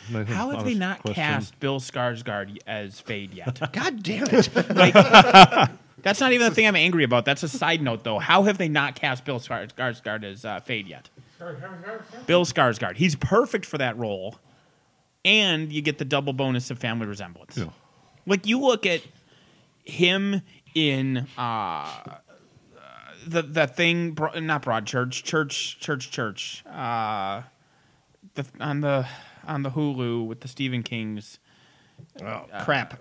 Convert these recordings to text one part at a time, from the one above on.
Nathan, How have they honest not question. cast Bill Skarsgård as Fade yet? God damn it. Like, that's not even the thing I'm angry about. That's a side note, though. How have they not cast Bill Skarsgård as Fade yet? Bill Skarsgård. He's perfect for that role, and you get the double bonus of family resemblance. Yeah. Like, you look at him in the thing, not Broadchurch, on the Hulu with the Stephen King's Crap.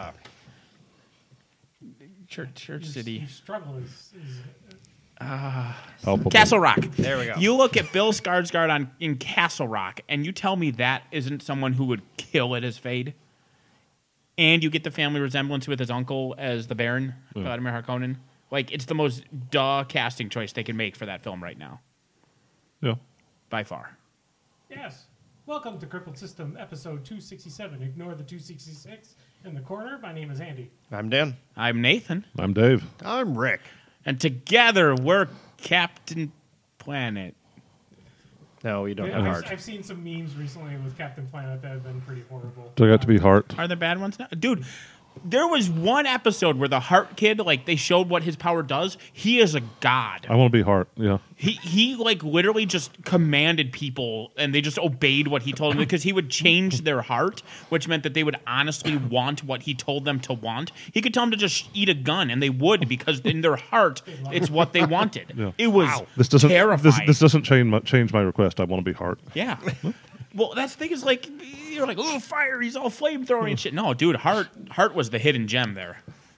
Church City. Your struggle is Palpable. Castle Rock. There we go. You look at Bill Skarsgård in Castle Rock, and you tell me that isn't someone who would kill it as Fade. And you get the family resemblance with his uncle as the Baron, Vladimir Harkonnen. Like, it's the most casting choice they can make for that film right now, Yeah. by far. Yes. Welcome to Crippled System, episode 267. Ignore the 266 in the corner. My name is Andy. I'm Dan. I'm Nathan, I'm Dave. I'm Rick. and together we're Captain Planet. No, we don't have heart. I've seen some memes recently with Captain Planet that have been pretty horrible. Do I got to be Hart? Are there bad ones now? Dude, there was one episode where the Heart Kid, like, they showed what his power does. He is a god. I want to be Hart. Yeah. He like literally just commanded people, and they just obeyed what he told them because he would change their heart, which meant that they would honestly want what he told them to want. He could tell them to just eat a gun, and they would because in their heart, it's what they wanted. Yeah. It was This doesn't. terrifying. This doesn't change my request. I want to be Hart. Yeah. Well, that's the thing is, like, you're like, oh, fire, he's all flamethrower and shit. No, dude, Hart was the hidden gem there.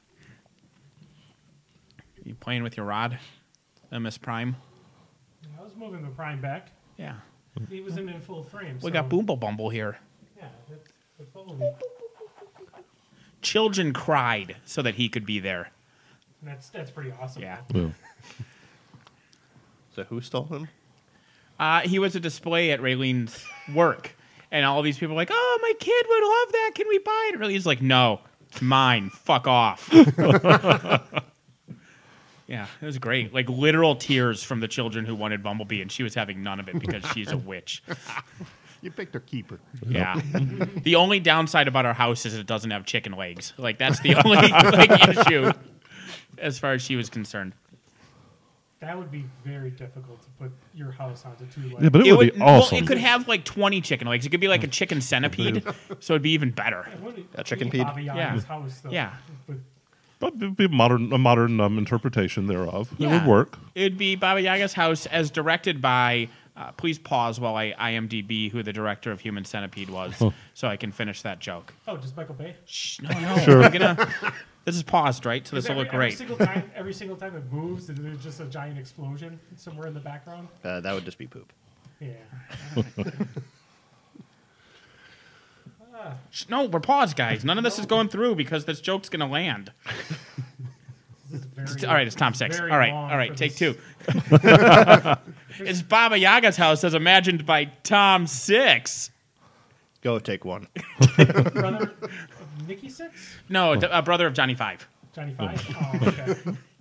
You playing with your rod, MS Prime? I was moving the Prime back. Yeah. He wasn't in full frame. We got Boomble Bumble here. Yeah, that's totally. Children cried so that he could be there. That's pretty awesome. Yeah. Yeah. So who stole him? He was a display at Raylene's work, and all these people were like, oh, my kid would love that. Can we buy it? Raylene's like, no, it's mine. Fuck off. Yeah, it was great. Like, literal tears from the children who wanted Bumblebee, and she was having none of it because she's a witch. You picked her keeper. Yeah. The only downside about our house is it doesn't have chicken legs. Like, that's the only issue as far as she was concerned. That would be very difficult to put your house onto two legs. Yeah, but it would be awesome. Well, it could have like 20 chicken legs. It could be like a chicken centipede, so it'd be even better. A chicken feed? Baba Yaga's house, though. Yeah. But But it'd be a modern interpretation thereof. It Yeah. would work. It'd be Baba Yaga's house as directed by, please pause while I IMDb who the director of Human Centipede was so I can finish that joke. oh, just Michael Bay. Shh, no. Sure. This is paused, right? So this will look great. Every single time it moves, there's just a giant explosion somewhere in the background. That would just be poop. Yeah. Shh, no, we're paused, guys. None of this is going through because this joke's going to land. This is very, All right, it's Tom 6. All very right, long all right, for take this. 2. It's Baba Yaga's house as imagined by Tom 6. Go take one. Brother of Nikki Six? No, a brother of Johnny 5. Johnny Five? Oh, okay.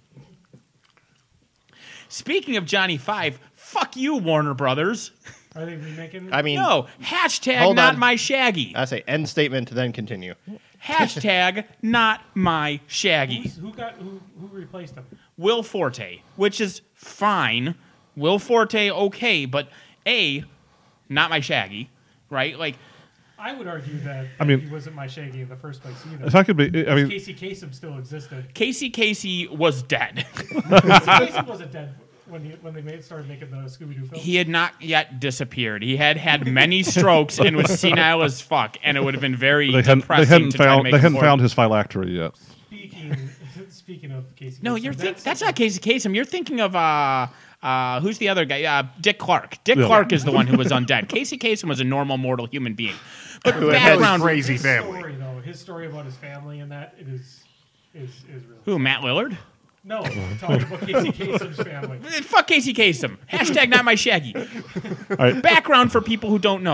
Speaking of Johnny 5, fuck you, Warner Brothers. Are they remaking? I mean, No, hashtag Hold not on. my Shaggy. I say end statement, then continue. Hashtag not my Shaggy. Who replaced him? Will Forte, which is fine. Will Forte, okay, but A, not my Shaggy, right? Like, I would argue that mean- he wasn't my Shaggy in the first place either. If I could be, I mean, Casey Kasem still existed. Casey was dead. Casey Kasem wasn't dead when they started making the Scooby-Doo films. He had not yet disappeared. He had many strokes and was senile as fuck, and it would have been very they depressing hadn't to try to found make they him hadn't more- found his phylactery yet. Speaking of Casey No, Kasem, that's not Casey Kasem. You're thinking of who's the other guy? Dick Clark. Dick Yeah. Clark is the one who was undead. Casey Kasem was a normal mortal human being. But Who had background, crazy his family. story, though, his story about his family and that is really who? Matt Lillard? No, I'm talking about Casey Kasem's family. Fuck Casey Kasem. Hashtag not my Shaggy. right. Background for people who don't know.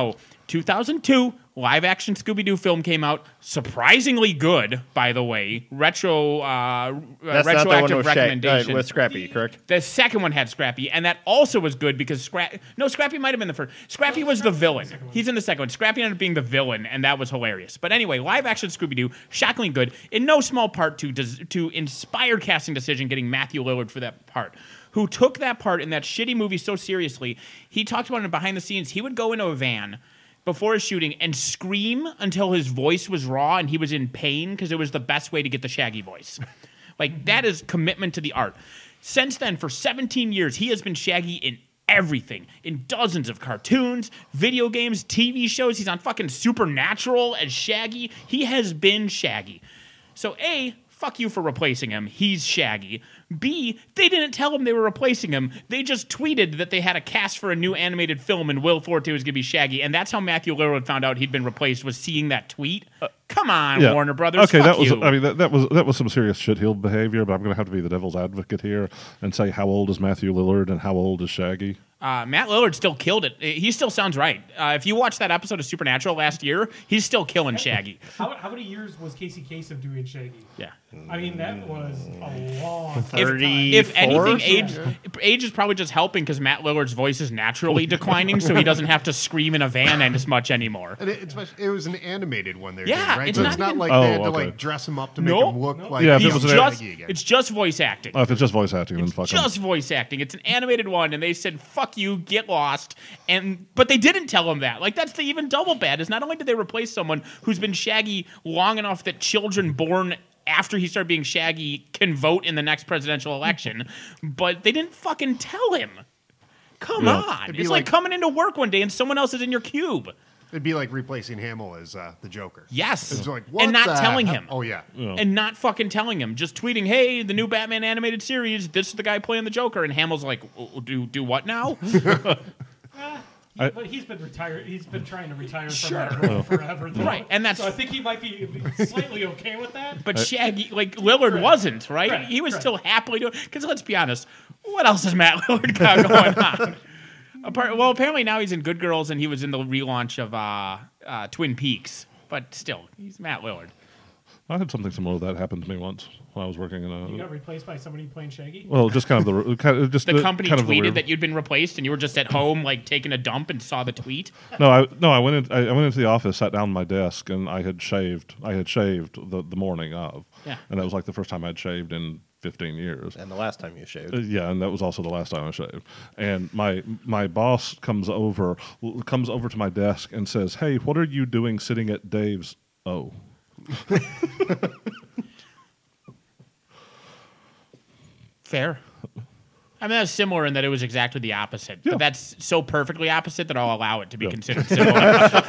2002, live-action Scooby-Doo film came out. Surprisingly good, by the way. That's not the one Retroactive with recommendation. with Scrappy, correct? The second one had Scrappy, and that also was good because Scrappy might have been the first. Scrappy was the villain. He's in the second one. Scrappy ended up being the villain, and that was hilarious. But anyway, live-action Scooby-Doo, shockingly good, in no small part to inspired casting decision getting Matthew Lillard for that part, who took that part in that shitty movie so seriously. He talked about it behind the scenes. He would go into a van before his shooting and scream until his voice was raw and he was in pain because it was the best way to get the Shaggy voice. Like, that is commitment to the art. Since then, for 17 years, he has been Shaggy in everything. In dozens of cartoons, video games, TV shows. He's on fucking Supernatural as Shaggy. He has been Shaggy. So, A, fuck you for replacing him. He's Shaggy. B, they didn't tell him they were replacing him. They just tweeted that they had a cast for a new animated film and Will Forte was going to be Shaggy. And that's how Matthew Lillard found out he'd been replaced, was seeing that tweet. Come on, Yeah. Warner Brothers. Okay, fuck that was. you. I mean, that was some serious shitheel behavior. But I'm going to have to be the devil's advocate here and say, how old is Matthew Lillard and how old is Shaggy? Matt Lillard still killed it. He still sounds right. If you watch that episode of Supernatural last year, he's still killing Shaggy. How many years was Casey Kasem doing Shaggy? Yeah. I mean, that was a long 30. If anything, 34? age is probably just helping because Matt Lillard's voice is naturally declining, so he doesn't have to scream in a van as much anymore. And it was an animated one they're Yeah, doing, right? it's so not it's not even- like Oh, they had to okay. like dress him up to make Nope. him look Nope. like Yeah, if it He's was an just, Shaggy again. it's just voice acting. If it's just voice acting, then fuck him. Just voice acting. It's an animated one, and they said, fuck you, get lost. But they didn't tell him that. Like, that's the even double bad, is not only did they replace someone who's been Shaggy long enough that children born after he started being Shaggy can vote in the next presidential election, but they didn't fucking tell him. Come Yeah. on. It'd be It's like like- coming into work one day and someone else is in your cube. It'd be like replacing Hamill as the Joker. Yes. It's like, what and not the telling hell? him. Oh, yeah. And not fucking telling him. Just tweeting, hey, the new Batman animated series, this is the guy playing the Joker. And Hamill's like, do what now? But he's been retired. He's been trying to retire Sure. from that role forever. Though. Right, and that's- so I think he might be slightly okay with that. But Shaggy, like Lillard wasn't, right? Correct, He was correct. still happily doing. Because let's be honest, what else has Matt Lillard got going on? Apparently now he's in Good Girls, and he was in the relaunch of Twin Peaks. But still, he's Matt Lillard. I had something similar to that happen to me once when I was working in You a. got replaced by somebody playing Shaggy. Well, just kind of just The company kind of the tweeted weird- that you'd been replaced, and you were just at home, like taking a dump, and saw the tweet. No, I went into the office, sat down at my desk, and I had shaved the morning of. Yeah. And that was like the first time I'd shaved in 15 years. And the last time you shaved. Yeah, and that was also the last time I shaved. And my boss comes over to my desk and says, "Hey, what are you doing sitting at Dave's?" Oh. Fair. I mean, that's similar in that it was exactly the opposite. Yeah. But that's so perfectly opposite that I'll allow it to be Yeah. considered similar.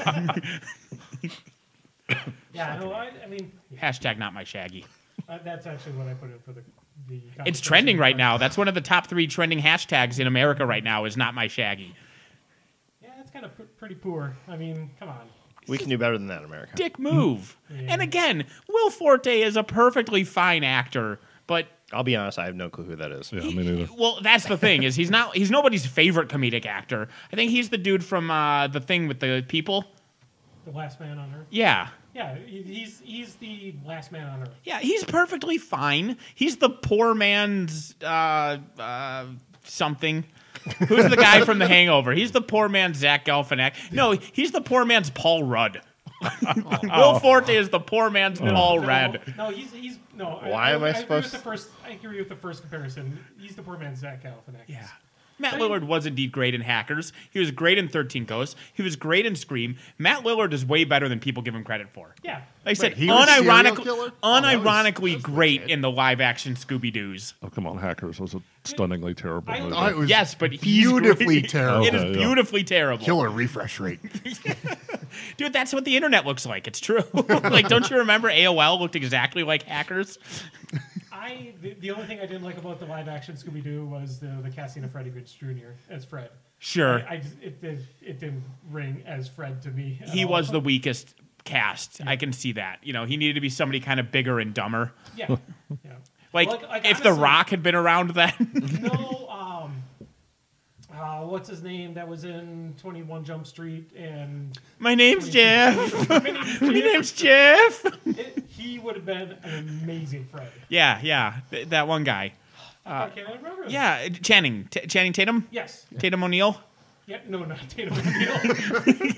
Yeah, no, I mean, Hashtag not my Shaggy. that's actually what I put in for the. It's trending right now. That's one of the top 3 trending hashtags in America right now is not my Shaggy. Yeah, it's kind of pretty poor. I mean, come on. We can do better than that, America. Dick move. Yeah. And again, Will Forte is a perfectly fine actor, but I'll be honest, I have no clue who that is. Yeah, me neither. well, that's the thing is he's nobody's favorite comedic actor. I think he's the dude from the thing with the people. The last man on Earth. Yeah. Yeah, he's the last man on Earth. Yeah, he's perfectly fine. He's the poor man's something. Who's the guy from The Hangover? He's the poor man's Zach Galifianakis. No, he's the poor man's Paul Rudd. Will Forte is the poor man's Paul Rudd. No, he's no. Why am I agree with supposed- the first? I agree with the first comparison. He's the poor man's Zach Galifianakis. Yeah. Matt Lillard was indeed great in Hackers. He was great in 13 Ghosts. He was great in Scream. Matt Lillard is way better than people give him credit for. Yeah. Like I said, he was serial unironically, killer? Oh, that was great legit. in the live-action Scooby-Doos. Oh, come on, Hackers was a stunningly terrible I- movie. Oh, it was Yes, but he's beautifully great. terrible. It is Okay, yeah. beautifully terrible. Killer refresh rate. Dude, that's what the internet looks like. It's true. Like, don't you remember AOL looked exactly like Hackers? The only thing I didn't like about the live action Scooby Doo was the casting of Freddie Prinze Jr. as Fred. Sure. It didn't ring as Fred to me. at He all. was the weakest cast. I can see that. You know, he needed to be somebody kind of bigger and dumber. Yeah. Yeah. Like, Like, if The honestly- Rock had been around then. No, What's his name that was in 21 Jump Street and My name's Jeff. My name's Jeff. he would have been an amazing Fred. Yeah, that one guy. I can't remember him. Yeah, Channing Tatum. Yes. Tatum O'Neal. Yeah. No, not Tatum O'Neal.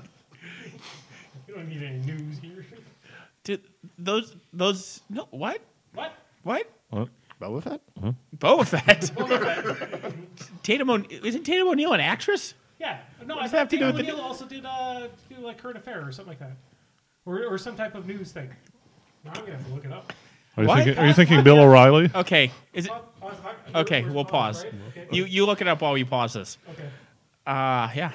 You don't need any news here. Dude, those. No, what? What? What? What? Boba Fett? Boba Fett. Isn't Tatum O'Neal an actress? Yeah. No, does I that have thought to do Tatum with O'Neal also did do like current affair or something like that, or some type of news thing. Now I'm gonna have to look it up. Are you What? thinking? Are you thinking Bill O'Reilly? Okay. Is it? Pause. Okay, Where's we'll pause. right? Okay. You look it up while we pause this. Okay. Yeah.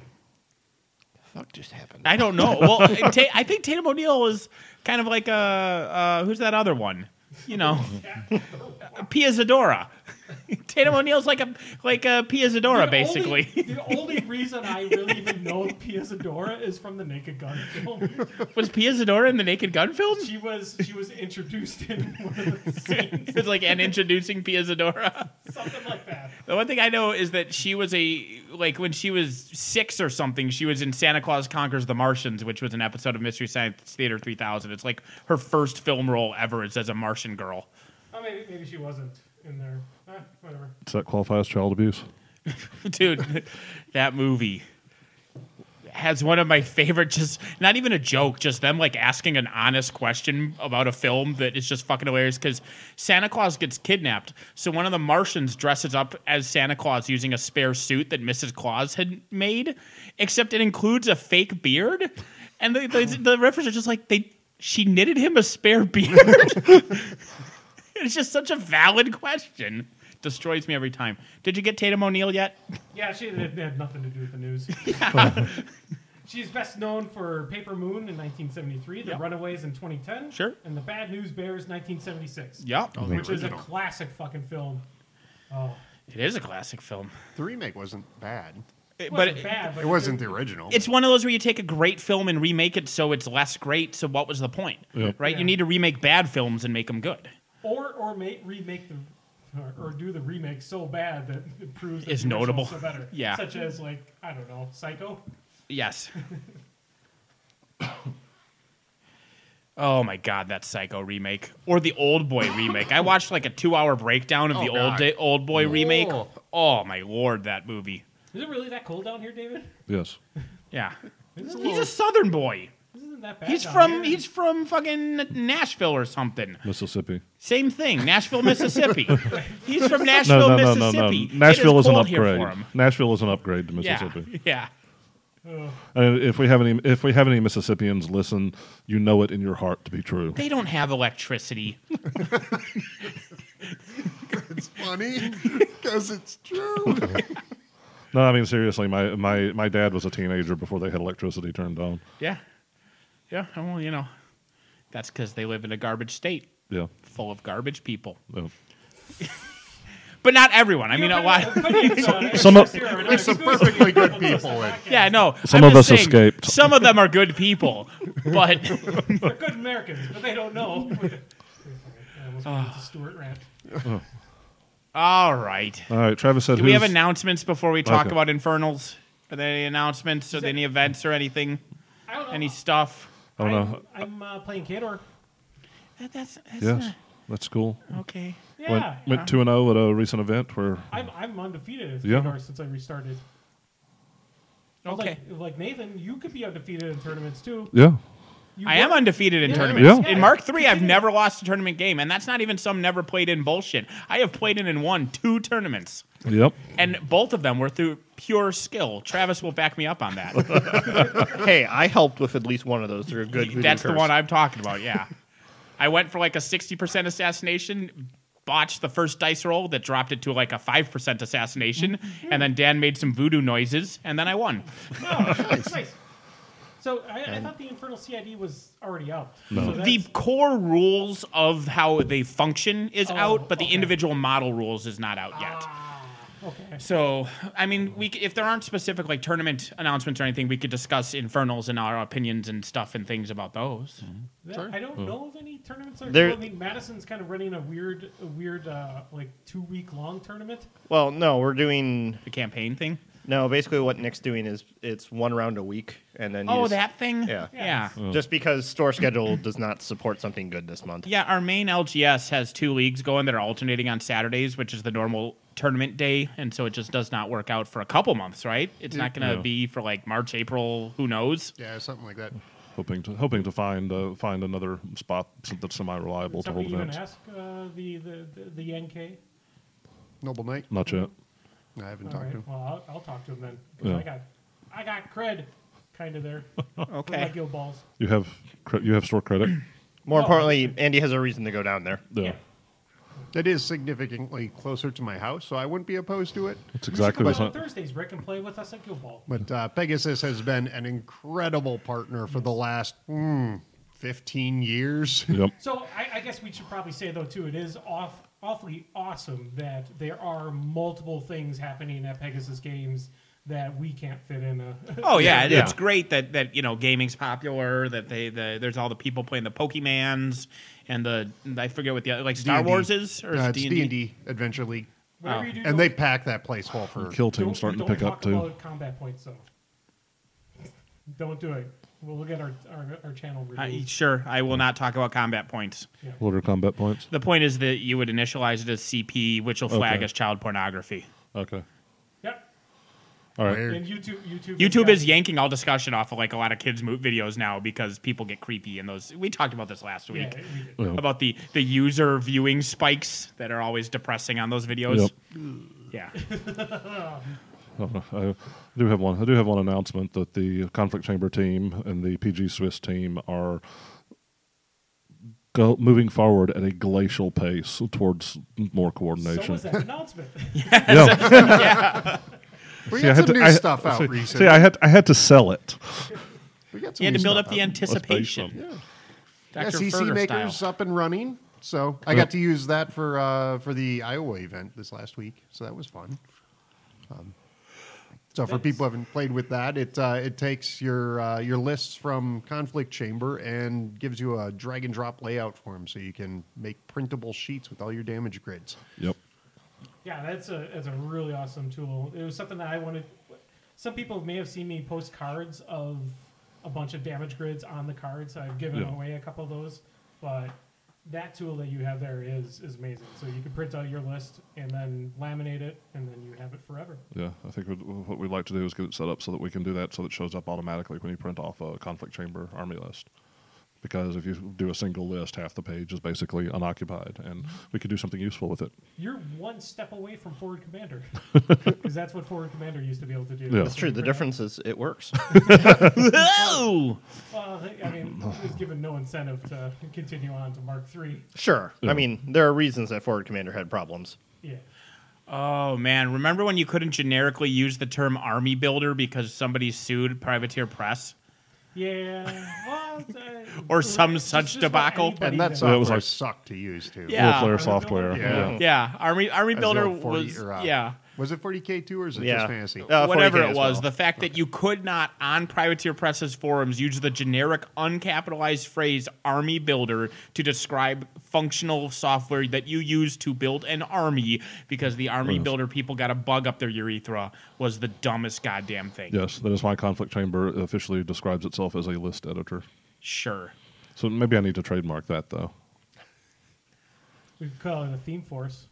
Fuck just happened. I don't know. Well, I think Tatum O'Neal is kind of like who's that other one? You know, Pia Zadora. Tatum O'Neal's like a Pia Zadora, basically. The only reason I really even know Pia Zadora is from the Naked Gun film. Was Pia Zadora in the Naked Gun film? She was introduced in one of the scenes, It's like and introducing Pia Zadora. something like that. The one thing I know is that she was when she was 6 or something, she was in Santa Claus Conquers the Martians, which was an episode of Mystery Science Theater 3000. It's like her first film role ever is as a Martian girl. Oh, maybe she wasn't in there. Whatever. Does that qualify as child abuse? Dude, that movie has one of my favorite, just not even a joke, just them like asking an honest question about a film that is just fucking hilarious because Santa Claus gets kidnapped. So one of the Martians dresses up as Santa Claus using a spare suit that Mrs. Claus had made, except it includes a fake beard. And the reference are just like, she knitted him a spare beard. It's just such a valid question. Destroys me every time. Did you get Tatum O'Neal yet? Yeah, she had nothing to do with the news. She's best known for Paper Moon in 1973, The Yep. Runaways in 2010, Sure. and The Bad News Bears 1976. Yep. Which is a original. classic fucking film. Oh, It is a classic film. The remake wasn't bad. it But wasn't bad, but It wasn't the original. it's one of those where you take a great film and remake it so it's less great. So what was the point? Yep. Right? Yeah. You need to remake bad films and make them good. or remake the or do the remake so bad that it proves that Is the original's notable. so better. Yeah. Such as like I don't know, Psycho. Yes. Oh my God, that Psycho remake or the Old Boy remake. I watched like a 2-hour breakdown of the God. Old Boy remake. Oh my Lord, that movie. Is it really that cold down here, David? Yes. Yeah, It's a he's little- a Southern boy. Isn't that bad? He's down here? from fucking Nashville or something. Mississippi. Same thing, Nashville, Mississippi. He's from Nashville, No. Mississippi. Nashville It is an cold here upgrade. for him. Nashville is an upgrade to Mississippi. Yeah. If we have any Mississippians listen, you know it in your heart to be true. They don't have electricity. It's funny because it's true. No, I mean seriously. My dad was a teenager before they had electricity turned on. Yeah. Yeah. Well, you know, that's because they live in a garbage state Yeah. full of garbage people. Yeah. But not everyone. I mean, a lot. Some of- There's some perfectly good people in. Yeah, no. Some I'm of just us saying, escaped. Some of them are good people, but They're good Americans, but they don't know. I almost went into Stuart rant. all right. All right. Travis said, Do we have who's- announcements before we talk Okay. about Infernals? Are there any announcements or any events or anything? I don't know. Any stuff? Oh no. I'm playing Kador. That's Yes. That's cool. okay. Yeah. Went 2-0 at a recent event where. I'm undefeated as Yeah. Kador since I restarted. Okay. Like Nathan, you could be undefeated in tournaments too. Yeah. You I am were- undefeated in Yeah. tournaments. Yeah. In Mark III, I've never lost a tournament game, and that's not even some never played in bullshit. I have played in and won 2 tournaments, Yep. and both of them were through pure skill. Travis will back me up on that. Hey, I helped with at least one of those through a good voodoo That's the curse. one I'm talking about, yeah. I went for like a 60% assassination, botched the first dice roll that dropped it to like a 5% assassination, and then Dan made some voodoo noises, and then I won. Oh, nice. So I thought the Infernal CID was already out. No. So The that's- core rules of how they function is out, but the okay. individual model rules is not out yet. Okay. So, I mean, if there aren't specific like tournament announcements or anything, we could discuss Infernals and our opinions and stuff and things about those. I don't know of any tournaments. I think Madison's kind of running a weird like 2-week long tournament. Well, no, we're doing The campaign thing. no. Basically, what Nick's doing is it's 1 round a week, and then That thing. Yeah. Yeah. Just because store schedule does not support something good this month. Yeah, our main LGS has 2 leagues going that are alternating on Saturdays, which is the normal tournament day, and so it just does not work out for a couple months, right? It's not going to be for like March, April, who knows? Yeah, something like that. Hoping to find another spot that's semi-reliable to hold Somebody even events. ask the NK? Noble Knight. Not yet. I haven't All talked right. to him. Well, I'll talk to him then. 'Cause I got cred, kind of there. Okay. Like Guild Balls. You have store credit. More No. importantly, Andy has a reason to go down there. Yeah, It is significantly closer to my house, so I wouldn't be opposed to it. it's exactly Come the on same. Thursdays, Rick, and play with us at Guild Ball. But Pegasus has been an incredible partner for the last 15 years. Yep. So I guess we should probably say though too, it is awfully awesome that there are multiple things happening at Pegasus Games that we can't fit in. Oh yeah, Yeah. it's great that gaming's popular. That there's all the people playing the Pokemans and I forget what the like Star D&D. Wars is or is it It's D&D? D&D Adventure League. Whatever you do, And they pack that place full for... Kill team's starting to pick up Don't too. talk about combat points though. Don't do it. We'll get our channel removed. Sure, I will not talk about combat points. What are combat points? The point is that you would initialize it as CP, which will flag Okay. as child pornography. Okay. Yep. All right. Weird. And YouTube. YouTube is yanking all discussion off of like a lot of kids' videos now because people get creepy in those. We talked about this last week. Yeah, we did. Yeah. About the user viewing spikes that are always depressing on those videos. Yeah. I do have one announcement that the Conflict Chamber team and the PG Swiss team are moving forward at a glacial pace towards more So coordination. was that announcement. Yeah. We See, I got had some to- new I- stuff out see, recently. See, I had to sell it. We got some You had new to build stuff up the out. anticipation. Yeah. Yeah, Dr. CC Furter Maker's style. up and running. So I got to use that for the Iowa event this last week. So that was fun. So for people who haven't played with that, it takes your lists from Conflict Chamber and gives you a drag and drop layout for them, so you can make printable sheets with all your damage grids. Yep. Yeah, that's a really awesome tool. It was something that I wanted. Some people may have seen me post cards of a bunch of damage grids on the cards. I've given Yeah. away a couple of those, but that tool that you have there is amazing. So you can print out your list and then laminate it, and then you have it forever. Yeah, I think what we'd like to do is get it set up so that we can do that so that it shows up automatically when you print off a Conflict Chamber army list. Because if you do a single list, half the page is basically unoccupied, and we could do something useful with it. You're one step away from Forward Commander, because that's what Forward Commander used to be able to do. Yeah. That's true. The difference is it works. Whoa! Well, I mean, it was given no incentive to continue on to Mark III. Sure. Yeah. I mean, there are reasons that Forward Commander had problems. Yeah. Oh man, remember when you couldn't generically use the term army builder because somebody sued Privateer Press? Yeah, well, Or some it's such just debacle. about And anybody that So it was software like- sucked to use, too. Yeah. Little Flare Army software. Builder? Yeah. Yeah, army As the builder old 40 was or, yeah. Was it 40K2 or is it Yeah. just fantasy? Whatever 40K it as was, well. the fact that you could not, on Privateer Press's forums, use the generic uncapitalized phrase army builder to describe functional software that you use to build an army because the army builder people got a bug up their urethra was the dumbest goddamn thing. Yes, that is why Conflict Chamber officially describes itself as a list editor. Sure. So maybe I need to trademark that, though. We could call it a theme force.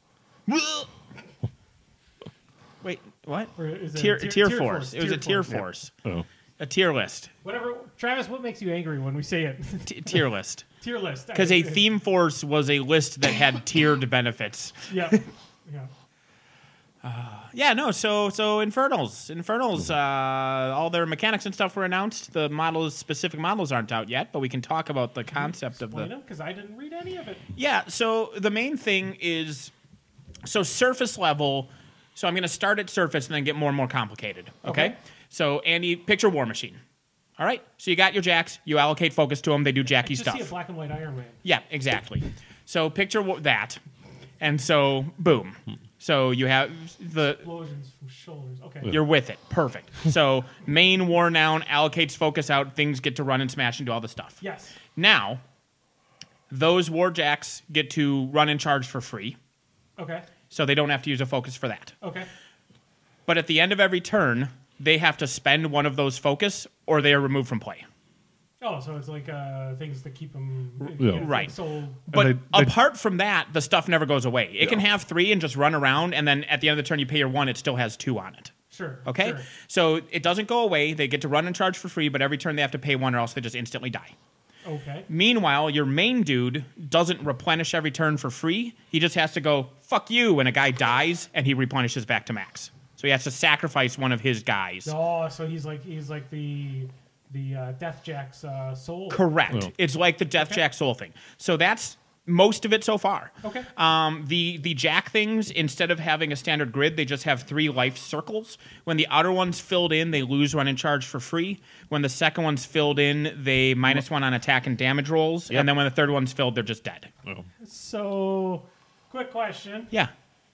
Wait, what? Or is it Tier a tier force. It was a tier force. force. Oh. A tier list. Whatever, Travis. What makes you angry when we say it? Tier list. Tier list. Because a theme force was a list that had tiered benefits. Yeah. Yeah. Yeah, no. So Infernals, all their mechanics and stuff were announced. The specific models aren't out yet, but we can talk about the concept of Explain the. them because I didn't read any of it. Yeah. So the main thing is, surface level. So I'm going to start at surface and then get more and more complicated. Okay. So Andy, picture War Machine. All right. So you got your jacks. You allocate focus to them. They do jacky Just stuff. see a black and white Iron Man. Yeah, exactly. So picture that. And so, boom. So you have the Explosions from shoulders. Okay. you're with it. Perfect. So main war noun allocates focus out. Things get to run and smash and do all the stuff. Yes. Now, those warjacks get to run and charge for free, Okay. so they don't have to use a focus for that. Okay. But at the end of every turn, they have to spend one of those focus, or they are removed from play. Oh, so it's like things to keep them. Yeah. Right. So But they- apart from that, the stuff never goes away. It can have 3 and just run around, and then at the end of the turn, you pay your 1. It still has 2 on it. sure. Okay, Sure. so it doesn't go away. They get to run and charge for free, but every turn they have to pay 1, or else they just instantly die. Okay. Meanwhile, your main dude doesn't replenish every turn for free. He just has to go, fuck you, when a guy dies, and he replenishes back to max. So he has to sacrifice one of his guys. Oh, so he's like the Death Jack's soul. Correct. Yeah. It's like the Death Jack Soul thing. So that's most of it so far. Okay. The Jack things, instead of having a standard grid, they just have 3 life circles. When the outer one's filled in, they lose run and charge for free. When the second one's filled in, they -1 on attack and damage rolls. Yep. And then when the third one's filled, they're just dead. Well, So, quick question. Yeah.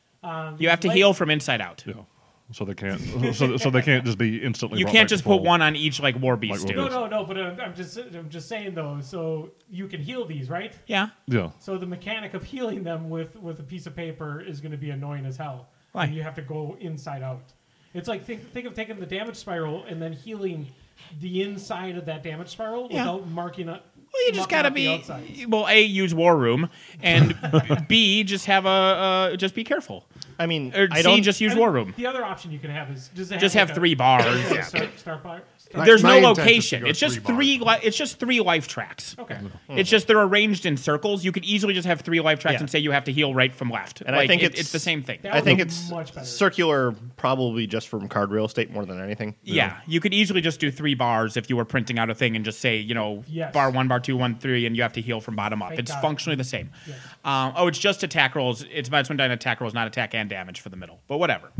You have to like- heal from inside out. yeah. So they can't. So they can't just be instantly. You brought can't back to just put full. 1 on each like war beast Like do. war No, but I'm just saying though. So you can heal these, right? Yeah. Yeah. So the mechanic of healing them with a piece of paper is going to be annoying as hell. Why? And you have to go inside out. It's like think of taking the damage spiral and then healing the inside of that damage spiral Yeah. without marking up. Well, you just marking gotta out the be outsides. well. A, use war room, and B, just have just be careful. I mean, Or I C, don't. just use I mean, war room. The other option you can have is just Just have like 3 bars. a start bar. There's My no intent is to location. go It's just 3 bars. it's just 3 life tracks. Okay. It's just they're arranged in circles. You could easily just have 3 life tracks Yeah. and say you have to heal right from left. And I think it's the same thing. That I would think be it's much better. circular, probably just from card real estate more than anything. Yeah, you could easily just do 3 bars if you were printing out a thing and just say, Yes. bar 1, bar 2, 1, 3, and you have to heal from bottom up. Thank It's God. functionally the same. Yes. It's just attack rolls. It's -1 die on attack rolls, not attack and damage for the middle. But whatever.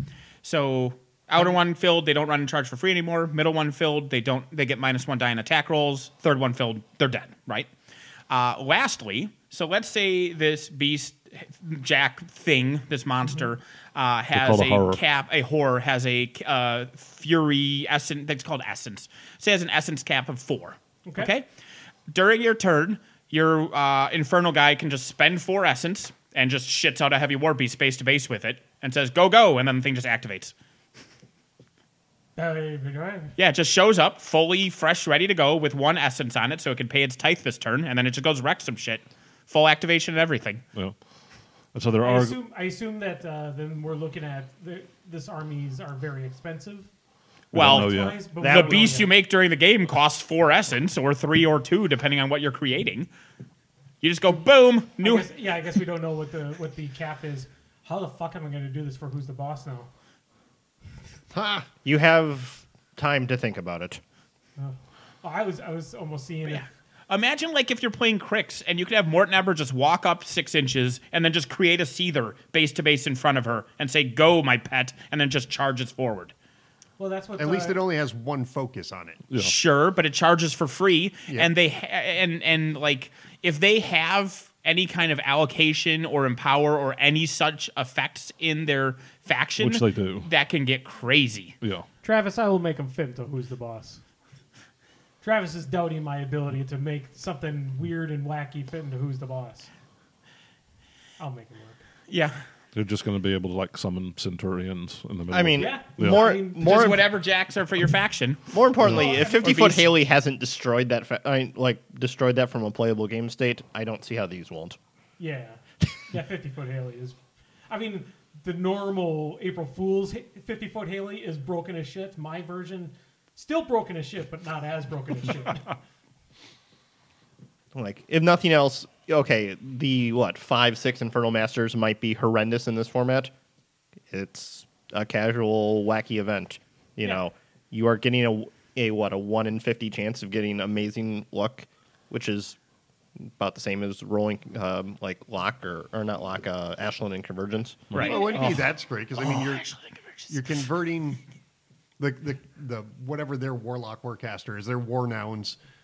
So outer one filled, they don't run and charge for free anymore. Middle one filled, they get -1 die on attack rolls. Third one filled, they're dead. Right. Lastly, so let's say this beast Jack thing, this monster, has called a horror. a horror has a fury essence. That's called essence. Say it has an essence cap of 4. Okay. During your turn, your infernal guy can just spend 4 essence and just shits out a heavy war beast base to base with it and says go go, and then the thing just activates. Yeah, it just shows up fully fresh, ready to go with 1 essence on it, so it can pay its tithe this turn, and then it just goes wreck some shit, full activation and everything. Yeah. And so there I are. assume that then we're looking at this armies are very expensive. Well, don't know yet. Wise, but the we don't beast know you yet. make during the game costs 4 essence, or 3 or 2, depending on what you're creating. You just go boom, new. I guess we don't know what the cap is. How the fuck am I going to do this for Who's the Boss now? Ha! You have time to think about it. Oh, I was almost seeing it. Yeah. Imagine like if you're playing Crix and you could have Morton Eber just walk up 6 inches and then just create a Seether base to base in front of her and say, "Go, my pet," and then just charges forward. Well, that's what. At least it only has 1 focus on it. Yeah. Sure, but it charges for free, Yeah. and and like if they have any kind of allocation or empower or any such effects in their faction, Which they do. that can get crazy. Yeah. Travis, I will make him fit into Who's the Boss. Travis is doubting my ability to make something weird and wacky fit into Who's the Boss. I'll make him work. Yeah, They're just going to be able to like summon centurions in the middle. I mean, Yeah. Yeah. more I mean, more just whatever jacks are for your faction. more importantly, Well, if or 50 Foot beast. Haley hasn't destroyed that, destroyed that from a playable game state, I don't see how these won't. Yeah. 50-foot Haley is. I mean, the normal April Fool's 50-foot Haley is broken as shit. My version, still broken as shit, but not as broken as shit. Like, if nothing else, okay, the 5-6 Infernal Masters might be horrendous in this format. It's a casual, wacky event. You Yeah. know, you are getting a 1 in 50 chance of getting amazing luck, which is about the same as rolling like lock or not lock, Ashland and Convergence. Right. Well, it wouldn't be that great because I mean you're Actually, convergence. you're converting the whatever their warlock warcaster is, their war nouns,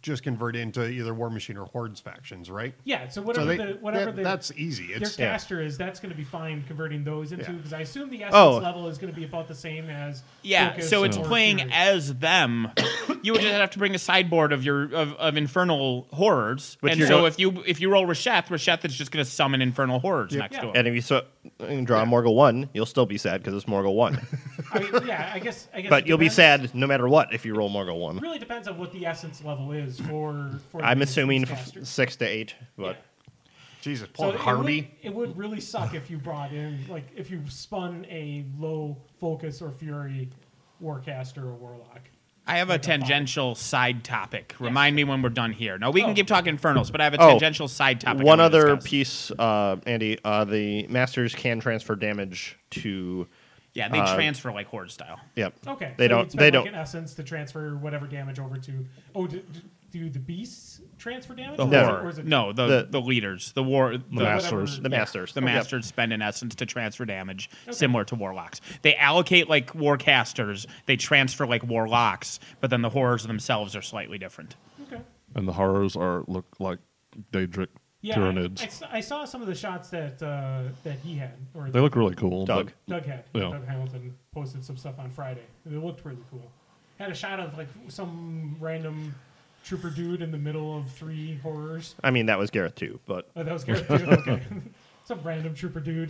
just convert into either War Machine or Hordes factions, right? Yeah, so So whatever that's easy. their It's caster is, that's going to be fine converting those into, Yeah. because I assume the essence Oh. level is going to be about the same as Yeah, Focus so it's or playing Fury. as them. You would just have to bring a sideboard of your of infernal horrors, But and you're so go- if you roll Rasheth is just going to summon infernal horrors Yep. next Yeah. to him. And if you draw Morgul 1, you'll still be sad because it's Morgul 1. I mean, yeah, I guess. But it you'll be depends. sad no matter what if you roll Morgul 1. It really depends on what the essence level is for I'm the assuming caster. 6 to 8, but Jesus, So Paul Harvey. it would really suck if you brought in, like, if you spun a low focus or fury warcaster or warlock. I have a tangential side topic. Remind me when we're done here. No, we can Oh. keep talking infernals, but I have a Oh, tangential side topic. I one wanna other discuss. piece, Andy, the masters can transfer damage to. Yeah, they transfer like horde style. Yep. Okay. They so don't. you'd spend, They like, don't. an essence to transfer whatever damage over to. Oh, do the beasts transfer damage? The Or is it- horde. or is it- No, the leaders, the war, the masters. The masters. The Yep. masters spend an essence to transfer damage, similar to warlocks. They allocate like warcasters. They transfer like warlocks, but then the horrors themselves are slightly different. Okay. And the horrors look like Daedric Yeah, Tyranids. I saw some of the shots that he had, or They look really cool. Doug. Doug had. Yeah. Doug Hamilton posted some stuff on Friday. It looked really cool. Had a shot of like some random trooper dude in the middle of 3 horrors. I mean, that was Gareth too, but Oh, that was good too. Okay. Some random trooper dude.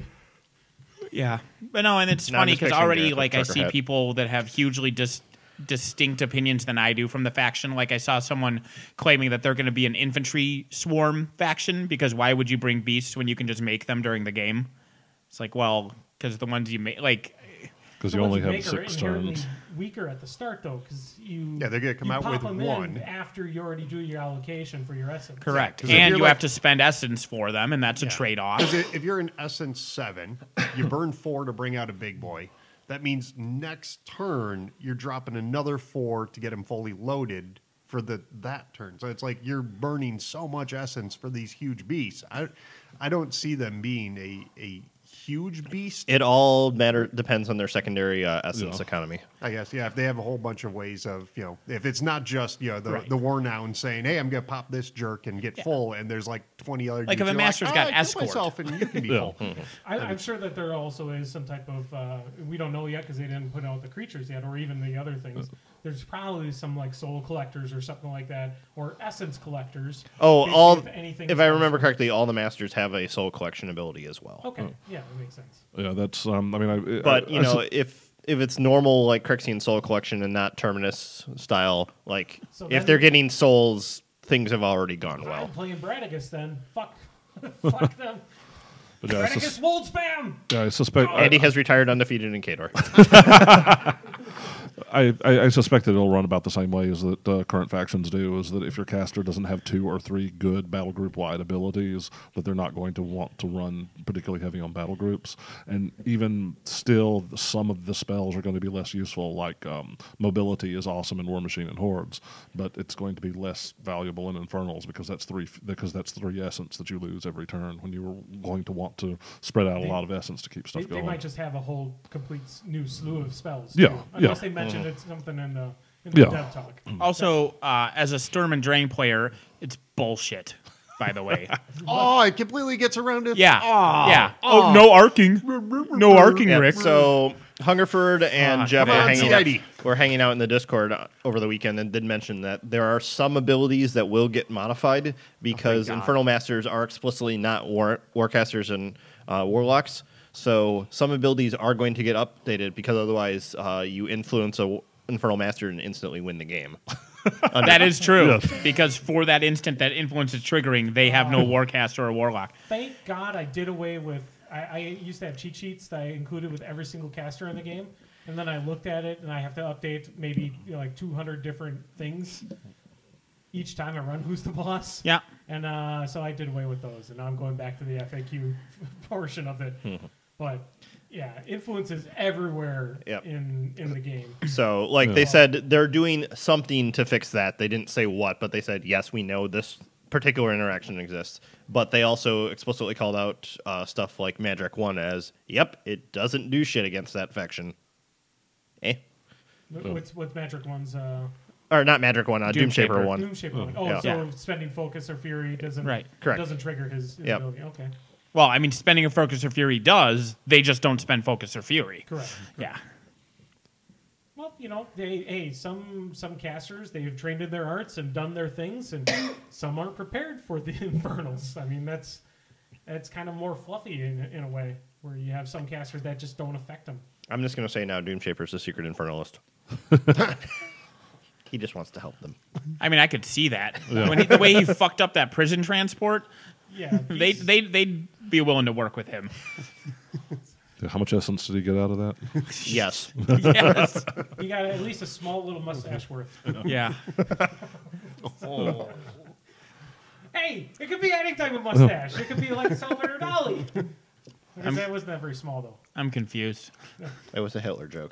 Yeah, but no, and it's No, I'm funny just because picturing already Gareth with like I trucker see hat. people that have hugely distinct opinions than I do from the faction. Like I saw someone claiming that they're going to be an infantry swarm faction because why would you bring beasts when you can just make them during the game? It's like, well, because the ones you make, like, Because The you ones only have make are 6 inherently turns. weaker at the start though, because you Yeah, they're gonna come you out pop with them in one. after you already do your allocation for your essence. correct, 'cause if and you're you like- have to spend essence for them, and that's a trade off. Because if you're in Essence 7, you burn 4 to bring out a big boy. That means next turn, you're dropping another 4 to get him fully loaded for that turn. So it's like you're burning so much essence for these huge beasts. I don't see them being a huge beast. it all depends on their secondary essence Yeah. economy. I guess, yeah, if they have a whole bunch of ways of, if it's not just, the Right. the war noun saying, hey, I'm going to pop this jerk and get full, and there's like 20 other Like dudes if a who are master's "Ah, got I killed escort." myself and you can be Yeah. full. I'm sure that there also is some type of we don't know yet because they didn't put out the creatures yet, or even the other things. There's probably some like soul collectors or something like that, or essence collectors. Oh, Basically, all. anything. If I remember correctly, all the masters have a soul collection ability as well. Okay, yeah, that makes sense. Yeah, that's. I mean, But if it's normal like Crixian soul collection and not Terminus style, like So if then- they're getting souls, things have already gone If well. I'm playing Bradigus, then fuck, fuck them. but yeah, Bradigus mold spam. I suspect. Andy has retired undefeated in Kador. I suspect that it'll run about the same way as that current factions do. Is that if your caster doesn't have 2 or 3 good battle group wide abilities, that they're not going to want to run particularly heavy on battle groups. And even still, some of the spells are going to be less useful. Like mobility is awesome in War Machine and Hordes, but it's going to be less valuable in Infernals because that's 3 essence that you lose every turn when you were going to want to spread out a lot of essence to keep stuff They going. might just have a whole complete new slew of spells. Yeah, too, unless yeah. they mentioned it's something in the Yeah. dev talk. Also, as a Sturm and Drain player, it's bullshit. By the way, Oh, it completely gets around it. yeah, yeah. Oh, no arcing, no arcing, Yeah, Rick. so Hungerford and Fuck, Jeff man. were hanging out in the Discord over the weekend and did mention that there are some abilities that will get modified because Infernal Masters are explicitly not Warcasters and Warlocks. So some abilities are going to get updated because otherwise you influence a Infernal Master and instantly win the game. That is true Yes. because for that instant that influence is triggering, they have no Warcaster or Warlock. Thank God I did away with. I used to have cheat sheets that I included with every single caster in the game, and then I looked at it and I have to update maybe like 200 different things each time I run Who's the Boss. Yeah. And so I did away with those, and now I'm going back to the FAQ portion of it. But yeah, influence is everywhere Yep. in the game. So, like they said, they're doing something to fix that. They didn't say what, but they said, yes, we know this particular interaction exists. But they also explicitly called out stuff like Magic 1 as, yep, it doesn't do shit against that faction. Eh? What's Magic One's or not Magic one, Doom Shaper Shaper. one. Doom Shaper one. Oh, Yeah. so Yeah. spending focus or fury doesn't Correct. doesn't trigger his Yep. ability. Okay, Well, I mean, spending a focus or fury does. They just don't spend focus or fury. correct. Yeah. Well, some casters, they've trained in their arts and done their things, and some aren't prepared for the infernals. I mean, that's kind of more fluffy in a way, where you have some casters that just don't affect them. I'm just going to say now Doom Shaper's the secret infernalist. He just wants to help them. I mean, I could see that. The way he fucked up that prison transport, Yeah, they'd be willing to work with him. Yeah, how much essence did he get out of that? Yes. Yes. he got at least a small little mustache worth. Yeah. Hey, it could be any type of mustache. It could be like Salvador Dali. Because that was not very small though. I'm confused. It was a Hitler joke.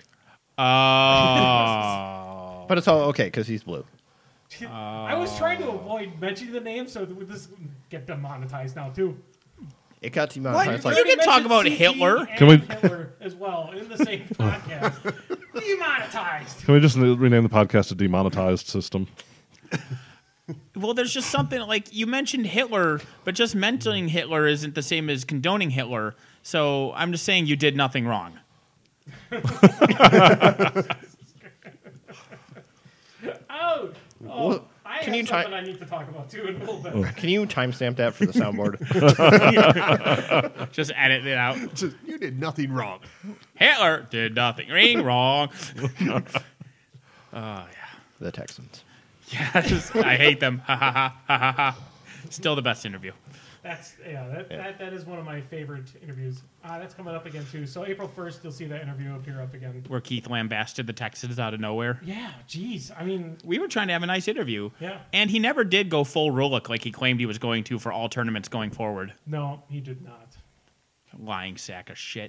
Oh. But it's all okay because he's blue. I was trying to avoid mentioning the name, so would this get demonetized now too? It got demonetized. What? Like, You can talk mentioned about CG Hitler. and Can we- Hitler as well in the same podcast. Demonetized. Can we just rename the podcast to Demonetized System? Well, there's just something like you mentioned Hitler, but just mentioning Hitler isn't the same as condoning Hitler. So I'm just saying you did nothing wrong. Oh, Well, I can have you something I need to talk about too in a little bit. Can you timestamp that for the soundboard? Just edit it out. You did nothing wrong. Hitler did nothing wrong. The Texans. Yes, I hate them. Ha ha ha ha ha ha. Still the best interview. That is one of my favorite interviews. That's coming up again too. So April 1st, you'll see that interview appear up again. Where Keith lambasted the Texans out of nowhere. Yeah, geez. I mean, We were trying to have a nice interview. Yeah. And he never did go full Rulick like he claimed he was going to for all tournaments going forward. no, he did not. Lying sack of shit.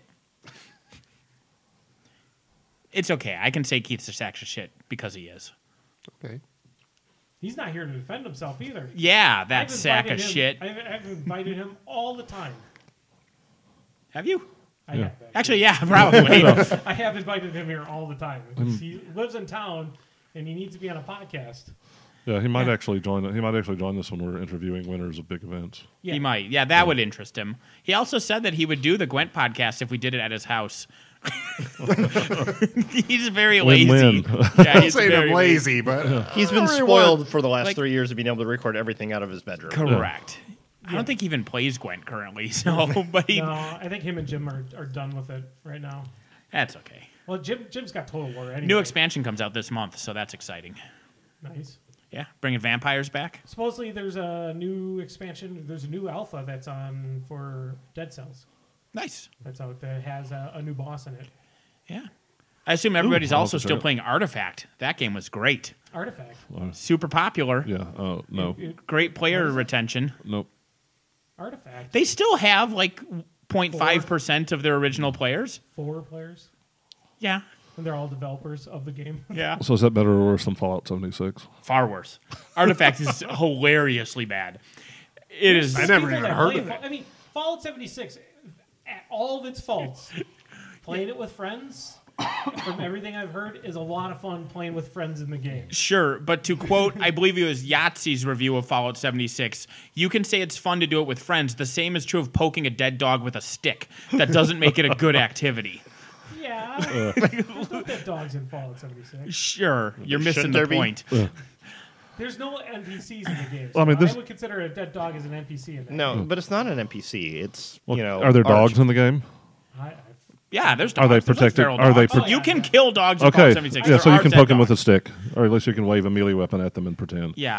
It's okay. I can say Keith's a sack of shit because he is. Okay. He's not here to defend himself either. Yeah, that I've sack of invited him- shit. I've invited him all the time. Have you? I have Actually, yeah, probably. I have invited him here all the time. because He lives in town and he needs to be on a podcast. Yeah, he might actually join. He might actually join this when we're interviewing winners of big events. Yeah. He might. Yeah, that would interest him. He also said that he would do the Gwent podcast if we did it at his house. He's very lazy. Win-win. Yeah, I'm he's saying very I'm lazy, but He's been really spoiled for the last Like- 3 years of being able to record everything out of his bedroom. Correct. I don't think he even plays Gwent currently, so but he No, I think him and Jim are done with it right now. that's okay. Well, Jim's got Total War anyway. New expansion comes out this month, so that's exciting. Nice. Yeah, bringing vampires back. Supposedly there's a new expansion. There's a new alpha that's on for Dead Cells. Nice. That's out that has a new boss in it. Yeah. I assume everybody's I'll also have to still check it. playing Artifact. That game was great. Artifact. Super popular. Yeah. No. Great player retention. Nope. Artifact. They still have like 0.5% of their original players. 4 players, Yeah. and they're all developers of the game. Yeah. So is that better or worse than Fallout 76? Far worse. Artifact is hilariously bad. It is. I never People even that heard play of it. I mean, Fallout 76, at all of its faults, playing it with friends, from everything I've heard, is a lot of fun playing with friends in the game. Sure, but to quote, I believe it was Yahtzee's review of Fallout 76, you can say it's fun to do it with friends. The same is true of poking a dead dog with a stick. That doesn't make it a good activity. Yeah, there's no dead dogs in Fallout 76. Sure, you're missing Shouldn't the there be? point. There's no NPCs in the game. Well, I mean, so this- I would consider a dead dog as an NPC in that. No, but it's not an NPC. It's, Well, you know. are there Arch. dogs in the game? Yeah, there's dogs. Are they There's, like, protected? feral Are they dogs. pro- You can kill dogs in Fallout Okay. 76. Yeah, so There you are can dead poke them with a dogs. stick, or at least you can wave a melee weapon at them and pretend. Yeah.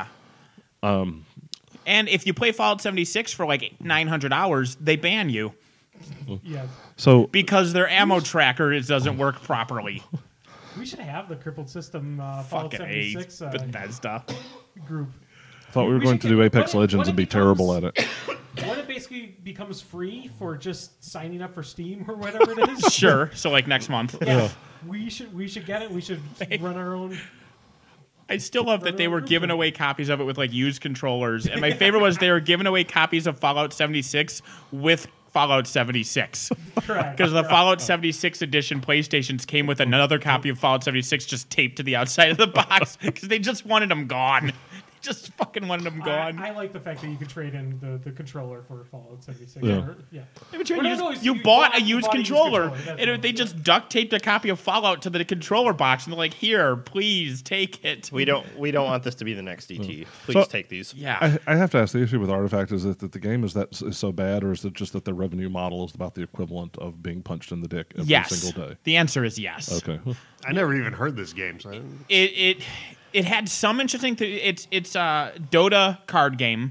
And if you play Fallout 76 for like 900 hours, they ban you Yeah, So because their ammo tracker doesn't work properly. we should have the crippled system Fallout Fucking A, 76 Bethesda. group. I thought we were We going should to do get- Apex when it- Legends when and it be terrible at becomes- it. When it basically becomes free for just signing up for Steam or whatever it is. Sure. So like next month. Yeah, we should get it. We should run our own. I still love that they were giving away copies of it with like used controllers. And my favorite was they were giving away copies of Fallout 76 with Fallout 76. Correct. Because the Fallout 76 edition PlayStations came with another copy of Fallout 76 just taped to the outside of the box because they just wanted them gone. Just fucking wanted them gone. I like the fact that you could trade in the controller for Fallout 76. Yeah. Yeah. You bought a used controller, that's and what they it just was. duct taped a copy of Fallout to the controller box, and they're like, "Here, please take it." We don't want this to be the next ET. Please So- take these. Yeah, I have to ask, the issue with Artifact is that the game is so bad, or is it just that their revenue model is about the equivalent of being punched in the dick every yes. single day? The answer is yes. Okay. I never even heard this game, so I didn't- It had some interesting. It's a Dota card game.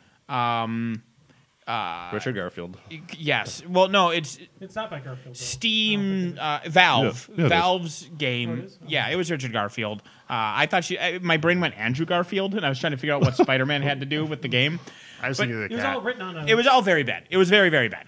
Richard Garfield. Yes. Well, no, it's It's not by Garfield. though. Steam, I don't Valve, Yeah, it is. Valve's Oh, game. it is? Yeah, it was Richard Garfield. I thought my brain went Andrew Garfield, and I was trying to figure out what Spider-Man had to do with the game. I was But thinking of It the was cat. all written on a. It was all very bad. It was very, very bad.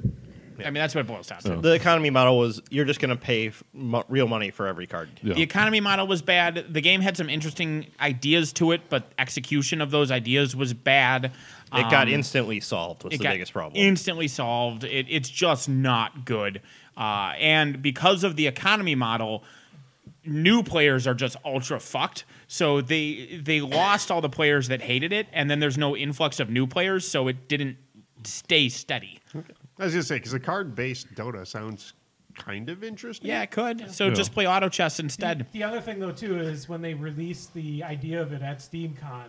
I mean, that's what it boils down to. The economy model was you're just going to pay real money for every card. Yeah. The economy model was bad. The game had some interesting ideas to it, but execution of those ideas was bad. It got instantly solved. Was It the got biggest problem? Instantly solved. It's just not good. And because of the economy model, new players are just ultra fucked. So they lost all the players that hated it, and then there's no influx of new players, so it didn't stay steady. I was going to say, because the card-based Dota sounds kind of interesting. Yeah, it could. So just play auto chess instead. The other thing, though, too, is when they released the idea of it at SteamCon,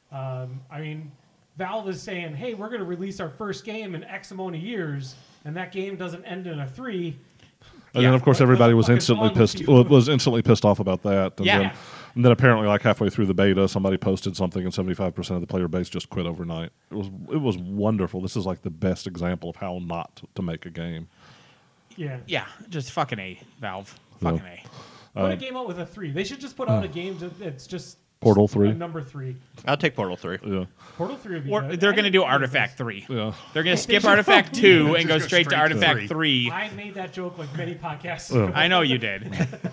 I mean, Valve is saying, hey, we're going to release our first game in X amount of years, and that game doesn't end in a 3. And then, of course, What everybody the was fuck is instantly wrong with pissed. you? Well, was instantly pissed off about that. And Yeah. then apparently, like halfway through the beta, somebody posted something, and 75% of the player base just quit overnight. It was wonderful. This is like the best example of how not to make a game. Yeah. Yeah, just fucking A, Valve. Fucking A. Put a game out with a 3. They should just put out a game that's just Portal 3? a number 3. I'll take Portal 3. Yeah, Portal 3 would be Or good. they're I going to didn't do think of Artifact this. 3. yeah. They're going to skip should- Artifact 2 and Just go go straight to straight to Artifact 3. 3. I made that joke like many podcasts Yeah. ago. I know you did.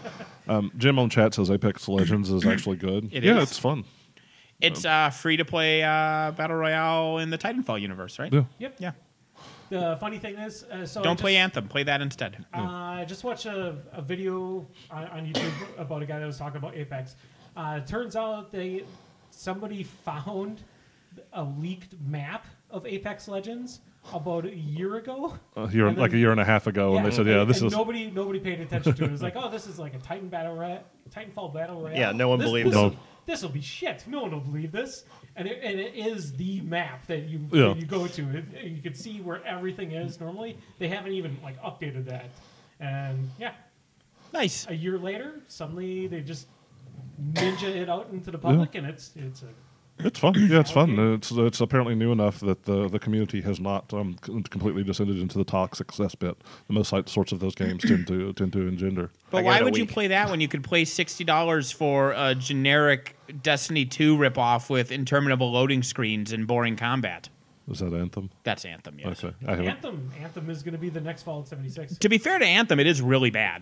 Jim on chat says Apex Legends is actually good. It yeah, is. it's fun. It's free to play Battle Royale in the Titanfall universe, right? Yeah. Yep. Yeah. The funny thing is, so Don't play Anthem. Play that instead. I just watched a video on YouTube about a guy that was talking about Apex. Turns out somebody found a leaked map of Apex Legends about a year ago. A And then- year and a half ago, and they said, "Yeah, this and is." nobody paid attention to it. It was like, oh, this is like a Titanfall battle royale. Yeah, no one believed it. This will be shit. No one will believe this. And it is the map that you Yeah. that you go to. You can see where everything is normally. They haven't even like updated that. And yeah, Nice. a year later, suddenly they just ninja it out into the public, and it's a It's fun. Yeah, it's fun. It's apparently new enough that the community has not completely descended into the toxic cesspit. The most sorts of those games tend to engender. But I why got a would you week. play that when you could play $60 for a generic Destiny 2 ripoff with interminable loading screens and boring combat? Is that Anthem? That's Anthem, yes. Okay, I haven't. Anthem is going to be the next Fallout 76. To be fair to Anthem, it is really bad.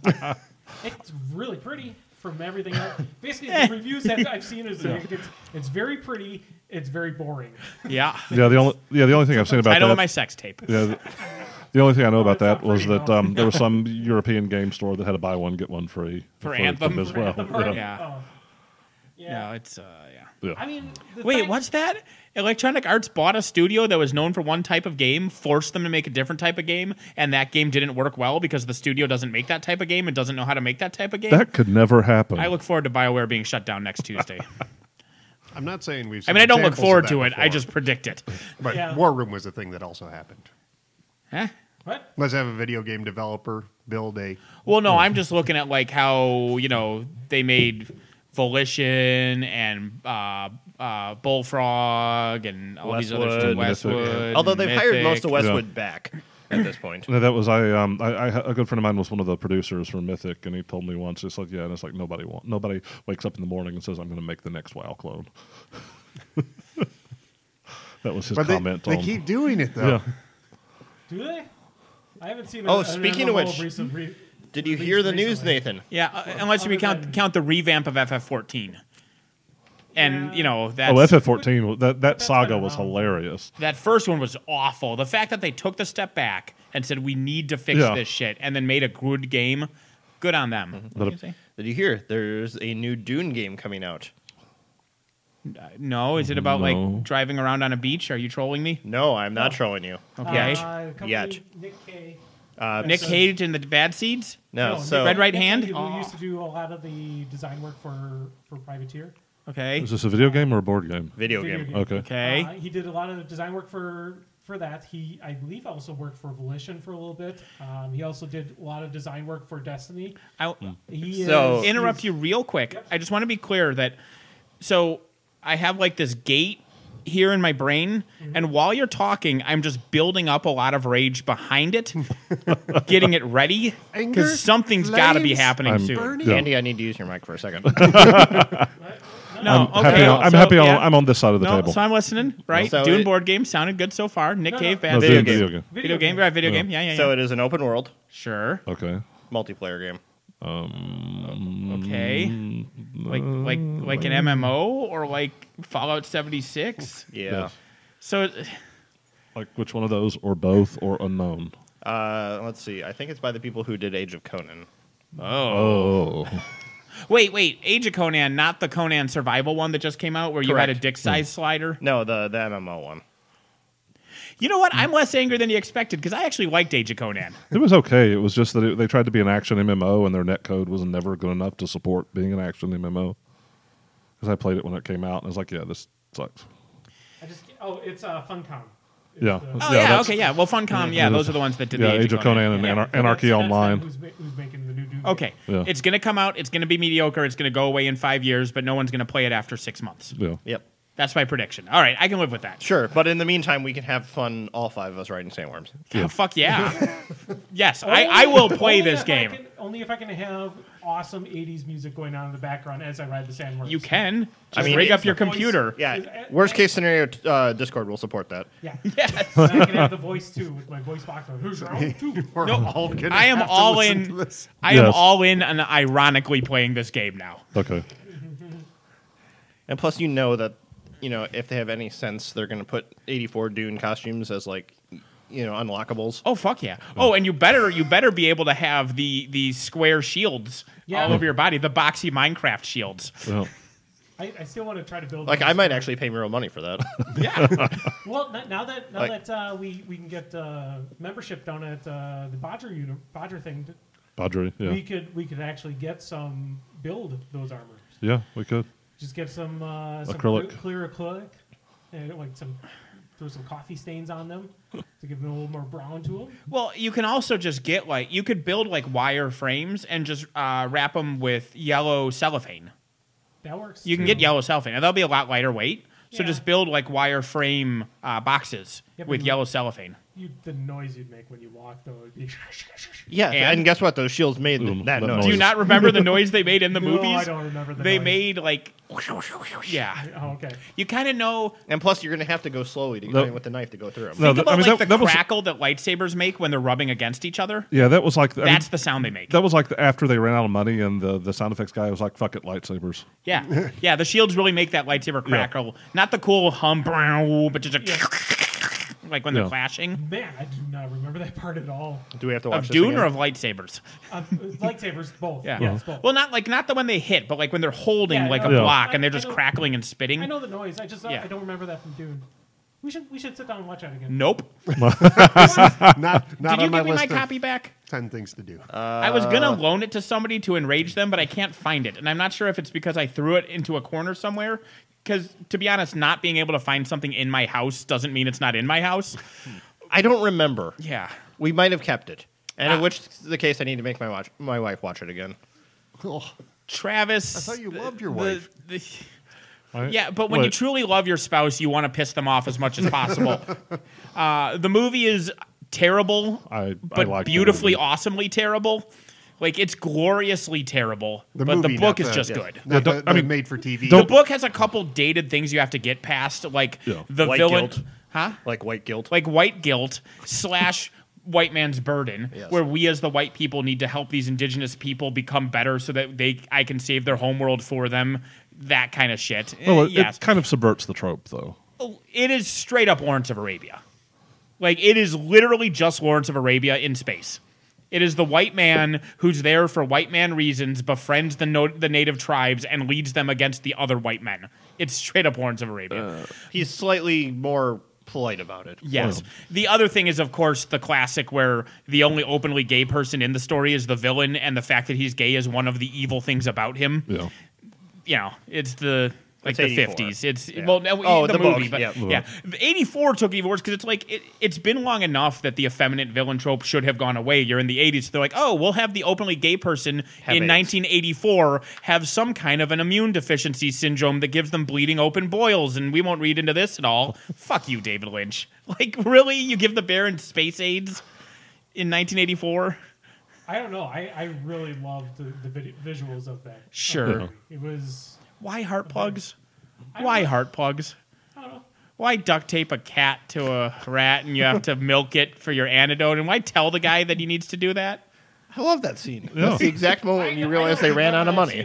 It's really pretty from everything else. Basically, the reviews that I've seen is like, it's very pretty. It's very boring. Yeah. Yeah, the only thing I've seen about I know that. my sex tape. Yeah, the only thing I know about it's not that was free, that no. there was some European game store that had a buy one get one free For Anthem? as well. Right? Yeah. Oh. Yeah, it's yeah. Yeah. I mean, the Wait, fact- what's that? Electronic Arts bought a studio that was known for one type of game, forced them to make a different type of game, and that game didn't work well because the studio doesn't make that type of game and doesn't know how to make that type of game. That could never happen. I look forward to BioWare being shut down next Tuesday. I'm not saying we've. I Seen mean, I don't look examples of forward that to it. I before, just predict it. But Yeah. War Room was a thing that also happened. Huh? What? Let's have a video game developer build a. Well, no, I'm just looking at like how they made Volition and Bullfrog and all these other Westwood, Westwood. Although they've hired most of Mythic. Westwood back at this point. No, that was a good friend of mine was one of the producers from Mythic, and he told me once, it's like, yeah, and it's like nobody wakes up in the morning and says, I'm going to make the next WoW clone. That was his But comment. they on, keep doing it though. yeah. Do they? I haven't seen. Oh, an speaking of MMO which, recent Did you released hear the news, recently. Nathan? Yeah, unless we Other than- count the revamp of FF14. And Yeah. that's FF14 that That's saga been was around. hilarious. that first one was awful. The fact that they took the step back and said we need to fix Yeah. this shit, and then made a good game, good on them. What But did you say? Did you hear? There's a new Dune game coming out. No, is it about No. like driving around on a beach? Are you trolling me? No, I'm not trolling you. Okay. Company, Yet. Nick Cage. Nick so- Cage and the Bad Seeds. No, Nick- so Red Right Nick Hand? Cage, who Oh. used to do a lot of the design work for Privateer. Okay. Is this a video game or a board game? video game. Okay. Okay. He did a lot of design work for that. He, I believe, also worked for Volition for a little bit. He also did a lot of design work for Destiny. I'll He So- interrupt you real quick. Yep. I just want to be clear that so I have like this gate here in my brain, and while you're talking, I'm just building up a lot of rage behind it, getting it ready Anger, because something's got to be flames, happening I'm soon. burning. Yeah. Andy, I need to use your mic for a second. No, I'm happy. yeah. I'm on this side of the No, table. so I'm listening. Right, So Dune it- board game sounded good so far. Nick No, Cave, no. Bad No, Video Seeds. game. video game. Video game, right? Video game. Yeah. So it is an open world Sure. Okay. multiplayer game. Okay. Like an MMO or like Fallout 76. Yeah. Yes. So Like which one of those, or both, or unknown? Let's see. I think it's by the people who did Age of Conan. Oh. wait, Age of Conan, not the Conan survival one that just came out where you had a Correct. dick size slider. No, the MMO one. You know what? I'm less angry than you expected because I actually liked Age of Conan. It was okay. It was just that they tried to be an action MMO, and their netcode was never good enough to support being an action MMO. Because I played it when it came out, and I was like, "Yeah, this sucks." It's Funcom. It's, Yeah. Oh Yeah, yeah, that's- okay, yeah. Well, Funcom, yeah, those are the ones that did Yeah, the Age of Conan and Yeah. Anarchy that's Online. them who's making the new Doom. Okay, Yeah. it's gonna come out. It's gonna be mediocre. It's gonna go away in 5 years, but no one's gonna play it after 6 months. Yeah. Yep. That's my prediction. All right, I can live with that. Sure, but in the meantime, we can have fun, all five of us riding sandworms. Oh, fuck yeah. Yes, I will play Only this if game. only if I can have awesome 80s music going on in the background as I ride the sandworms. You can just mean, rig it's up your the voice. computer. Yeah. Worst case scenario, Discord will support that. Yeah. Yes. And I can have the voice too with my voice box. Who's your own too? We're all gonna I am have to all listen in. to this. I am Yes. all in on ironically playing this game now. Okay. And plus, you know that, if they have any sense, they're going to put 84 Dune costumes as unlockables. Oh fuck yeah! Oh, and you better be able to have the square shields Yeah. all over your body, the boxy Minecraft shields. Well, I still want to try to build. Like, those I might for- actually pay real money for that. Yeah. Well, now that Like- we can get membership down at the Bodger thing, Badri. Yeah. we could actually get build those armors. Yeah, we could. Just get some Acrylic. clear acrylic, and throw some coffee stains on them to give them a little more brown to them. Well, you can also just get you could build wire frames and just wrap them with yellow cellophane. That works. You can too. get yellow cellophane, and they'll be a lot lighter weight. So Yeah. just build wire frame boxes Yeah, but with you- yellow cellophane. The noise you'd make when you walk, though. Would be Yeah, And- and guess what? Those shields made Ooh, that that noise. Do you not remember the noise they made in the No, movies? I don't remember the They noise. made yeah. Oh, okay. You kind of know. And plus, you're going to have to go slowly to, No. with the knife to go through them. No, Think about I mean, the that was crackle that lightsabers make when they're rubbing against each other. yeah. That was like That's the sound they make. that was like after they ran out of money, and the sound effects guy was like, "Fuck it, lightsabers." Yeah, yeah. The shields really make that lightsaber crackle. Not the cool hum, but just like when they're Yeah. clashing. Man, I do not remember that part at all. Do we have to watch Of this Dune again? or of lightsabers? Lightsabers, both. Yeah. Yes, both. Well, not the when they hit, but when they're holding Yeah, like a no, block I- and they're I just know- crackling and spitting. I know the noise. I Yeah. don't remember that from Dune. We should sit down and watch that again. Nope. Not Did on you my give me my list of copy back? 10 things to do. I was gonna loan it to somebody to enrage them, but I can't find it, and I'm not sure if it's because I threw it into a corner somewhere. Because to be honest, not being able to find something in my house doesn't mean it's not in my house. I don't remember. Yeah. We might have kept it. And in Ah. which the case, I need to make my wife watch it again. Oh, Travis. I thought you loved your the- wife. Right? Yeah, but when you What? truly love your spouse, you want to piss them off as much as possible. The movie is terrible, I but like the beautifully, movie. awesomely terrible. Like, it's gloriously terrible, but the movie, book not is the- just yes. good. Not don't- the I mean, made for TV. The book has a couple dated things you have to get past, like Yeah. the White villain, guilt. huh? Like white guilt. Like white guilt / white man's burden, Yes. where we as the white people need to help these indigenous people become better so that I can save their homeworld for them. that kind of shit. Well, Yes. it kind of subverts the trope, though. It is straight up Lawrence of Arabia. Like, it is literally just Lawrence of Arabia in space. It is the white man who's there for white man reasons, befriends the native tribes, and leads them against the other white men. It's straight up Lawrence of Arabia. He's slightly more polite about it. Yes. The other thing is, of course, the classic where the only openly gay person in the story is the villain, and the fact that he's gay is one of the evil things about him. Yeah. You know, it's the... Like It's the 84. 50s. It's Yeah. well, the movie, book, but yep. yeah, 84 took even worse because it's like it's been long enough that the effeminate villain trope should have gone away. You're in the 80s, so they're like, oh, we'll have the openly gay person Have in AIDS. 1984 have some kind of an immune deficiency syndrome that gives them bleeding open boils, and we won't read into this at all. Fuck you, David Lynch. Like, really, you give the Baron space AIDS in 1984? I don't know. I really loved the visuals of that. Sure. Yeah. It was. Why heart plugs? I don't Why know. heart plugs? I don't know. Why duct tape a cat to a rat and you have to milk it for your antidote? And why tell the guy that he needs to do that? I love that scene. Yeah. That's the exact moment when you realize they ran out of money.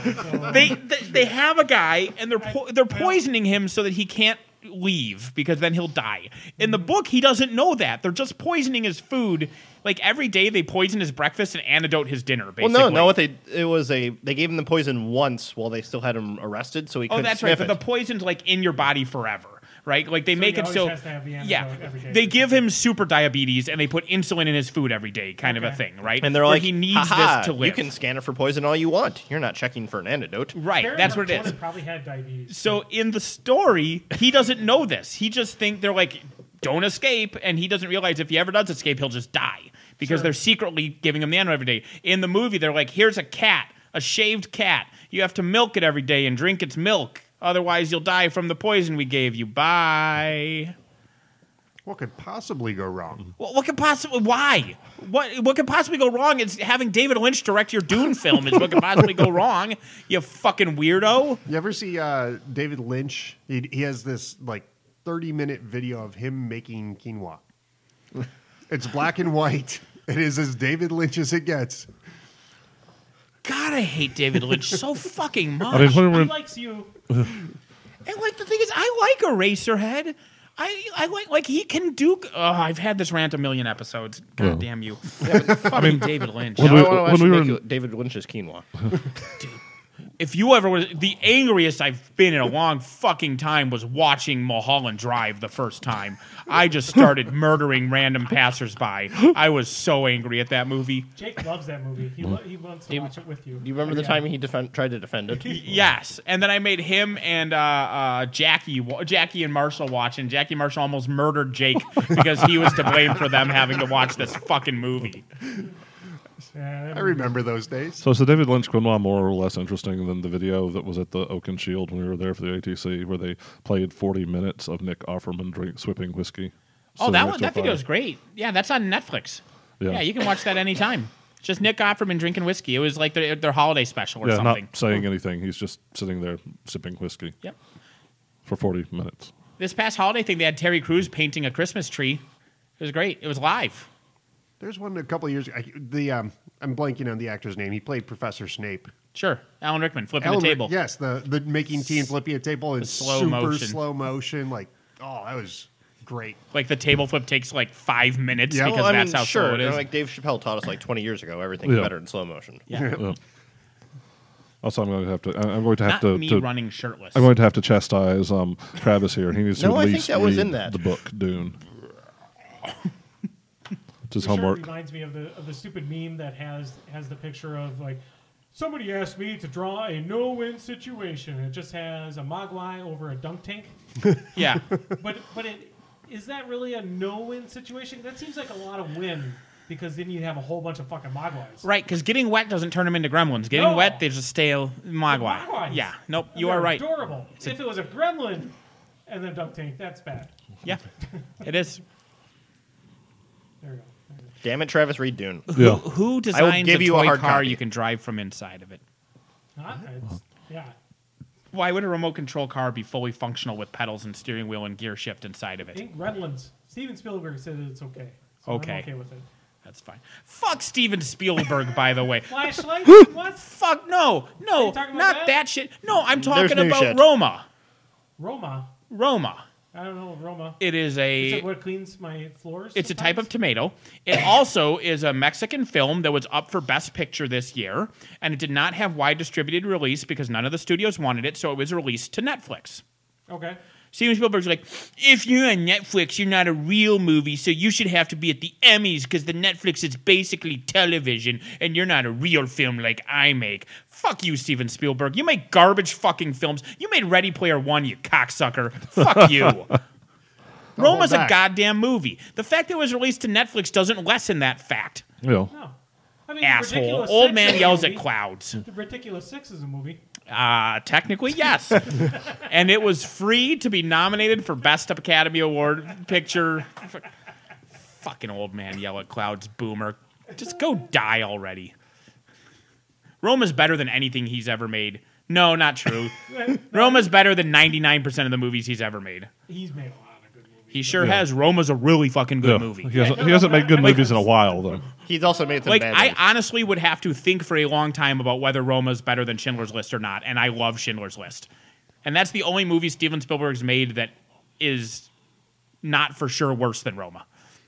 They have a guy and they're poisoning him so that he can't leave because then he'll die. In the book, he doesn't know that. They're just poisoning his food. Like every day, they poison his breakfast and antidote his dinner. Basically. Well, no. What they gave him the poison once while they still had him arrested, so he Oh, couldn't that's right. sniff But it. the poison's like in your body forever, right? Like they make he it always so. has to have the antidote Yeah, every day. they give him super diabetes and they put insulin in his food every day, kind of a Okay. thing, right? And they're Where like, he needs "Ha-ha, this to live. You can scan it for poison all you want. You're not checking for an antidote." Right, Baron that's what it is. Harkonnen probably had diabetes. So in the story, he doesn't know this. He just think they're like, don't escape, and he doesn't realize if he ever does escape, he'll just die because Sure. they're secretly giving him the antidote every day. In the movie, they're like, here's a cat, a shaved cat. You have to milk it every day and drink its milk. Otherwise, you'll die from the poison we gave you. Bye. What could possibly go wrong? Well, what could possibly? Why? What could possibly go wrong is having David Lynch direct your Dune film. Is what could possibly go wrong. You fucking weirdo. You ever see David Lynch? He has this like 30-minute video of him making quinoa. It's black and white. It is as David Lynch as it gets. God, I hate David Lynch so fucking much. I mean, when we He were, likes you. And like the thing is, I like Eraserhead. I like he can do. Oh, I've had this rant a million episodes. God Yeah. damn you! Fucking David Lynch. When Now we- I want to watch when we you were make in- David Lynch's quinoa. If you ever was the angriest I've been in a long fucking time was watching Mulholland Drive the first time. I just started murdering random passersby. I was so angry at that movie. Jake loves that movie. He wants to watch it with you. Do you remember the time he tried to defend it? Yes, and then I made him and Jackie and Marshall watch, and Jackie Marshall almost murdered Jake because he was to blame for them having to watch this fucking movie. Yeah, I remember those days. so is the David Lynch quinoa more or less interesting than the video that was at the Oak and Shield when we were there for the ATC, where they played 40 minutes of Nick Offerman swipping whiskey? Oh, sitting that next one, to a that video fire. is great. Yeah, that's on Netflix. Yeah. Yeah, you can watch that anytime. It's just Nick Offerman drinking whiskey. It was like their holiday special or Yeah, something. not saying anything. He's just sitting there sipping whiskey Yep. for 40 minutes. This past holiday thing, they had Terry Crews painting a Christmas tree. It was great. It was live. There's one a couple of years ago. I'm blanking on the actor's name. He played Professor Snape. Sure. Alan Rickman flipping Alan the Rick- table. Yes, the making tea and flipping a table in slow super motion. slow motion. Like, oh, that was great. Like the table flip takes like 5 minutes Yeah. because Well, I that's mean, how sure. slow it is. Like Dave Chappelle taught us like 20 years ago, everything's Yeah. better in slow motion. Yeah. Also, I'm going to have to. I'm going to have Not to. me to running shirtless. I'm going to have to chastise Travis here. He needs to No, at I think least that was read in that. the book Dune. It's his For sure, homework. it reminds me of the stupid meme that has the picture of like somebody asked me to draw a no-win situation. It just has a Mogwai over a dunk tank. Yeah. But is that really a no-win situation? That seems like a lot of win because then you have a whole bunch of fucking Mogwais. Right, because getting wet doesn't turn them into gremlins. Getting No. wet, they just stay Mogwai. Mogwais. Yeah. Nope, And you they're are right. Adorable. If it was a gremlin and then dunk tank, that's bad. Yeah. It is. There we go. Damn it, Travis, read Dune. Yeah. Who designs give a you a toy hard car copy. you can drive from inside of it? Yeah. Why would a remote control car be fully functional with pedals and steering wheel and gear shift inside of I it? think Redlands. Steven Spielberg said it's okay. So Okay. I'm okay with it. That's fine. Fuck Steven Spielberg, by the way. Flashlight? What? Fuck no, you talking about not that shit. No, I'm talking new about shit. Roma. Roma. I don't know Roma. It is Is a. it what cleans my floors? It's a type sometimes? of tomato. It also is a Mexican film that was up for Best Picture this year, and it did not have wide distributed release because none of the studios wanted it, so it was released to Netflix. Okay. Steven Spielberg's like, if you're on Netflix, you're not a real movie, so you should have to be at the Emmys because the Netflix is basically television, and you're not a real film like I make. Fuck you, Steven Spielberg. You make garbage fucking films. You made Ready Player One, you cocksucker. Fuck you. Roma's a back. goddamn movie. The fact that it was released to Netflix doesn't lessen that fact. Yeah. No. I mean, Asshole. Ridiculous Old Six man is a yells at movie. clouds. The Ridiculous Six is a movie. Technically, yes. And it was free to be nominated for Best Academy Award Picture. Fucking old man yell at clouds, boomer. Just go die already. Roma's better than anything he's ever made. No, not true. Roma's better than 99% of the movies he's ever made. He's made a lot of good movies. He sure has. Roma's a really fucking good movie. He hasn't made good movies in a while, though. He's also made some Like, bad I ones. honestly would have to think for a long time about whether Roma's better than Schindler's List or not, and I love Schindler's List. And that's the only movie Steven Spielberg's made that is not for sure worse than Roma.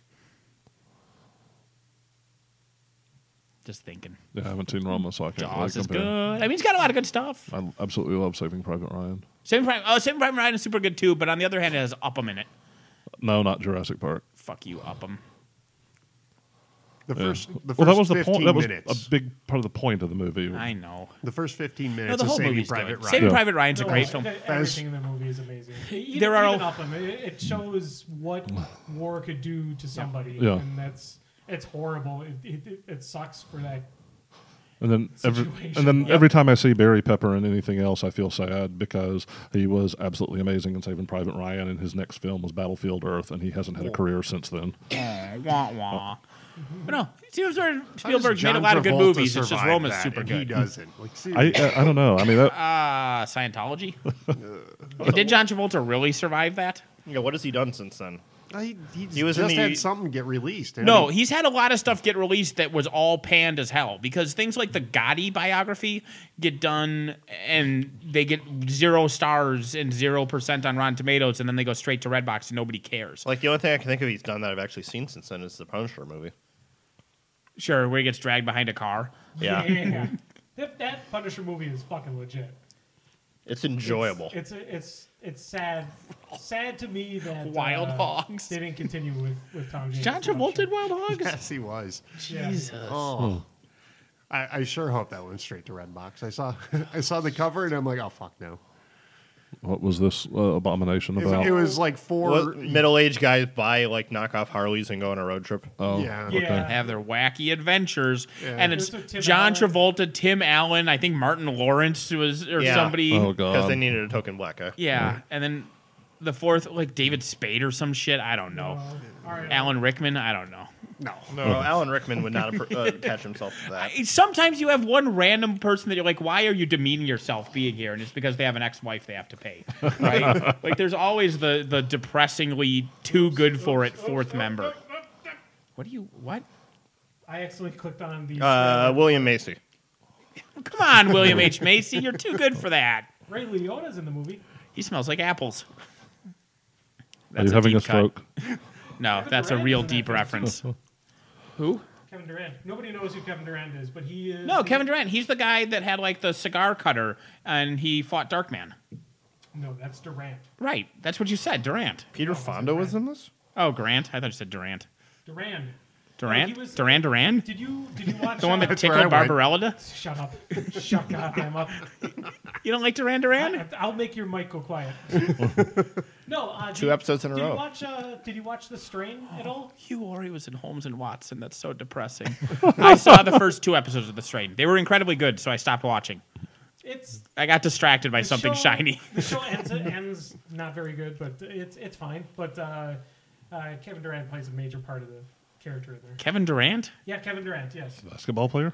Just thinking. Yeah, I haven't seen Roma, so I can't Jaws really is compare. good. I mean, he's got a lot of good stuff. I absolutely love Saving Private Ryan. Saving Private Ryan is super good too, but on the other hand, it has Upham in it. No, not Jurassic Park. Fuck you, Upham. The first Well, that was the 15 point. That was minutes. a big part of the point of the movie. I know. The first 15 No, minutes the of whole Saving movie's Private good. Ryan. Saving Yeah. Private Ryan's a great film. Everything in the movie is amazing. Even, There are even Upham, it shows what war could do to somebody, Yeah. and it's horrible. It sucks for that. And then Situation. every time I see Barry Pepper in anything else, I feel sad because he was absolutely amazing in Saving Private Ryan, and his next film was Battlefield Earth, and he hasn't had a career since then. Wah wah. But no, Steven How does Spielberg's made a John lot of good Travolta movies. It's just survive Roma's that super and good. He doesn't. Like, seriously. I don't know. I mean, that, Scientology? Did John Travolta really survive that? Yeah, what has he done since then? He was in just the- had something get released. didn't No, he? he's had a lot of stuff get released that was all panned as hell because things like the Gotti biography get done and they get 0 stars and 0% on Rotten Tomatoes, and then they go straight to Redbox and nobody cares. Like, the only thing I can think of he's done that I've actually seen since then is the Punisher movie. Sure, where he gets dragged behind a car. Yeah. That Punisher movie is fucking legit. It's enjoyable. It's sad to me that Wild Hogs. they didn't continue with Tom James. John Travolta in Wild Hogs? Yes, he was. Jesus. Oh. I sure hope that went straight to Redbox. I saw the cover and I'm like, oh fuck no. what was this abomination about? It was like four. What middle-aged guys buy like knockoff Harleys and go on a road trip? Oh, Yeah. okay. Yeah. Have their wacky adventures, and it's It was with Tim John Allen. Travolta, Tim Allen, I think Martin Lawrence was or Yeah. somebody. Oh Because they god. needed a token black guy. Yeah, and then the fourth, like David Spade or some shit. I don't know. All right, Alan Rickman. I don't know. No. No, Alan Rickman would not attach himself to that. Sometimes you have one random person that you're like, why are you demeaning yourself being here? And it's because they have an ex-wife they have to pay, right? Like there's always the depressingly too good for it fourth member. What? I accidentally clicked on the William Macy. Come on, William H. Macy, you're too good for that. Ray Liotta's in the movie. He smells like apples. Are you having deep a stroke? cut. No, that's a Durant real is in that deep film, reference. Who? Kevin Durant. Nobody knows who Kevin Durant is, but he is. No, Kevin Durant. He's the guy that had like the cigar cutter and he fought Darkman. No, that's Durant. Right. That's what you said, Durant. Peter Fonda was in this? Oh, Grant. I thought you said Durant. Durant. Durant? he was- Duran? Did you watch The one that where I tickled went. Barbarella? Shut up. Shut goddamn up. You don't like Duran? I'll make your mic go quiet. No, Two episodes in a row. Did you watch The Strain at all? Hugh Laurie was in Holmes and Watson. That's so depressing. I saw the first 2 episodes of The Strain. They were incredibly good, so I stopped watching. It's I got distracted by the something show- shiny. The show ends not very good, but it's fine. But Kevin Durant plays a major part of the character in there. Kevin Durant? Yeah, Kevin Durant. Yes, Basketball player?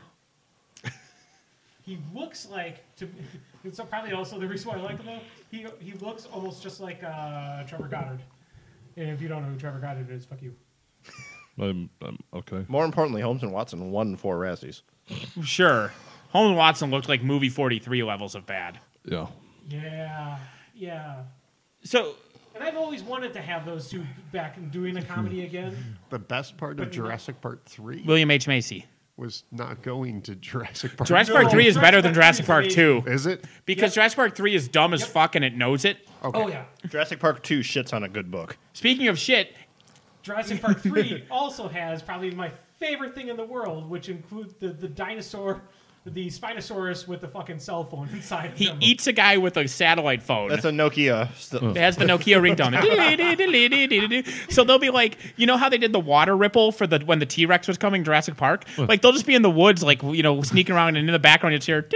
he looks like. It's probably also the reason why I like him. Though he looks almost just like Trevor Goddard. And if you don't know who Trevor Goddard is, fuck you. Okay. More importantly, Holmes and Watson won 4 Razzies. Sure. Holmes and Watson looked like movie 43 levels of bad. Yeah. Yeah. So And I've always wanted to have those two back and doing a comedy again. The best part of But Jurassic Park 3 William H. Macy. was not going to Jurassic Park. Jurassic No, Park 3 is better than Jurassic Jurassic Park 3 Park is 2 Is it? because Jurassic Park 3 is dumb as fuck and it knows it. Okay. Oh, yeah. Jurassic Park 2 shits on a good book. Speaking of shit, Jurassic Park 3 also has probably my favorite thing in the world, which includes the dinosaur, the Spinosaurus with the fucking cell phone inside of he him. eats a guy with a satellite phone. That's a Nokia. It has the Nokia ringtone. So they'll be like, you know how they did the water ripple for when the T-Rex was coming, Jurassic Park? Like they'll just be in the woods, like sneaking around, and in the background you just hear.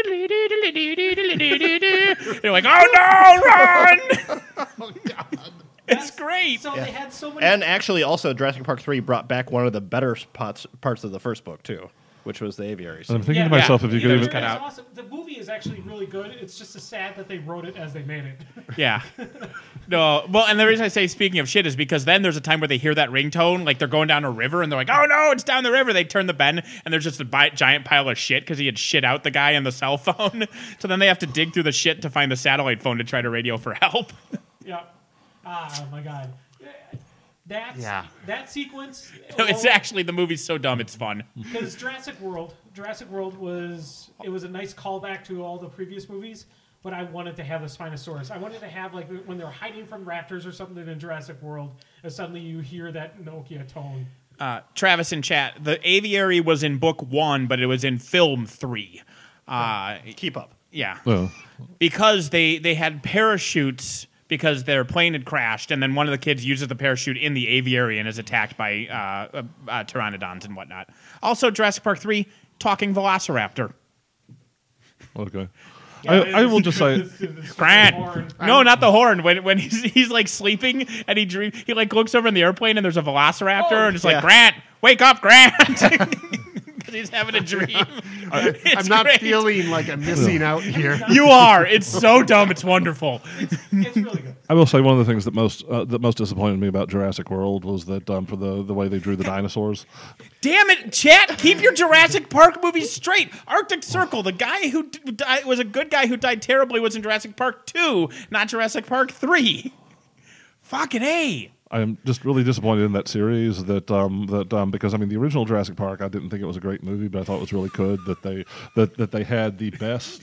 They're like, oh no, run! Oh God. It's great. So they had so many. And actually, also, Jurassic Park 3 brought back one of the better parts of the first book, too, which was the aviary And scene. I'm thinking Yeah. to myself, if you Yeah. could It's even, cut out. Awesome. The movie is actually really good. It's just sad that they wrote it as they made it. Yeah. No. Well, and the reason I say speaking of shit is because then there's a time where they hear that ringtone, like they're going down a river, and they're like, "Oh no, it's down the river." They turn the bend, and there's just a giant pile of shit because he had shit out the guy on the cell phone. So then they have to dig through the shit to find the satellite phone to try to radio for help. Yeah. Oh my god. That sequence. No, it's actually the movie's so dumb it's fun. Because Jurassic World was a nice callback to all the previous movies, but I wanted to have a Spinosaurus. I wanted to have like when they were hiding from raptors or something in Jurassic World, and suddenly you hear that Nokia tone. Travis in chat, the aviary was in book 1, but it was in film 3. Keep up. Yeah. well, Because they had parachutes because their plane had crashed, and then one of the kids uses the parachute in the aviary and is attacked by pteranodons and whatnot. Also, Jurassic Park 3, talking velociraptor. okay. I will just say, Grant. No, not the horn. When he's like sleeping and he like looks over in the airplane and there's a velociraptor and it's like, yeah. Grant, wake up, Grant. Because he's having a dream. I'm not great. feeling like I'm missing out here. You are. It's so dumb. It's wonderful. It's really good. I will say one of the things that most disappointed me about Jurassic World was that for the way they drew the dinosaurs. Damn it, chat! Keep your Jurassic Park movies straight. Arctic Circle, the guy who was a good guy who died terribly was in Jurassic Park 2, not Jurassic Park 3. Fucking A. I am just really disappointed in that series because I mean the original Jurassic Park I didn't think it was a great movie, but I thought it was really good that they had the best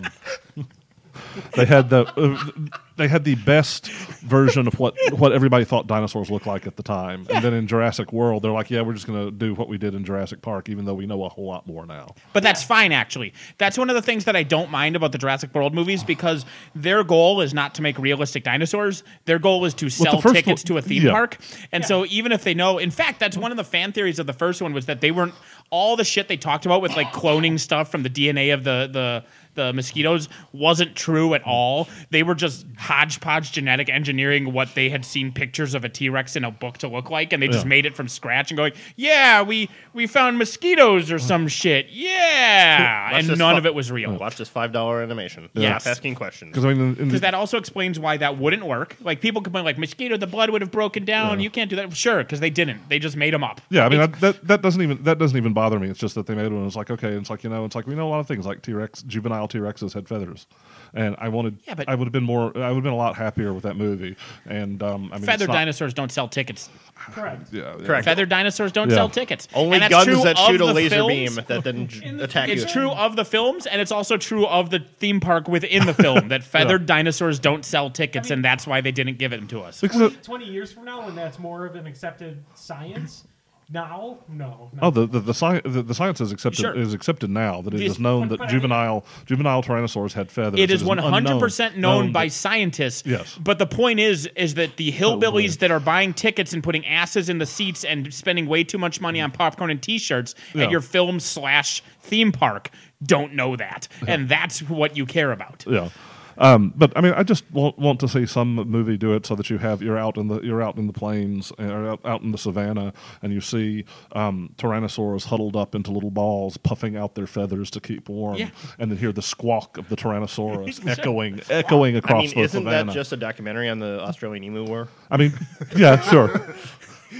they had the best version of what everybody thought dinosaurs looked like at the time. And then in Jurassic World they're like, yeah, we're just going to do what we did in Jurassic Park even though we know a whole lot more now. But that's fine, actually. That's one of the things that I don't mind about the Jurassic World movies because their goal is not to make realistic dinosaurs. Their goal is to sell first tickets one- to a theme yeah. park. And so even if they know, in fact, that's one of the fan theories of the first one was that they weren't, all the shit they talked about with like cloning stuff from the DNA of the mosquitoes wasn't true at all. They were just hodgepodge genetic engineering what they had seen pictures of a T-Rex in a book to look like, and they just Yeah. made it from scratch and going, yeah, we found mosquitoes or some shit. Yeah. Watch And this none fu- of it was real. Watch this $5 animation. Yes. Stop asking questions. Because I mean in the, Because that also explains why that wouldn't work. Like, people complain, like, mosquito, the blood would have broken down. You can't do that. Sure, because they didn't. They just made them up. yeah, I mean that doesn't even bother me. It's just that they made it and it's like, okay, it's like we know a lot of things like juvenile T-Rexes had feathers. And I would have been a lot happier with that movie. And I mean, Feathered it's not- dinosaurs don't sell tickets. Correct. Yeah, yeah. Correct. Feathered dinosaurs don't Yeah. sell tickets. Only And that's guns true that of shoot a the laser films. beam that then attack you. It's true of the films, and it's also true of the theme park within the film that feathered dinosaurs don't sell tickets, and that's why they didn't give it to us. Because 20 years from now, when that's more of an accepted science, now, no. the science is accepted Sure. is accepted now that it This- is known but that I mean- juvenile tyrannosaurs had feathers. It is an 100% known by that- scientists. Yes. But the point is that the hillbillies boy. that are buying tickets and putting asses in the seats and spending way too much money on popcorn and T-shirts Yeah. at your film/theme park don't know that, and that's what you care about. Yeah. But I mean, I just want to see some movie do it so that you're out in the plains or out in the savannah, and you see tyrannosaurs huddled up into little balls, puffing out their feathers to keep warm, Yeah. and then hear the squawk of the tyrannosaurus echoing I across mean, the isn't savannah. that just a documentary on the Australian emu war? I mean, yeah, sure.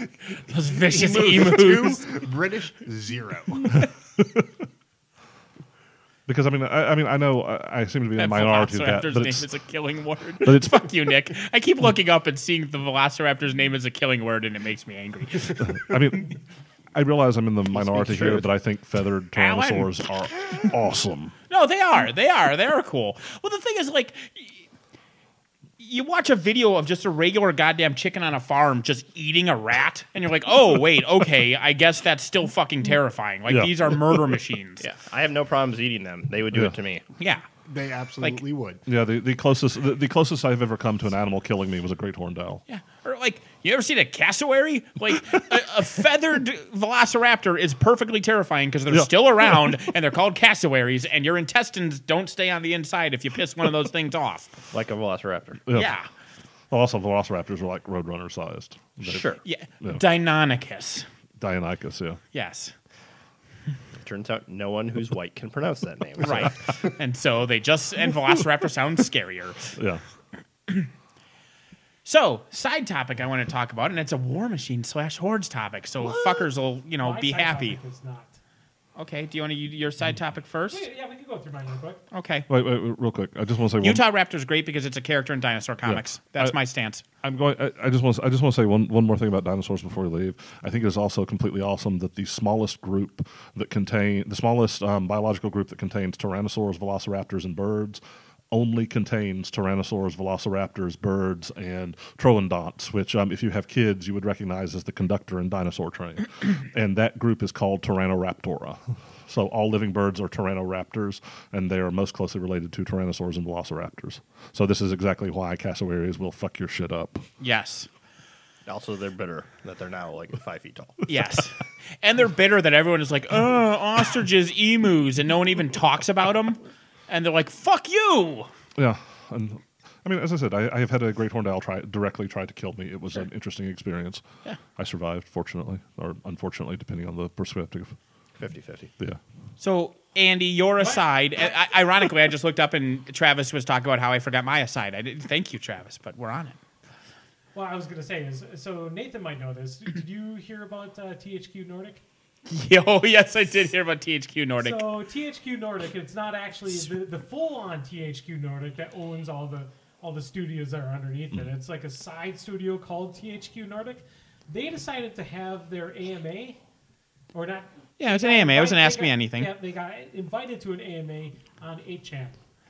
Those vicious Emu, emus. 2, British 0. Because I know I seem to be in the minority of that, Velociraptor's but name it's is a killing word. but it's Fuck you, Nick. I keep looking up and seeing the Velociraptor's name as a killing word, and it makes me angry. I mean, I realize I'm in the minority here, truth. but I think feathered Alan. tyrannosaurs are awesome. No, they are. They are cool. Well, the thing is, like, you watch a video of just a regular goddamn chicken on a farm just eating a rat, and you're like, oh, wait, okay, I guess that's still fucking terrifying. Like, Yeah. these are murder machines. Yeah, I have no problems eating them. They would do Yeah. it to me. Yeah. They absolutely would. Yeah, the closest I've ever come to an animal killing me was a great horned owl. Yeah. Or, like, you ever seen a cassowary? Like, a feathered velociraptor is perfectly terrifying because they're Yeah. still around, and they're called cassowaries, and your intestines don't stay on the inside if you piss one of those things off. Like a velociraptor. Yeah. Well, also, velociraptors are like roadrunner sized. Sure. Yeah. Yeah. Deinonychus. Deinonychus, yeah. Yes. Turns out no one who's white can pronounce that name. so- Right. And so they just, and velociraptor sounds scarier. Yeah. So, side topic I want to talk about, and it's a War Machine / Hordes topic, so fuckers will, My be side happy. topic is not. Okay, do you want to your side topic first? Yeah, we can go through mine real quick. Okay. Wait, real quick. I just want to say Utah Raptor's great because it's a character in dinosaur comics. That's my stance. I'm going. I just want to say one more thing about dinosaurs before we leave. I think it is also completely awesome that the smallest group that biological group that contains tyrannosaurs, velociraptors, and birds only contains tyrannosaurs, velociraptors, birds, and troodonts, which if you have kids, you would recognize as the conductor in Dinosaur Train. And that group is called Tyrannoraptora. So all living birds are Tyrannoraptors, and they are most closely related to tyrannosaurs and velociraptors. So this is exactly why cassowaries will fuck your shit up. Yes. Also, they're bitter that they're now like 5 feet tall. Yes. And they're bitter that everyone is like, ostriches, emus, and no one even talks about them. And they're like, fuck you. Yeah. And I mean, as I said, I have had a great horned owl directly try to kill me. It was an interesting experience. Yeah. I survived, fortunately, or unfortunately, depending on the perspective. 50-50. Yeah. So, Andy, your aside. Ironically, I just looked up and Travis was talking about how I forgot my aside. I didn't thank you, Travis, but we're on it. Well, I was going to say is so Nathan might know this. Did you hear about THQ Nordic? Oh, yes, I did hear about THQ Nordic. So THQ Nordic, it's not actually the full-on THQ Nordic that owns all the studios that are underneath it. It's like a side studio called THQ Nordic. They decided to have their AMA, or not. Yeah, it was an AMA. It was an Ask Me Anything. Yeah, they got invited to an AMA on 8chan.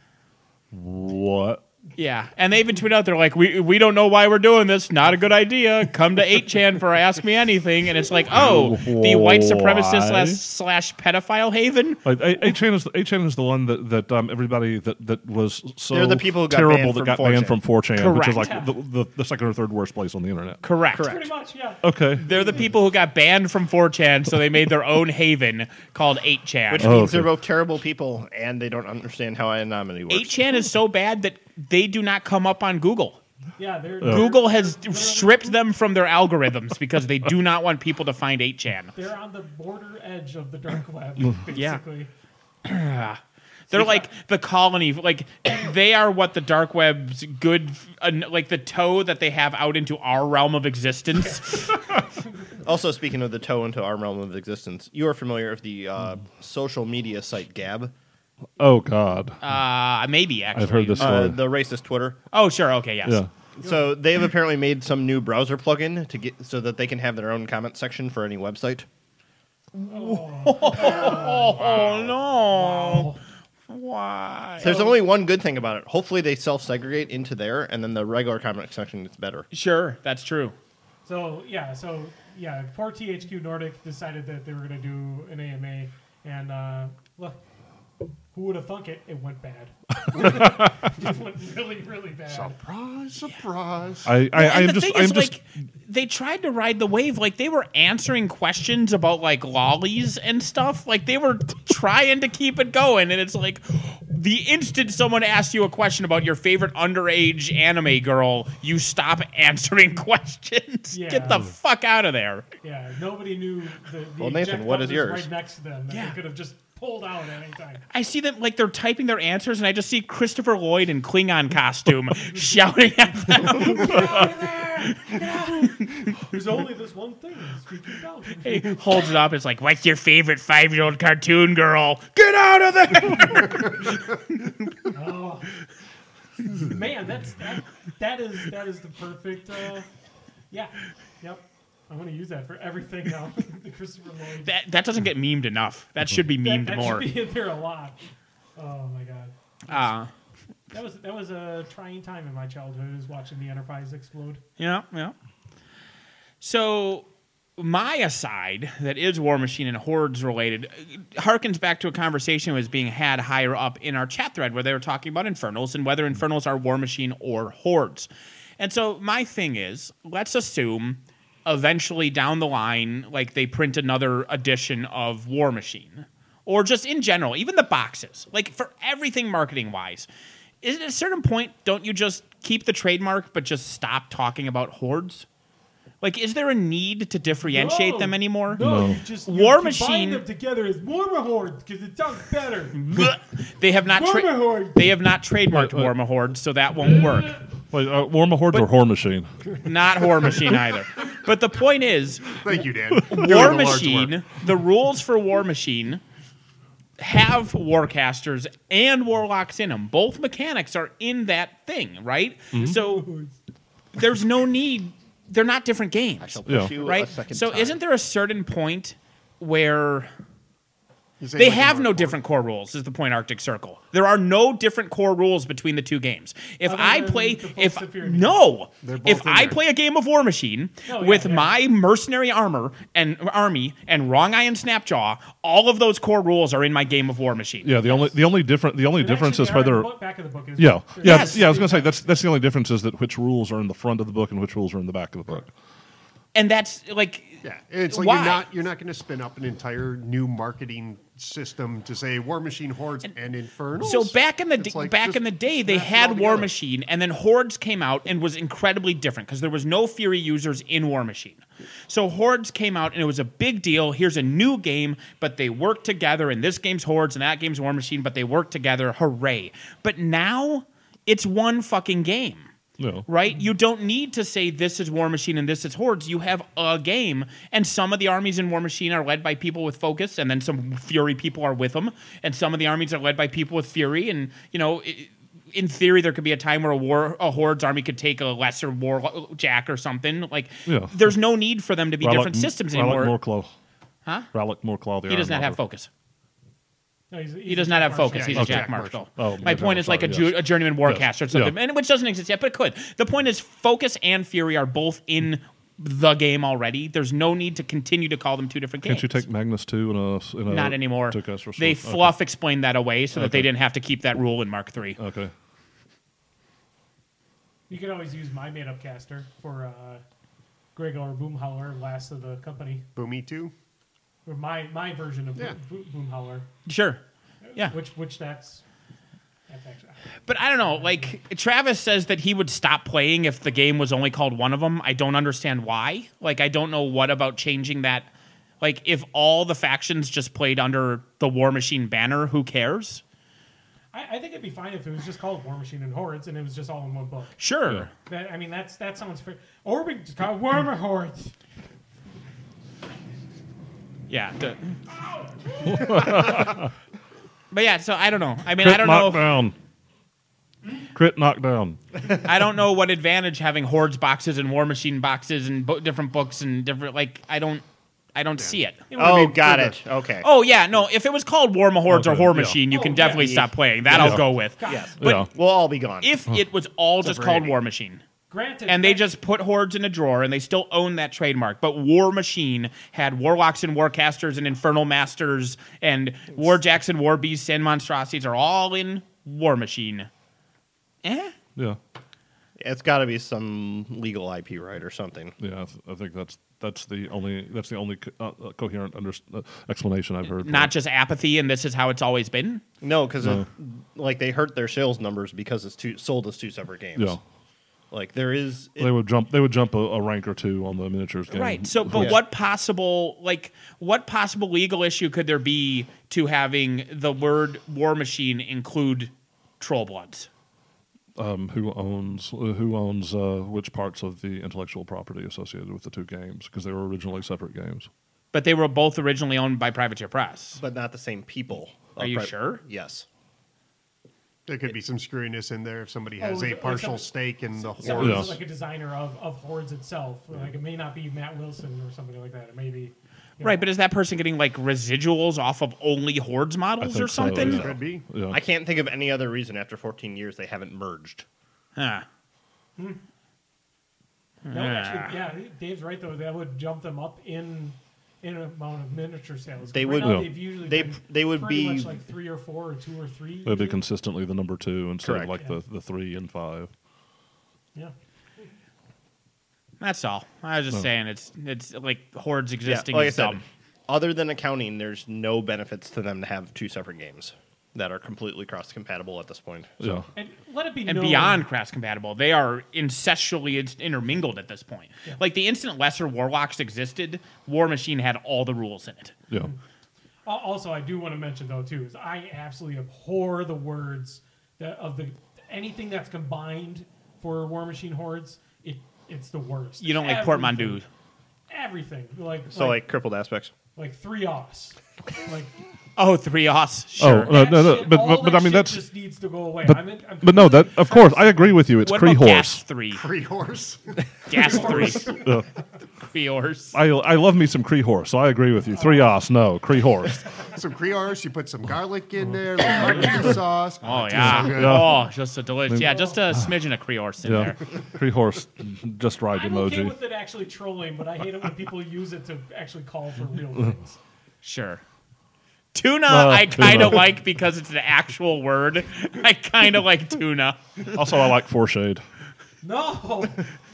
What? Yeah, and they even tweet out, they're like, we don't know why we're doing this. Not a good idea. Come to 8chan for Ask Me Anything. And it's like, oh, the white supremacist / pedophile haven? Like 8chan is the one that everybody that was so They're the people who got terrible banned that from got banned 4chan. from 4chan, which is Correct. like the second or third worst place on the internet. Correct. Pretty much, yeah. Okay. They're the people who got banned from 4chan, so they made their own haven called 8chan. Which means they're both terrible people, and they don't understand how anonymity works. 8chan is so bad that they do not come up on Google. Yeah, they're Google has stripped them from their algorithms because they do not want people to find 8chan. They're on the border edge of the dark web, Yeah. basically. They're like the colony. Like, they are what the dark web's good, like the toe that they have out into our realm of existence. Also, speaking of the toe into our realm of existence, you are familiar with the social media site Gab? Oh God. Maybe, actually. I've heard this story. The racist Twitter. Oh, sure. Okay, yes. yeah. So they have apparently made some new browser plugin to get so that they can have their own comment section for any website. Oh, no. Why? There's only one good thing about it. Hopefully, they self-segregate into there, and then the regular comment section is better. Sure, that's true. So poor THQ Nordic decided that they were going to do an AMA, and look, who would have thunk it? It went bad. It went really, really bad. Surprise. I And am the just thing is, like, they tried to ride the wave. Like, they were answering questions about, like, lollies and stuff. Like, they were trying to keep it going. And it's like, the instant someone asks you a question about your favorite underage anime girl, you stop answering questions. Yeah. Get the fuck out of there. Yeah, nobody knew the Well, Nathan, eject what button is was yours? right next to them that Yeah. they could have just pulled out at any time. I see them, like, they're typing their answers, and I just see Christopher Lloyd in Klingon costume shouting at them. There's only this one thing. Speaking about. He holds it up. It's like, what's your favorite 5-year-old cartoon girl? Get out of there! Oh. Man, that is the perfect. Yeah. Yep. I'm going to use that for everything now. The Christopher Lloyd. That doesn't get memed enough. That should be memed that more. should be in there a lot. Oh my god. That was a trying time in my childhood. Was watching the Enterprise explode. Yeah. So my aside that is War Machine and Hordes related harkens back to a conversation that was being had higher up in our chat thread where they were talking about Infernals and whether Infernals are War Machine or Hordes. And so my thing is, let's assume eventually down the line, like they print another edition of War Machine. Or just in general, even the boxes. Like for everything marketing wise. Is it at a certain point, don't you just keep the trademark but just stop talking about Hordes? Like, is there a need to differentiate them anymore? No, you War combine Machine them together as Warma Hordes because it sounds better. They have not Warma Hordes. they have not trademarked Warma Horde, so that won't work. Wait, Warma Horde or Whore Machine? Not Horror Machine either. But the point is, Thank you, Dan. Doing War the Lord's Machine, work. the rules for War Machine have Warcasters and Warlocks in them. Both mechanics are in that thing, right? So there's no need. They're not different games. I shall push Yeah. you Right? a second So time. isn't there a certain point where You say they like have a no Mark different core rules, is the point, Arctic Circle. There are no different core rules between the two games. If Other I than play the if folks that fear no, They're both if in I there. play a game of War Machine Oh, yeah, with yeah. my mercenary armor and army and Wrong Eye and Snapjaw, all of those core rules are in my game of War Machine. Yeah, the only difference is Actually, whether the back of the book is yeah. Yes. I was going to say that's the only difference is that which rules are in the front of the book and which rules are in the back of the book. And that's like Yeah, it's like why? you're not going to spin up an entire new marketing system to say War Machine, Hordes, and Infernals. So back in the It's like back just in the day, they smash it had all War together. Machine, and then Hordes came out and was incredibly different because there was no Fury users in War Machine. So Hordes came out and it was a big deal. Here's a new game, but they work together. And this game's Hordes and that game's War Machine, but they work together. Hooray! But now it's one fucking game. No. Right? You don't need to say this is War Machine and this is Hordes. You have a game, and some of the armies in War Machine are led by people with focus, and then some Fury people are with them, and some of the armies are led by people with Fury, and in theory, there could be a time where a Hordes army could take a lesser War Jack or something. Like, Yeah. there's no need for them to be different systems anymore. Morclaw. Huh? Rallic Morclaw. The He does Iron not have Monger. focus. No, He does not have focus. Yeah, He's he's a Jack Jack Marshall. Marshall. Oh, My yeah, point is like sorry, yes. a journeyman warcaster Yes. or something, Yeah. and which doesn't exist yet, but it could. The point is, focus and Fury are both in the game already. There's no need to continue to call them two different games. Can't you take Magnus 2 in a Not anymore. To Caster Sword? They Okay. fluff explained that away so that they Okay. didn't have to keep that rule in Mark III. Okay. You can always use my made-up caster for Gregor Boomhauer, last of the company, Boomy 2. or my version of Yeah. Boomhauer, Sure. Yeah. which that's actually. But I don't know. Like, Travis says that he would stop playing if the game was only called one of them. I don't understand why. Like, I don't know what about changing that. Like, if all the factions just played under the War Machine banner, who cares? I think it'd be fine if it was just called War Machine and Hordes and it was just all in one book. Sure. Yeah. That sounds fair. Or we just call it Warmer Hordes. Yeah. But yeah, so I don't know. I mean, I don't know. knockdown. Crit knockdown. I don't know what advantage having Hordes boxes and War Machine boxes and different books and different, like, I don't see it. Oh, got it. Okay. Oh yeah, no. If it was called War Hordes or Okay, War yeah. Machine, you can Oh, definitely yeah. stop playing. That I'll Yeah. go with. Yes. But Yeah. We'll all be gone. if it was all just called Brady. War Machine, Granted, and they just put Hordes in a drawer and they still own that trademark, but War Machine had Warlocks and Warcasters and Infernal Masters and Warjacks and War Beasts and Monstrosities are all in War Machine. Yeah. It's got to be some legal IP right or something. Yeah. I think that's the only coherent explanation I've heard. Not just apathy and this is how it's always been. No, because like they hurt their sales numbers because it's sold as two separate games. Yeah. Like there is. They would jump a rank or two on the miniatures game. Right. So, but Yeah. what possible legal issue could there be to having the word War Machine include Troll Bloods? who owns which parts of the intellectual property associated with the two games, because they were originally separate games. But they were both originally owned by Privateer Press. But not the same people. Are you sure? Yes. There could be some screwiness in there if somebody has a or partial some- stake in the Somebody horse. who's like a designer of Hordes itself. Like it may not be Matt Wilson or somebody like that. It may be you know, Right, but is that person getting like residuals off of only Hordes models think or so, something? yeah. Could be. Yeah. I can't think of any other reason after 14 years they haven't merged. Huh. No, actually, yeah, Dave's right though. That would jump them up in amount of miniature sales. They Right would- now, Yeah. they've usually They- been they would pretty be- much like 3 or 4 or 2 or 3. It'd be consistently the number 2 instead Correct. of like Yeah. the 3 and 5. Yeah. That's all. I was just saying it's like Hordes existing like I is said, dumb. other than accounting, there's no benefits to them to have 2 separate games that are completely cross-compatible at this point. Yeah. And let it be And known, beyond cross compatible, they are incestually intermingled at this point. Like the instant lesser warlocks existed, War Machine had all the rules in it. Yeah. Also, I do want to mention though too is I absolutely abhor the words anything that's combined for War Machine Hordes. It's the worst. You don't like Everything. portmanteau. Everything So, like crippled aspects. like 3 os. Like Oh, 3 os. Sure. Oh, no, that shit- but all that I mean shit that's just needs to go away. but, I'm but no, that of course I agree with you. It's What Cree about Gas horse. 3? Free horse. Gas 3. Yeah. Cree horse. I love me some Cree horse, so I agree with you. 3 os, no Cree horse. Some Cree horse. You put some garlic in there, little barbecue sauce. Oh, it's yeah. so good. Oh, just a delicious. Yeah, just a smidgen of Cree horse in Yeah, there. Cree horse, just right I'm okay emoji. with it actually trolling, but I hate it when people use it to actually call for real things. Sure. Tuna, I kind tuna. of like because it's an actual word. I kind of like tuna. Also, I like foreshade. No.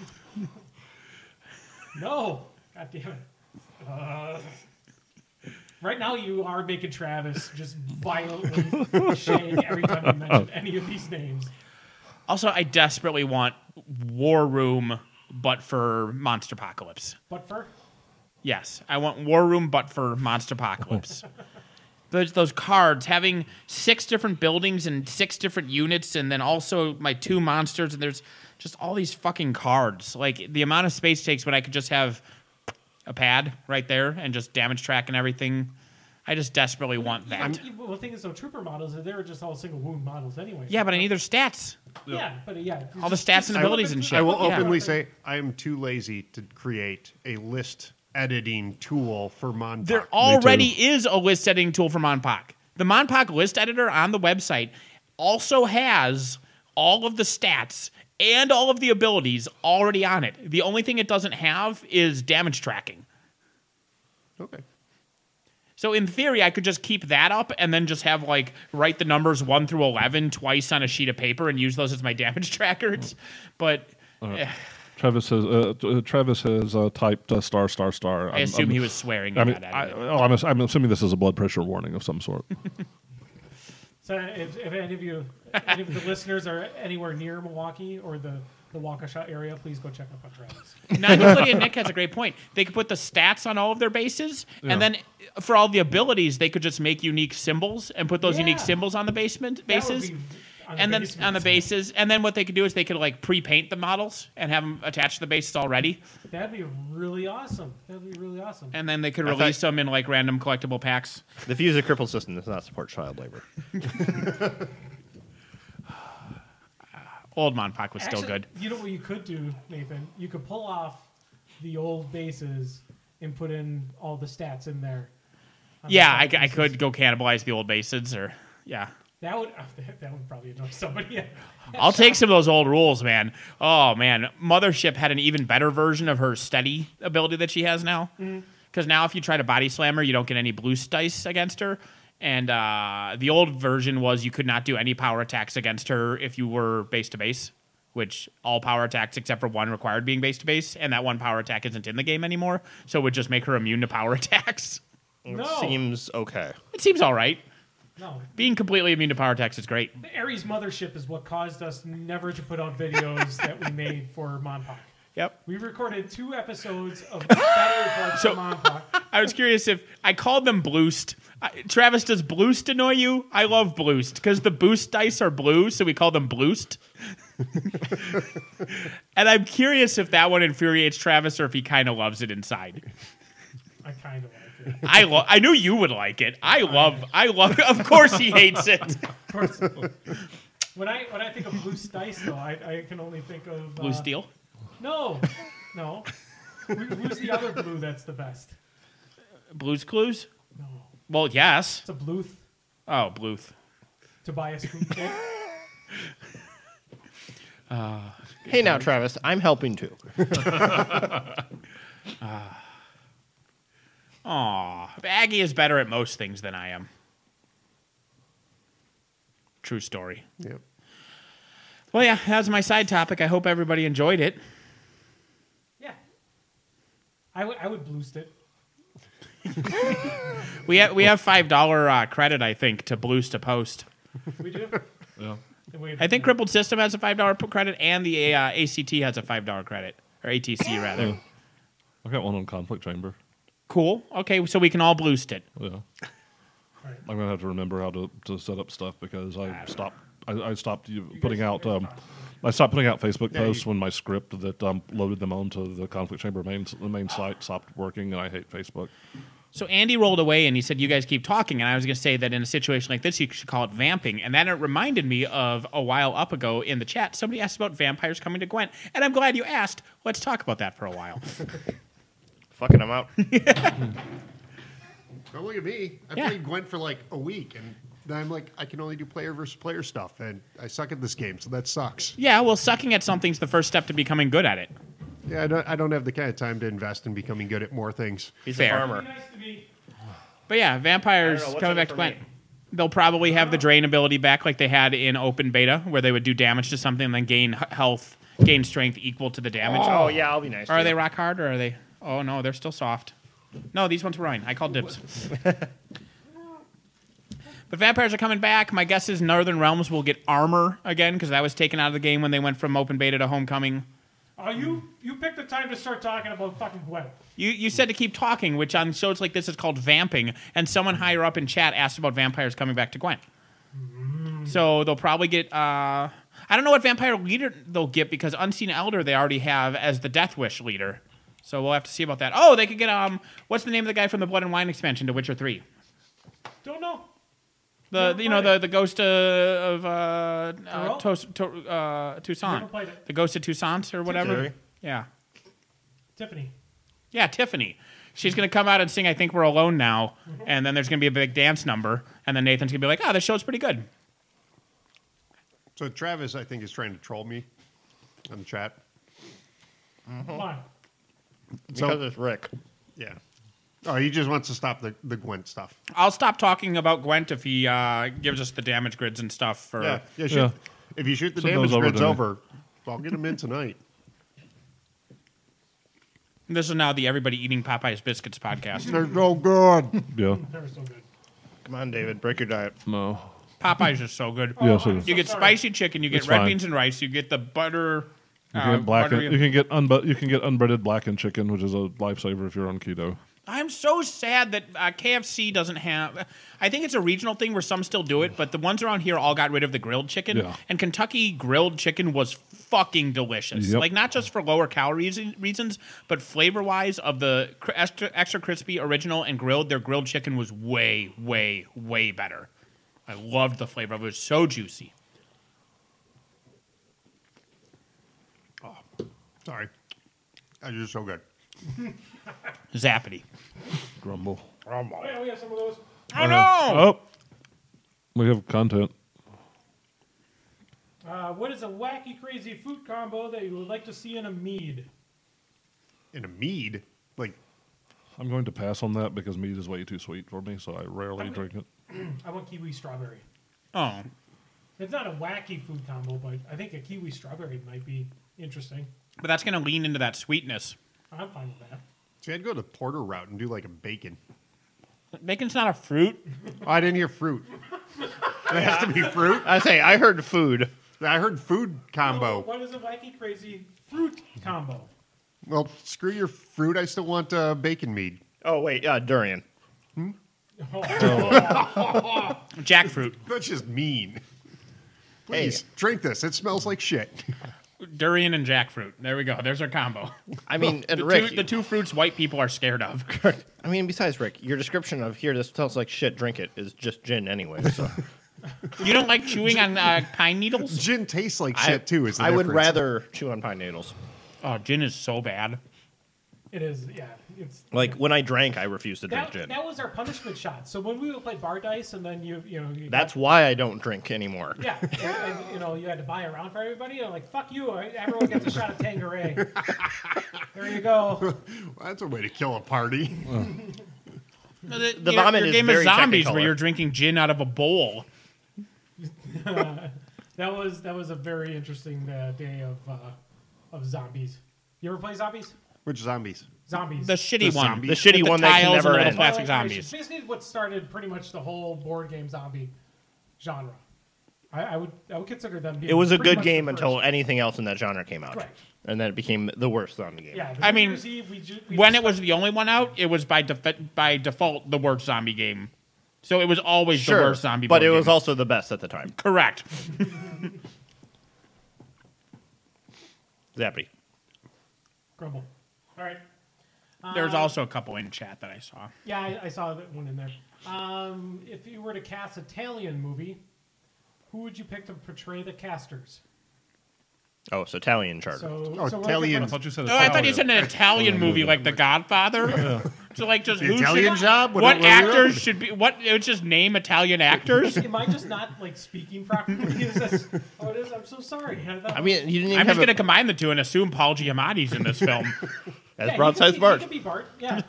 No. God damn it. Right now, you are making Travis just violently shake every time you mention any of these names. Also, I desperately want War Room, but for Monster Apocalypse. But for Yes, I want War Room, but for Monster Apocalypse. Those cards, having 6 different buildings and 6 different units, and then also my 2 monsters, and there's just all these fucking cards. Like, the amount of space takes when I could just have a pad right there and just damage track and everything. I just desperately want that. well, the thing is, though, trooper models, they're just all single wound models anyway. Yeah, but I need their stats. Yeah, but yeah. All the stats and abilities and shit. I will Yeah. openly say I am too lazy to create a list editing tool for Montauk. There already is a list editing tool for Monpac. The Monpac list editor on the website also has all of the stats and all of the abilities already on it. The only thing it doesn't have is damage tracking. Okay. So in theory, I could just keep that up and then just have like write the numbers 1 through 11 twice on a sheet of paper and use those as my damage trackers. But Travis has typed *****. I assume he was swearing. I and mean, not editing it. I'm assuming this is a blood pressure warning of some sort. So if any of the listeners are anywhere near Milwaukee or the Waukesha area, please go check up on Travis. Now, Nuclea and Nick has a great point. They could put the stats on all of their bases, and then for all the abilities, they could just make unique symbols and put those unique Yeah. symbols on the bases. And then on the bases, and then what they could do is they could like pre-paint the models and have them attached to the bases already, That'd be really awesome. and then they could release them in like random collectible packs. The Fuse crippled system does not support child labor. Old Monpac was still Actually, good. You know what you could do, Nathan? You could pull off the old bases and put in all the stats in there. on Yeah, the I bases. could go cannibalize the old bases, or yeah. That would probably annoy somebody. I'll take some of those old rules, man. Oh man, Mothership had an even better version of her steady ability that she has now. Because now, if you try to body slam her, you don't get any blue dice against her. And the old version was you could not do any power attacks against her if you were base to base, which all power attacks except for one required being base to base, and that one power attack isn't in the game anymore. So it would just make her immune to power attacks. No. Seems okay. It seems all right. No. Being completely immune to power attacks is great. The Ares Mothership is what caused us never to put out videos that we made for Monpac. Yep. We recorded 2 episodes of battle reports So- for Monpac. I was curious if I called them Bloost. Travis, does Bloost annoy you? I love Bloost because the boost dice are blue, so we call them Bloost. And I'm curious if that one infuriates Travis or if he kind of loves it inside. I kind of like it. I knew you would like it. I love. Of course, he hates it. Of course. When I think of blue dice, though, I can only think of Blue steel. No. Who's the other blue that's the best? Blue's Clues. No, Well, yes. it's a Bluth. Oh, Bluth. Tobias food kit. Hey, now, Travis, I'm helping too. Aw, Aggie is better at most things than I am. True story. Yep. Well, yeah, that was my side topic. I hope everybody enjoyed it. Yeah. I would boost it. We have $5 credit, I think, to Blues to post. We do. Yeah. I think Crippled System has a $5 credit, and the ACT has a $5 credit, or ATC rather. I got one on Conflict Chamber. Cool. Okay, so we can all boost it. Yeah. Right. I'm gonna have to remember how to set up stuff because I stopped putting out I stopped putting out Facebook posts when my script that loaded them onto the Conflict Chamber the main site stopped working, and I hate Facebook. So Andy rolled away and he said, "You guys keep talking." And I was going to say that in a situation like this, you should call it vamping. And then it reminded me of a while up ago in the chat, somebody asked about vampires coming to Gwent. And I'm glad you asked. Let's talk about that for a while. Fucking, I'm out. Don't look at me. I Yeah. played Gwent for like a week, and then I'm like, I can only do player versus player stuff, and I suck at this game, so that sucks. Yeah, well, sucking at something's the first step to becoming good at it. Yeah, I don't have the kind of time to invest in becoming good at more things. He's Fair. a It'd farmer. be nice to be. But yeah, vampires I don't know, what's coming in it back to for Gwent. me? They'll probably have the drain ability back like they had in open beta, where they would do damage to something and then gain health, gain strength equal to the damage. Oh, yeah, I'll be nice. Or are to they you. rock hard, or are they... Oh, no, they're still soft. No, these ones were mine. I called dibs. But vampires are coming back. My guess is Northern Realms will get armor again, because that was taken out of the game when they went from open beta to homecoming. Oh, you picked the time to start talking about fucking Gwent. You said to keep talking, which on shows like this is called vamping, and someone higher up in chat asked about vampires coming back to Gwent. So they'll probably get... I don't know what vampire leader they'll get, because Unseen Elder they already have as the Death Wish leader. So we'll have to see about that. Oh, they could get... what's the name of the guy from the Blood and Wine expansion to Witcher 3? Don't know. The ghost of Never Toussaint, played it. the ghost of Toussaint or whatever. Tiffany. Yeah, Tiffany. yeah, Tiffany. She's gonna come out and sing "I Think We're Alone Now," and then there's gonna be a big dance number, and then Nathan's gonna be like, "Oh, this show's pretty good." So Travis, I think, is trying to troll me on the chat. Come on. Because it's Rick. Yeah. Oh, he just wants to stop the Gwent stuff. I'll stop talking about Gwent if he gives us the damage grids and stuff. For Yeah. Yeah. If you shoot the Send damage those over grids to me. over, I'll get them in tonight. This is now the Everybody Eating Popeyes Biscuits podcast. They're so good. Yeah. They're so good. Come on, David, break your diet. No. Popeyes is so good. Yes, I'm it is. You so get sorry. spicy chicken, you get It's red fine. beans and rice, you get the butter. You can get blackened. buttery- You can get unbreaded blackened chicken, which is a lifesaver if you're on keto. I'm so sad that KFC doesn't have. I think it's a regional thing where some still do it, but the ones around here all got rid of the grilled chicken. Yeah. And Kentucky grilled chicken was fucking delicious. Yep. Like, not just for lower calorie reasons, but flavor wise, of the extra crispy original and grilled, their grilled chicken was way, way, way better. I loved the flavor of it. It was so juicy. Sorry. They're just so good. Zappity. Grumble. Oh, yeah, we have some of those. Oh, no! Oh. We have content. What is a wacky, crazy food combo that you would like to see in a mead? In a mead, like, I'm going to pass on that because mead is way too sweet for me, so I rarely drink it. I want kiwi strawberry. Oh. It's not a wacky food combo, but I think a kiwi strawberry might be interesting. But that's going to lean into that sweetness. I'm fine with that. see, I'd go the porter route and do like a bacon. Bacon's not a fruit. Oh, I didn't hear fruit. It has to be fruit. I heard food. I heard food combo. So what is a wacky, crazy fruit combo? Well, screw your fruit. I still want bacon mead. Oh, wait, durian. Jackfruit. That's just mean. Please drink this. It smells like shit. Durian and jackfruit. There we go. There's our combo. I mean, and The Rick, the two fruits white people are scared of. I mean, besides Rick, your description of here, this smells like shit, drink it, is just gin anyway. So You don't like chewing on pine needles? Gin tastes like shit too. Is the I would difference. rather chew on pine needles. Oh, gin is so bad. It is, yeah. It's Like when I drank, I refused to drink that, gin. that was our punishment shot. So when we would play bar dice, and then you That's why I don't drink anymore. yeah, and, you had to buy a round for everybody. You're like, fuck you! Everyone gets a shot of Tanqueray. There you go. Well, that's a way to kill a party. The vomit your is game very of zombies Technicolor. where you're drinking gin out of a bowl. That was a very interesting day of zombies. You ever play zombies? Which zombies? Zombies. The shitty The one. zombies? The shitty With the one that can tiles and never the little end. plastic zombies. Basically, what started pretty much the whole board game zombie genre. I would consider them. Being It was a pretty good much the game first. until anything else in that genre came out. Correct. And then it became the worst zombie game. Yeah, I mean, New Year's Eve, we When just it was the only one out, it was by default the worst zombie game. So it was always the worst zombie but board it was game. also the best at the time. Correct. Zappy. Grumble. All right. There's also a couple in chat that I saw. Yeah, I saw that one in there. If you were to cast a Italian movie, who would you pick to portray the casters? Oh, it's Italian charter. So, Oh, so we're Italian. I thought you said. Oh, I thought you said Italian. an Italian movie like The Godfather. So like just The who Italian should, job? what What are we actors on? should be? What? It's just name Italian actors. Am I just not like speaking properly? Is this, oh, it is. I'm so sorry. I mean, you didn't even I'm have just going to combine the two and assume Paul Giamatti's in this film. as yeah, broadside He Bart. could be Bart. Yeah.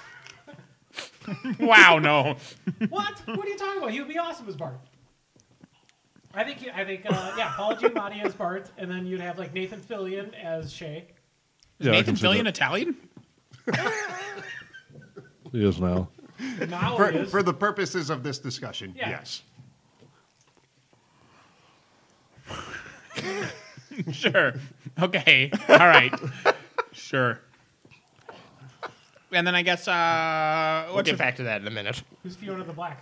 Wow, no. What? What are you talking about? He would be awesome as Bart. I think. Yeah, Paul Giamatti as Bart, and then you'd have like Nathan Fillion as Shay. Is Yeah, I Nathan can see Fillion that. Italian? He is now. Now it is. For the purposes of this discussion, Yeah. yes. Sure. Okay. All right. Sure. And then I guess We'll what's get your, back to that in a minute. Who's Fiona the Black?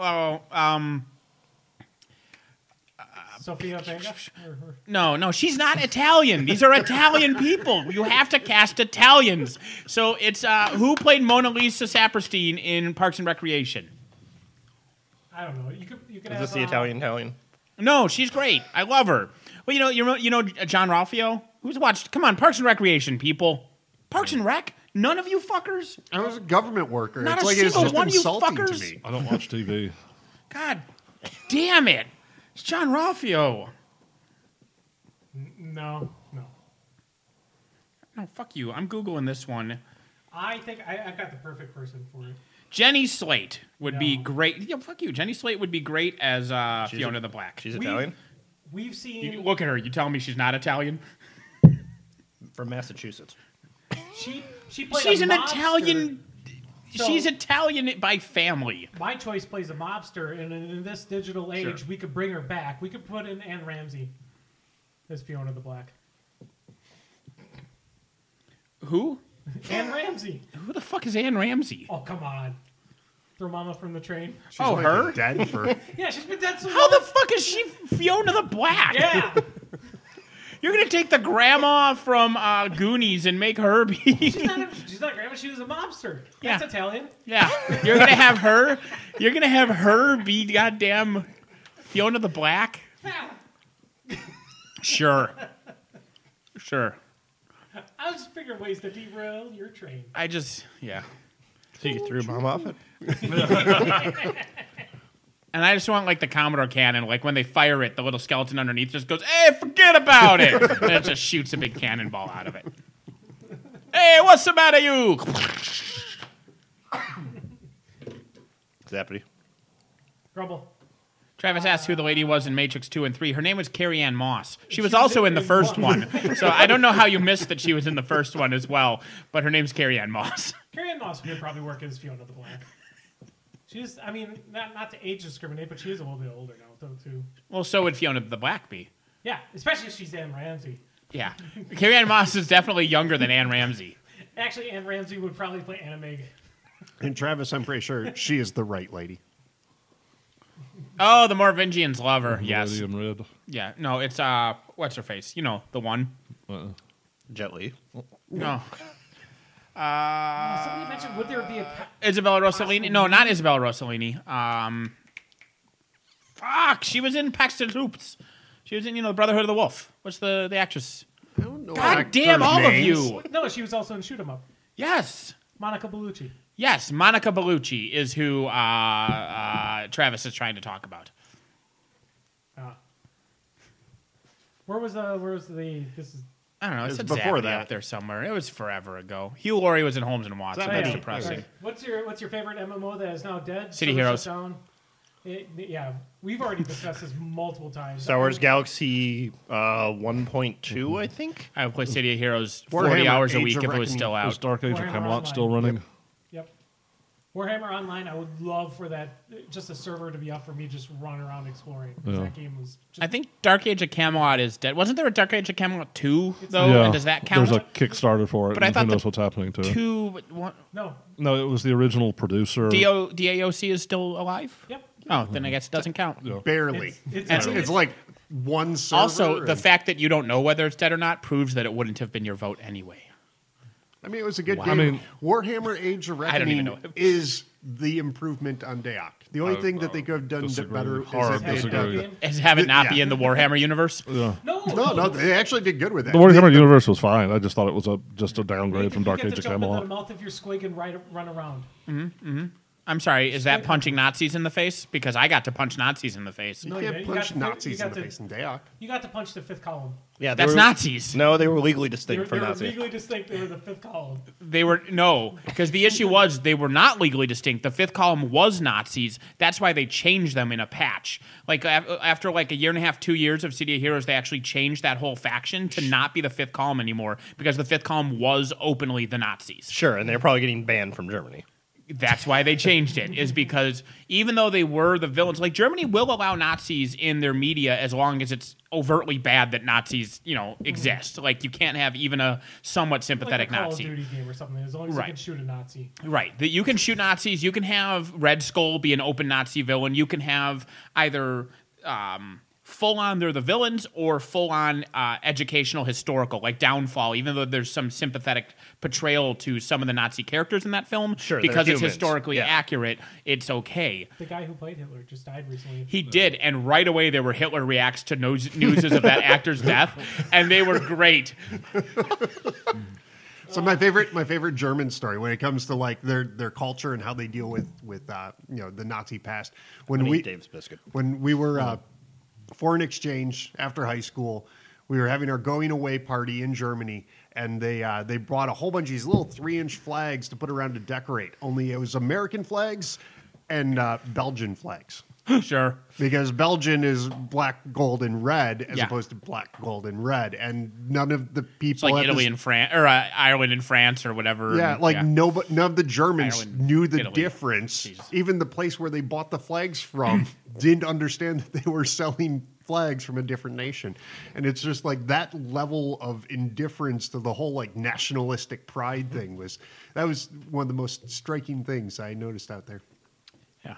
Sophia Vega? No, she's not Italian. These are Italian people. You have to cast Italians. So it's who played Mona Lisa Saperstein in Parks and Recreation? I don't know. You could Is have this the Italian? No, she's great. I love her. Well, you know John Ralphio? Who's watched? Come on, Parks and Recreation, people. Parks and Rec? None of you fuckers? I was a government worker. Not it's a like it's single just one of you insulting to fuckers. me. I don't watch TV. God damn it. It's John Ralphio. No. No, fuck you. I'm Googling this one. I think I've got the perfect person for it. Jenny Slate would be No. great. Yeah, fuck you. Jenny Slate would be great as Fiona the Black. She's We've- Italian? We've seen. You look at her. You telling me she's not Italian? From Massachusetts. She played She's a an mobster. Italian. So- She's Italian by family. My choice plays a mobster, and in this digital age, Sure. we could bring her back. We could put in Anne Ramsey as Fiona the Black. Who? Anne Ramsey. Who the fuck is Anne Ramsey? Oh, come on. Throw Mama from the train. She's Oh, like her? dead for Yeah, she's been dead so How long. the fuck is she Fiona the Black? Yeah. You're gonna take the grandma from Goonies and make her be. She's not grandma. She was a mobster. Yeah. That's Italian. Yeah, you're gonna have her. You're gonna have her be goddamn Fiona the Black. Yeah. Sure. I was just figuring ways to derail your train. Yeah. So you threw mom off it? And I just want like the Commodore cannon, like when they fire it, the little skeleton underneath just goes, "Hey, forget about it!" And it just shoots a big cannonball out of it. Hey, what's the matter, you? Zappity. Grumble. Travis asked who the lady was in Matrix 2 and 3. Her name was Carrie Ann Moss. She was also in the first one. So I don't know how you missed that she was in the first one as well, but her name's Carrie Ann Moss. Carrie Ann Moss could probably work as Fiona the Black. She's, I mean, not to age discriminate, but she is a little bit older now, though, too. Well, so would Fiona the Black be. Yeah, especially if she's Anne Ramsey. Yeah. Carrie Ann Moss is definitely younger than Anne Ramsey. Actually, Anne Ramsey would probably play Anna Meg. And Travis, I'm pretty sure she is the right lady. Oh, the Morvingians love her. Yes. Lady in red. Yeah, no, it's what's her face? You know, the one. Jet Li. No, Somebody mentioned, would there be a Isabella Rossellini. No, not Isabella Rossellini. Fuck, she was in Paxton Hoops. She was in, the Brotherhood of the Wolf. What's the actress? I don't know God damn, all names. of you. No, she was also in Shoot 'Em Up. Yes. Monica Bellucci. Yes, Monica Bellucci is who Travis is trying to talk about. Where was the? This is. I don't know. It's before that. up there somewhere. It was forever ago. Hugh Laurie was in Holmes and Watson. That That's may be. depressing. What's your favorite MMO that is now dead? City Server Heroes. shut down? Yeah, we've already discussed this multiple times. Star Wars Galaxy 1.2, I think. I would play City of Heroes 40 Warhammer hours a Age week of if it was Reckoning. still Is out. Dark Age of Warhammer Camelot Online. still running? Yep. Warhammer Online, I would love for that, just a server to be up for me, just run around exploring. 'Cause Yeah. That game was just. I think Dark Age of Camelot is dead. Wasn't there a Dark Age of Camelot 2, though? yeah. And does that count? There's a Kickstarter for it. But I and thought who the knows what's happening to it? 2... What, No. No, it was the original producer. DAOC is still alive? Yep. Oh, then I guess it doesn't count. Yeah. Barely. It's Like one server. Also, the and- fact that you don't know whether it's dead or not proves that it wouldn't have been your vote anyway. I mean, it was a good Wow. game. I mean- Warhammer Age of I don't even Reckoning know. is the improvement on Daok. The only thing that they could have done disagree. better is Hard if they had disagree. done- Is have it not be Yeah. in the Warhammer universe? No, No, they actually did good with that. The Warhammer universe was fine. I just thought it was just a downgrade from You Dark get Age to of jump into the Camelot. mouth of your squig and run around. I'm sorry, is that punching Nazis in the face? Because I got to punch Nazis in the face. You No, can't you punch got- Nazis you in got the to- face in Daok. You got to punch the fifth column. Yeah, they That's were- Nazis. No, they were legally They distinct were from Nazi. legally distinct. They were the fifth column. They were no, because the issue was they were not legally distinct. The fifth column was Nazis. That's why they changed them in a patch. Like after like a year and a half, 2 years of City of Heroes, they actually changed that whole faction to not be the fifth column anymore because the fifth column was openly the Nazis. Sure, and they're probably getting banned from Germany. That's why they changed it, is because even though they were the villains, like Germany will allow Nazis in their media as long as it's overtly bad that Nazis, exist. Like you can't have even a somewhat sympathetic like a Call Nazi. of Duty game or something. As long as Right. you can shoot a Nazi. Right. That you can shoot Nazis. You can have Red Skull be an open Nazi villain. You can have either full on they're the villains or full on educational historical, like Downfall, even though there's some sympathetic portrayal to some of the Nazi characters in that film. Sure, they're because it's humans. historically Yeah. accurate, it's okay. The guy who played Hitler just died recently. He did, and right away there were Hitler reacts to newses of that actor's death, and they were great. So my favorite German story when it comes to like their culture and how they deal with the Nazi past. When I we need Dave's biscuit. when we were foreign exchange after high school, we were having our going away party in Germany, and they brought a whole bunch of these little 3-inch flags to put around to decorate. Only it was American flags and Belgian flags. Sure. Because Belgian is black, gold, and red as Yeah. opposed to black, gold, and red, and none of the people It's like at Italy this- and France, or Ireland and France, or whatever. yeah, and- like none of the Germans Ireland, knew the Italy. difference. Jesus. Even the place where they bought the flags from didn't understand that they were selling flags from a different nation. And it's just like that level of indifference to the whole like nationalistic pride thing was one of the most striking things I noticed out there. Yeah.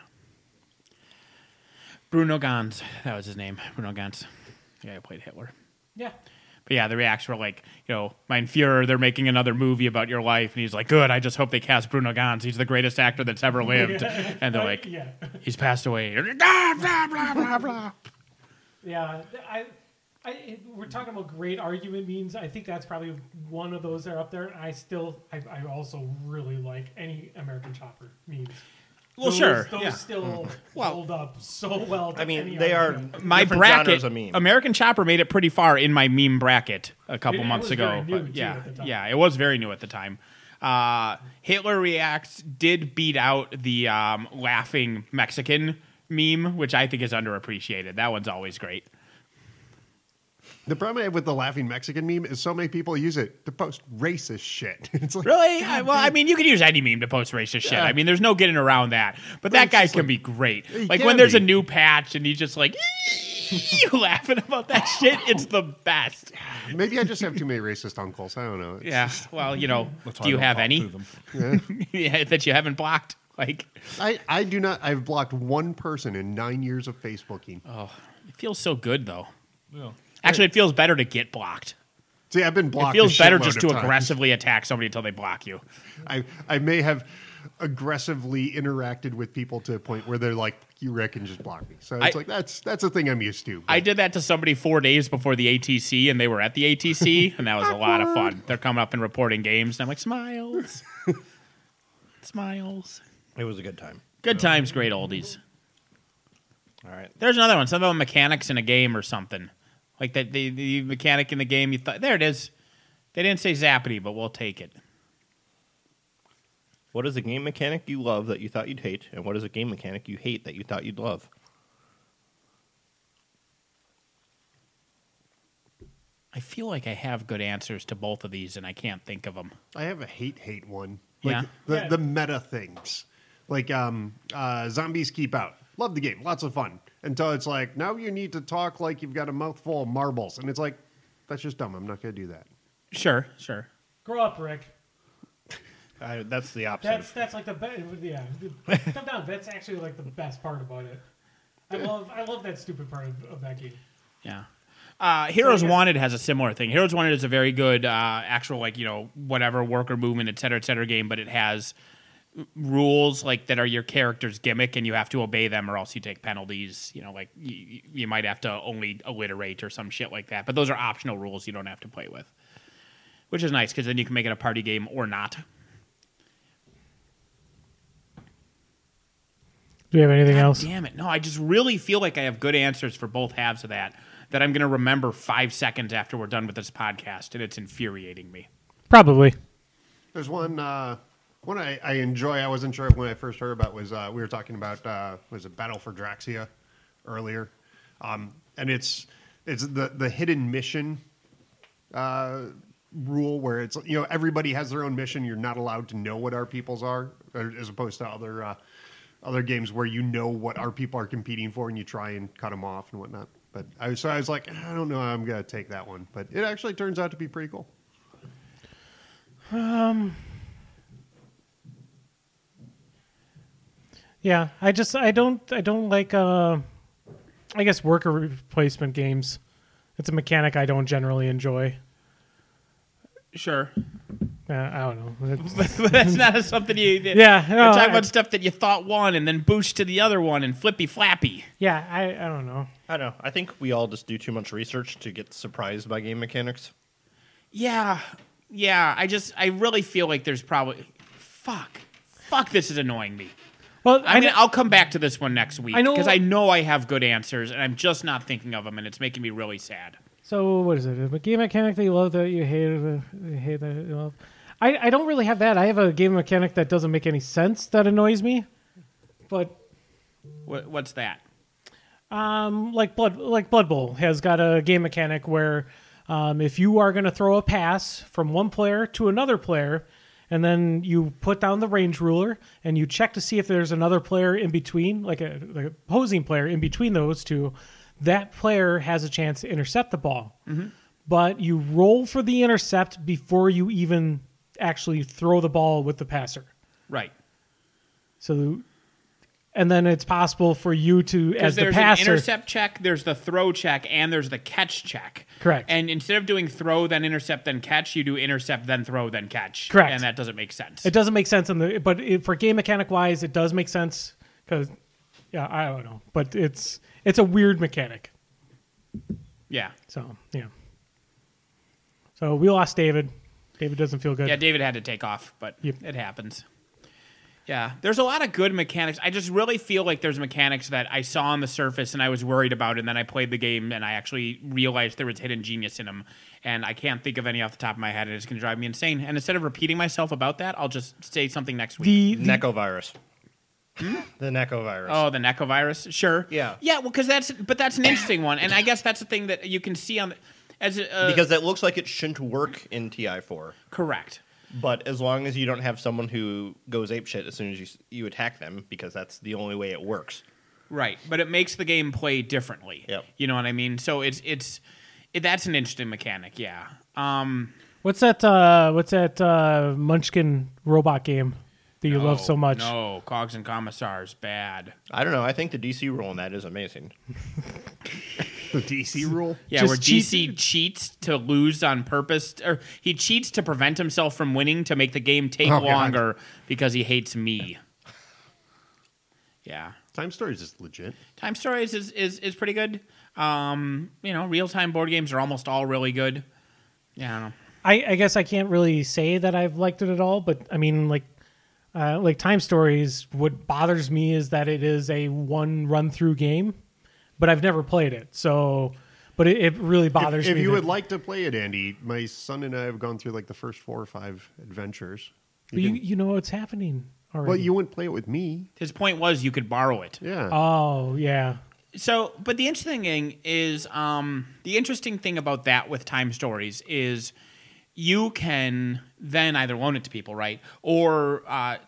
Bruno Ganz, that was his name. Bruno Ganz. Yeah, he played Hitler. Yeah. But yeah, the reacts were like, Mein Führer, they're making another movie about your life. And he's like, good, I just hope they cast Bruno Ganz. He's the greatest actor that's ever lived. And they're like, yeah. he's passed away. Blah, blah, blah, blah, blah. Yeah, we're talking about great argument memes. I think that's probably one of those that are up there. I also really like any American Chopper memes. Well, sure. Those Yeah. still Well- hold up so well. To I mean, any they are argument. My different bracket, genres of meme. American Chopper made it pretty far in my meme bracket a couple It months was ago. very new, But too, yeah, at the time. yeah, it was very new at the time. Hitler Reacts did beat out the laughing Mexican meme, which I think is underappreciated. That one's always great. The problem I have with the laughing Mexican meme is so many people use it to post racist shit. It's like, Really? I mean, you can use any meme to post racist shit. Yeah. I mean, there's no getting around that. But that it's guy just can like- be great. He Like can when there's a be. new patch and he's just like laughing about that shit, it's the best. maybe I just have too many racist uncles. I don't know. It's Yeah. Well, That's why do you I don't have talk any to them. yeah, that you haven't blocked? Like, I do not. I've blocked one person in 9 years of Facebooking. oh, it feels so good though. Yeah. Actually, it feels better to get blocked. See, I've been blocked. It feels a better shitload just of to times. aggressively attack somebody until they block you. I may have aggressively interacted with people to a point where they're like, "You reckon just block me?" So it's like that's a thing I'm used to. I did that to somebody 4 days before the ATC, and they were at the ATC, and that was a lot of fun. They're coming up and reporting games, and I'm like, smiles. Smiles. It was a good time. Good times, great oldies. All right. There's another one. Something about mechanics in a game or something. Like that the mechanic in the game, you thought, there it is. They didn't say Zappity, but we'll take it. What is a game mechanic you love that you thought you'd hate, and what is a game mechanic you hate that you thought you'd love? I feel like I have good answers to both of these, and I can't think of them. I have a hate one. Yeah? Like the meta things. Like Zombies Keep Out. Love the game. Lots of fun. Until it's like, now you need to talk like you've got a mouthful of marbles. And it's like, that's just dumb. I'm not going to do that. Sure. Grow up, Rick. That's the opposite. That's like the best. Yeah, come down. That's actually like the best part about it. I love that stupid part of that game. Yeah. Heroes So I guess- Wanted has a similar thing. Heroes Wanted is a very good actual, like, whatever worker movement, et cetera, game, but it has rules like that are your character's gimmick, and you have to obey them or else you take penalties. Like you might have to only alliterate or some shit like that. But those are optional rules you don't have to play with, which is nice because then you can make it a party game or not. Do you have anything else? Damn it. No, I just really feel like I have good answers for both halves of that I'm going to remember 5 seconds after we're done with this podcast, and it's infuriating me. Probably. There's one I enjoy. I wasn't sure when I first heard about was we were talking about was it Battle for Draxia earlier, and it's the hidden mission rule where it's everybody has their own mission. You're not allowed to know what our people's are, as opposed to other games where what our people are competing for and you try and cut them off and whatnot. But I was like, I don't know how I'm going to take that one. But it actually turns out to be pretty cool. Yeah, I don't like I guess worker replacement games. It's a mechanic I don't generally enjoy. Sure. I don't know. But that's not something you... Yeah, no, We're talking I- about stuff that you thought one and then boost to the other one and flippy flappy. Yeah, I don't know. I don't know. I think we all just do too much research to get surprised by game mechanics. Yeah. I really feel like there's probably... Fuck, this is annoying me. Well, I'll come back to this one next week I know- because I know I have good answers and I'm just not thinking of them, and it's making me really sad. So what is it? A game mechanic that you love that you hate that you love? I don't really have that. I have a game mechanic that doesn't make any sense that annoys me. But What's that? like Blood Bowl has got a game mechanic where if you are going to throw a pass from one player to another player, and then you put down the range ruler and you check to see if there's another player in between, like a opposing player in between those two, that player has a chance to intercept the ball. Mm-hmm. But you roll for the intercept before you even actually throw the ball with the passer. Right. So, and then it's possible for you to, as the there's passer, an intercept check, there's the throw check, and there's the catch check. Correct. And instead of doing throw, then intercept, then catch, you do intercept, then throw, then catch. Correct. And that doesn't make sense. it doesn't make sense for game mechanic wise, it does make sense because, yeah, I don't know, but it's a weird mechanic. Yeah. So yeah. So we lost David. David doesn't feel good. Yeah, David had to take off, but Yep. it happens. Yeah, there's a lot of good mechanics. I just really feel like there's mechanics that I saw on the surface and I was worried about, and then I played the game and I actually realized there was hidden genius in them, and I can't think of any off the top of my head, and it's going to drive me insane. And instead of repeating myself about that, I'll just say something next week. The Necovirus. The Necovirus. Oh, the Necovirus? Sure. Yeah. Yeah, well, that's an interesting one, and I guess that's the thing that you can see on Because it looks like it shouldn't work in TI4. correct. But as long as you don't have someone who goes apeshit as soon as you attack them, because that's the only way it works. Right, but it makes the game play differently. Yep. You know what I mean? So that's an interesting mechanic, yeah. what's that Munchkin robot game that you love so much? No, Cogs and Commissars, bad. I don't know. I think the DC rule in that is amazing. The DC rule. Yeah, Just where DC cheats to lose on purpose, or he cheats to prevent himself from winning to make the game take Oh, God. longer because he hates me. Yeah. Time Stories is legit. Time Stories is pretty good. Real time board games are almost all really good. Yeah, I don't know. I guess I can't really say that I've liked it at all, but I mean, like Time Stories, what bothers me is that it is a one run through game, but I've never played it. So, but it really bothers me. If you that- would like to play it, Andy, my son and I have gone through like the first 4 or 5 adventures. but you know what's happening already. Well, you wouldn't play it with me. His point was you could borrow it. Yeah. Oh yeah. So, but the interesting thing is, the interesting thing about that with Time Stories is you can then either loan it to people, right? Or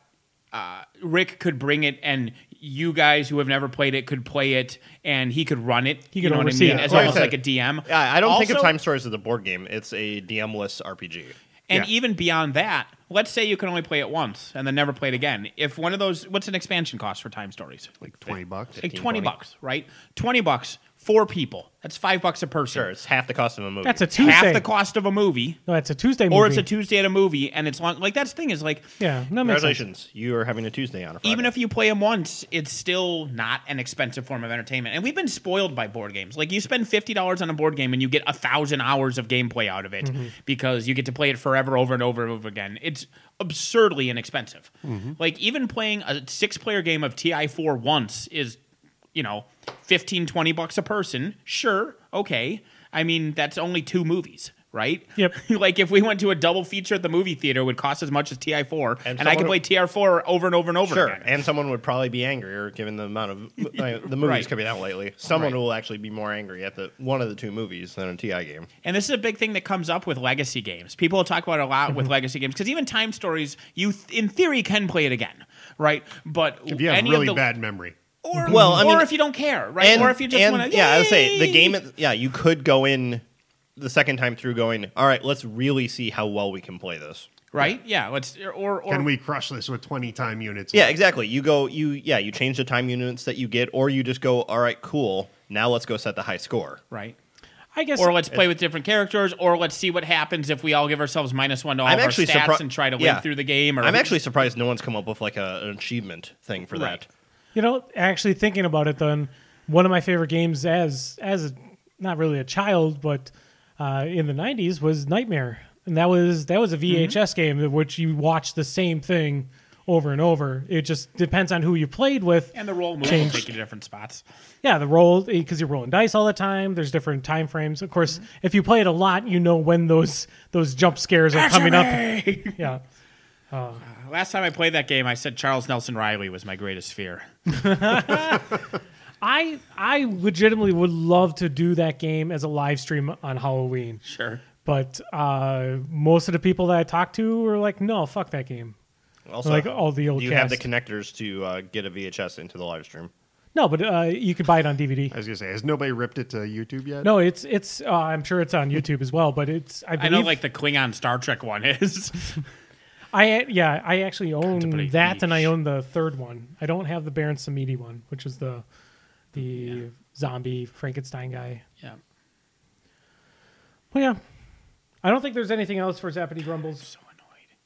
Rick could bring it, and you guys who have never played it could play it, and he could run it. He you could know what I oversee mean? it. As Like I almost said, like a DM. Yeah, I don't think of Also- Time Stories as a board game. It's a DM-less RPG. And Yeah. even beyond that, let's say you can only play it once and then never play it again. If one of those, what's an expansion cost for Time Stories? Like $20. Like 15, 20 $20. bucks, right? 20 bucks, 4 people. That's $5 a person. Sure, it's half the cost of a movie. That's a It's Tuesday. half the cost of a movie. No, it's a Tuesday movie. Or it's a Tuesday at a movie, and it's long. Like, that's the thing is, like, Yeah, that makes sense. Congratulations, you are having a Tuesday on a Friday. even if you play them once, it's still not an expensive form of entertainment. And we've been spoiled by board games. Like, you spend $50 on a board game, and you get 1,000 hours of gameplay out of it because you get to play it forever, over and over and over again. It's absurdly inexpensive. Like, even playing a 6-player game of TI4 once is, 15, 20 bucks a person. Sure, okay. I mean, that's only 2 movies, right? Yep. Like, if we went to a double feature at the movie theater, it would cost as much as TI4, and I someone could play TR4 over and over and over Sure, again. and someone would probably be angrier given the amount of the movies Right. coming out lately. Someone Right. will actually be more angry at one of the 2 movies than a TI game. And this is a big thing that comes up with legacy games. People will talk about it a lot with legacy games because even Time Stories, you in theory can play it again, right? But If you have any really of the, bad memory. or, Well, I or mean- if you don't care, right? Or if you just want to, I would say the game. Yeah, you could go in the second time through, going, all right, let's really see how well we can play this. right? Yeah, let's or Can we crush this with 20 time units? Yeah, exactly. You go, you change the time units that you get, or you just go, all right, cool. Now let's go set the high score. right? I guess. Or let's play with different characters, or let's see what happens if we all give ourselves -1 to all I'm of our actually stats and try to win through the game. Or I'm actually surprised no one's come up with like an achievement thing for Right. that. Actually thinking about it, then one of my favorite games as not really a child, but in the '90s was Nightmare, and that was a VHS game in which you watch the same thing over and over. It just depends on who you played with. and the roll move will Change. take you to different spots. Yeah, the roll, because you're rolling dice all the time. There's different time frames. Of course, if you play it a lot, you know when those jump scares are coming up. Yeah. Last time I played that game, I said Charles Nelson Riley was my greatest fear. I legitimately would love to do that game as a live stream on Halloween. Sure. But most of the people that I talk to are like, no, fuck that game. Also, Like all the old do you have the cast. connectors to get a VHS into the live stream? No, but you could buy it on DVD. I was going to say, has nobody ripped it to YouTube yet? No, it's. I'm sure it's on YouTube as well, but it's. I I believe, know, like the Klingon Star Trek one is. I actually own Contemplate that, and I niche. own the third one. I don't have the Baron Samedi one, which is the zombie Frankenstein guy. Yeah. Well, yeah, I don't think there's anything else for Zappity Grumbles. So annoyed.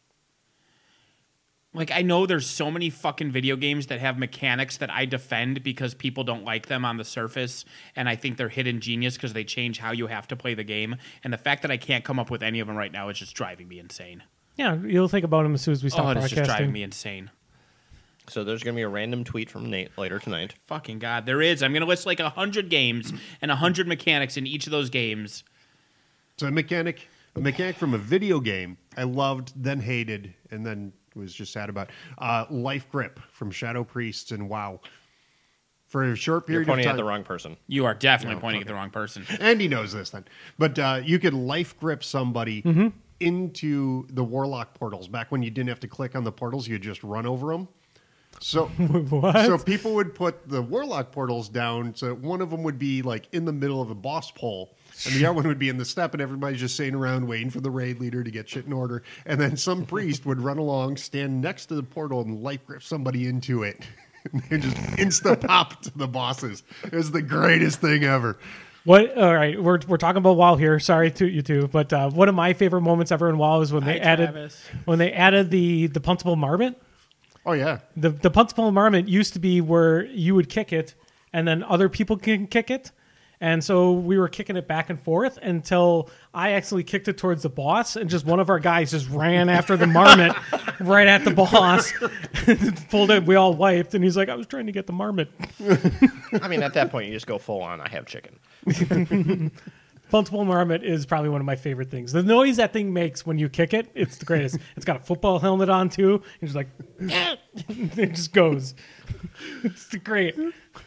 Like, I know there's so many fucking video games that have mechanics that I defend because people don't like them on the surface, and I think they're hidden genius because they change how you have to play the game. And the fact that I can't come up with any of them right now is just driving me insane. Yeah, you'll think about them as soon as we stop Oh, it's just driving broadcasting. me insane. So there's going to be a random tweet from Nate later tonight. Fucking God, there is. I'm going to list like 100 games and 100 mechanics in each of those games. So a mechanic from a video game I loved, then hated, and then was just sad about. Life Grip from Shadow Priests and WoW. For a short You're period pointing of at time. the wrong person. You are definitely No, pointing okay. at the wrong person. Andy knows this then. But you could life grip somebody into the Warlock portals. Back when you didn't have to click on the portals, you just run over them. So, What? so people would put the Warlock portals down. So one of them would be like in the middle of a boss pole, and the other one would be in the step, and everybody's just sitting around waiting for the raid leader to get shit in order. And then some priest would run along, stand next to the portal, and life grip somebody into it. And they just insta pop to the bosses. It was the greatest thing ever. What? All right, we're talking about WoW here. Sorry to you two, but one of my favorite moments ever in WoW is when they added the puntable marmot. Oh yeah. The puntable marmot used to be where you would kick it, and then other people can kick it. And so we were kicking it back and forth until I actually kicked it towards the boss, and just one of our guys just ran after the marmot right at the boss. Pulled it, we all wiped, and he's like, I was trying to get the marmot. I mean, at that point, you just go full on. I have chicken. Puntable marmot is probably one of my favorite things. The noise that thing makes when you kick it, it's the greatest. It's got a football helmet on, too. And just like, it just goes. It's great.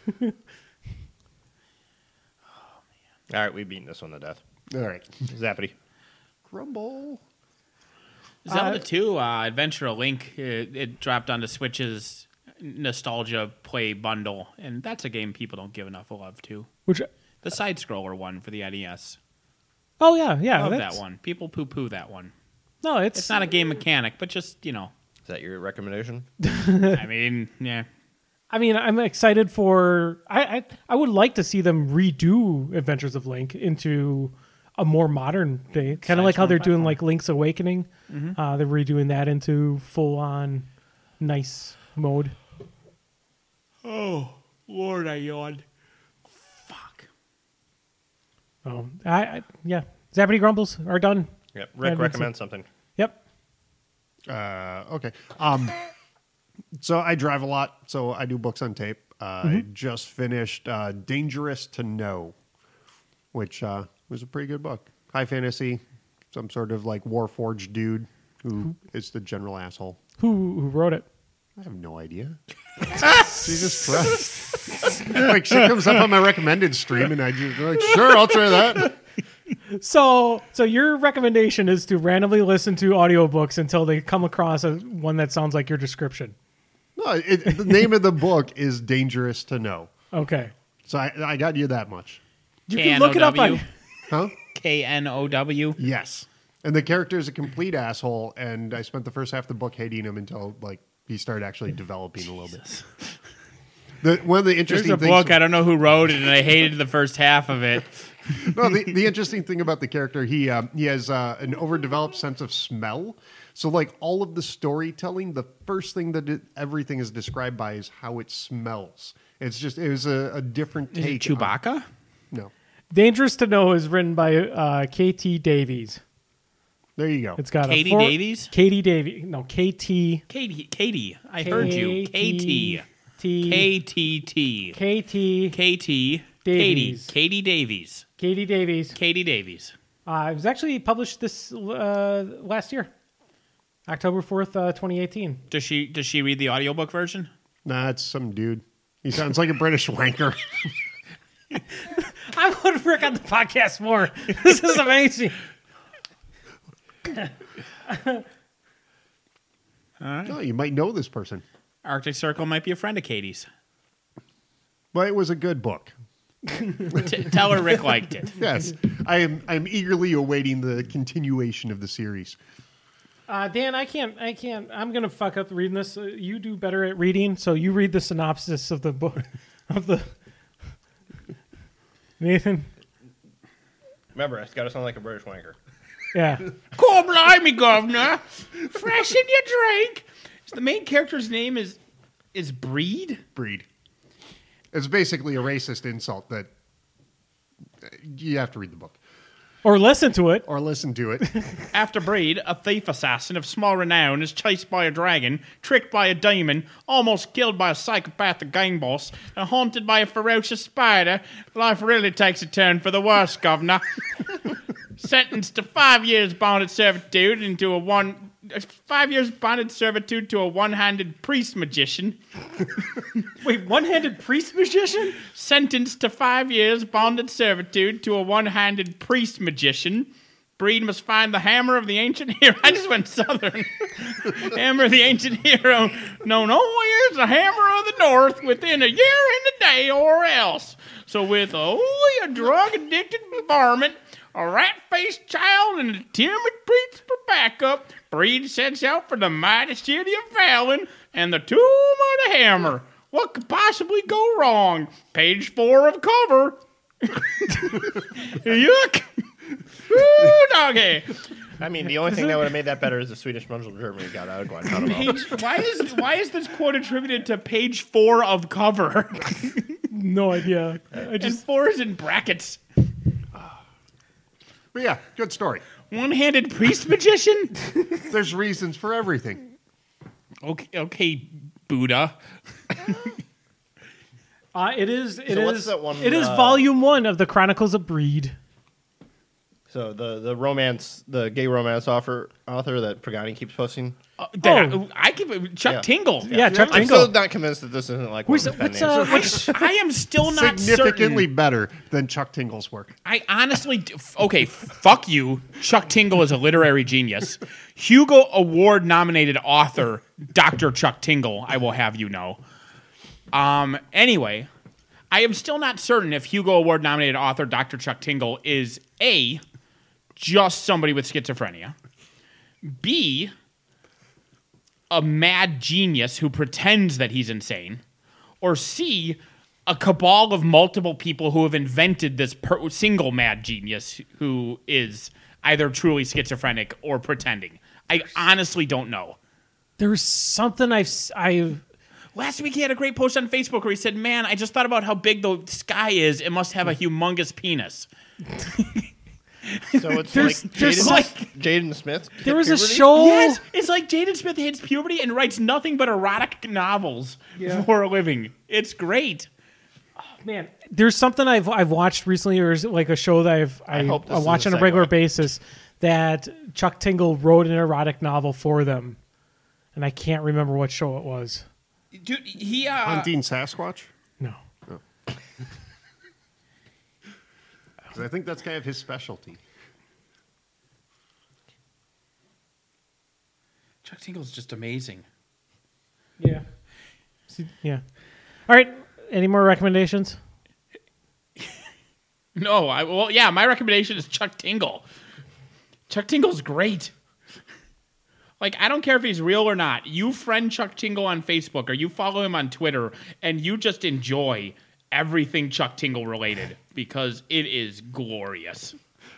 All right, we've beaten this one to death. All right. Zappity. Grumble. Zelda 2, Adventure of Link, it dropped onto Switch's Nostalgia Play bundle, and that's a game people don't give enough love to. Which? The side-scroller one for the NES. Oh, yeah. Love that one. People poo-poo that one. No, It's not a game mechanic, but just, Is that your recommendation? I mean, yeah. I mean, I'm excited for. I would like to see them redo Adventures of Link into a more modern day, kind of like how they're doing like Link's Awakening. Mm-hmm. They're redoing that into full-on nice mode. Oh, Lord, I yawned. Fuck. Oh, yeah. Zappity Grumbles are done. Yep. Rick, Yeah, recommend something. Yep. Okay. So I drive a lot, so I do books on tape. I just finished Dangerous to Know, which was a pretty good book. High fantasy, some sort of like Warforged dude who is the general asshole. Who wrote it? I have no idea. Jesus Christ. Like, shit comes up on my recommended stream, and I just like, sure, I'll try that. So your recommendation is to randomly listen to audiobooks until they come across one that sounds like your description. No, the name of the book is Dangerous to Know. Okay. So I got you that much. You can look it up on... Huh? KNOW. Yes. And the character is a complete asshole, and I spent the first half of the book hating him until like he started actually developing a little bit. One of the interesting There's a things book, I don't know who wrote it, and I hated the first half of it. No, the interesting thing about the character, he has an overdeveloped sense of smell. So, like, all of the storytelling, the first thing that everything is described by is how it smells. It was a different Is it take. Chewbacca? No. Dangerous to Know is written by K.T. Davies. There you go. It's got Katie Davies? Katie Davies. No, K.T. Katie. I heard you. KT. KTT. K.T. KT. Davies. Katie Davies. Katie Davies. Katie Davies. It was actually published this last year, October 4th, 2018. Does she read the audiobook version? Nah, it's some dude. He sounds like a British wanker. I want to work on the podcast more. This is amazing. No, you might know this person. Arctic Circle might be a friend of Katie's. But it was a good book. Tell her Rick liked it. Yes. I'm eagerly awaiting the continuation of the series. Dan, I can't. I'm gonna fuck up reading this. You do better at reading, so you read the synopsis of the book. Nathan. Remember, it's got to sound like a British wanker. Yeah. Cool, blimey, governor. Fresh in your drink. So the main character's name is Breed. Breed. It's basically a racist insult that you have to read the book. Or listen to it. Or listen to it. After Breed, a thief assassin of small renown, is chased by a dragon, tricked by a demon, almost killed by a psychopathic gang boss, and haunted by a ferocious spider. Life really takes a turn for the worse, governor. Sentenced to 5 years bonded servitude to a one-handed priest magician. Wait, one-handed priest magician? Sentenced to 5 years bonded servitude to a one-handed priest magician. Breed must find the hammer of the ancient hero. I just went southern. Hammer of the ancient hero, known only as the Hammer of the North, within a year and a day or else. So with only a drug-addicted varmint, a rat-faced child, and a timid priest for backup, Breed sets out for the mighty city of Fallon and the tomb of the hammer. What could possibly go wrong? Page 4 of cover. Yuck. Woo, doggy. I mean, the only thing that would have made that better is the Swedish Muscle Germany got out of Guantanamo. Why is this quote attributed to page 4 of cover? No idea. And 4 is in brackets. But yeah, good story. One-handed priest magician? There's reasons for everything. Okay, Buddha. It is. So what's that one, It is volume 1 of the Chronicles of Breed. So the romance, the gay romance author that Pagani keeps posting. I give it Chuck Yeah. Tingle. Yeah, Chuck I'm Tingle. still not convinced that this isn't like one of his pen names. I am still not Significantly certain. better than Chuck Tingle's work. I honestly, fuck you. Chuck Tingle is a literary genius. Hugo Award nominated author, Dr. Chuck Tingle, I will have you know. Anyway, I am still not certain if Hugo Award nominated author, Dr. Chuck Tingle is A, just somebody with schizophrenia, B, a mad genius who pretends that he's insane, or C, a cabal of multiple people who have invented this single mad genius who is either truly schizophrenic or pretending. I honestly don't know. There was something I've Last week he had a great post on Facebook where he said, "Man, I just thought about how big the sky is. It must have a humongous penis." So it's There's Jaden Smith. there was a puberty? show. Yes, it's like Jaden Smith hits puberty and writes nothing but erotic novels for a living. It's great. Man, there's something I've watched recently, or is it like a show that I hope this is watch a on a regular segue. basis, that Chuck Tingle wrote an erotic novel for them, and I can't remember what show it was. Dude, he Hunting Sasquatch? No. 'Cause I think that's kind of his specialty. Chuck Tingle's just amazing. Yeah. Yeah. All right. Any more recommendations? No, my recommendation is Chuck Tingle. Chuck Tingle's great. Like, I don't care if he's real or not. You friend Chuck Tingle on Facebook or you follow him on Twitter and you just enjoy everything Chuck Tingle related because it is glorious.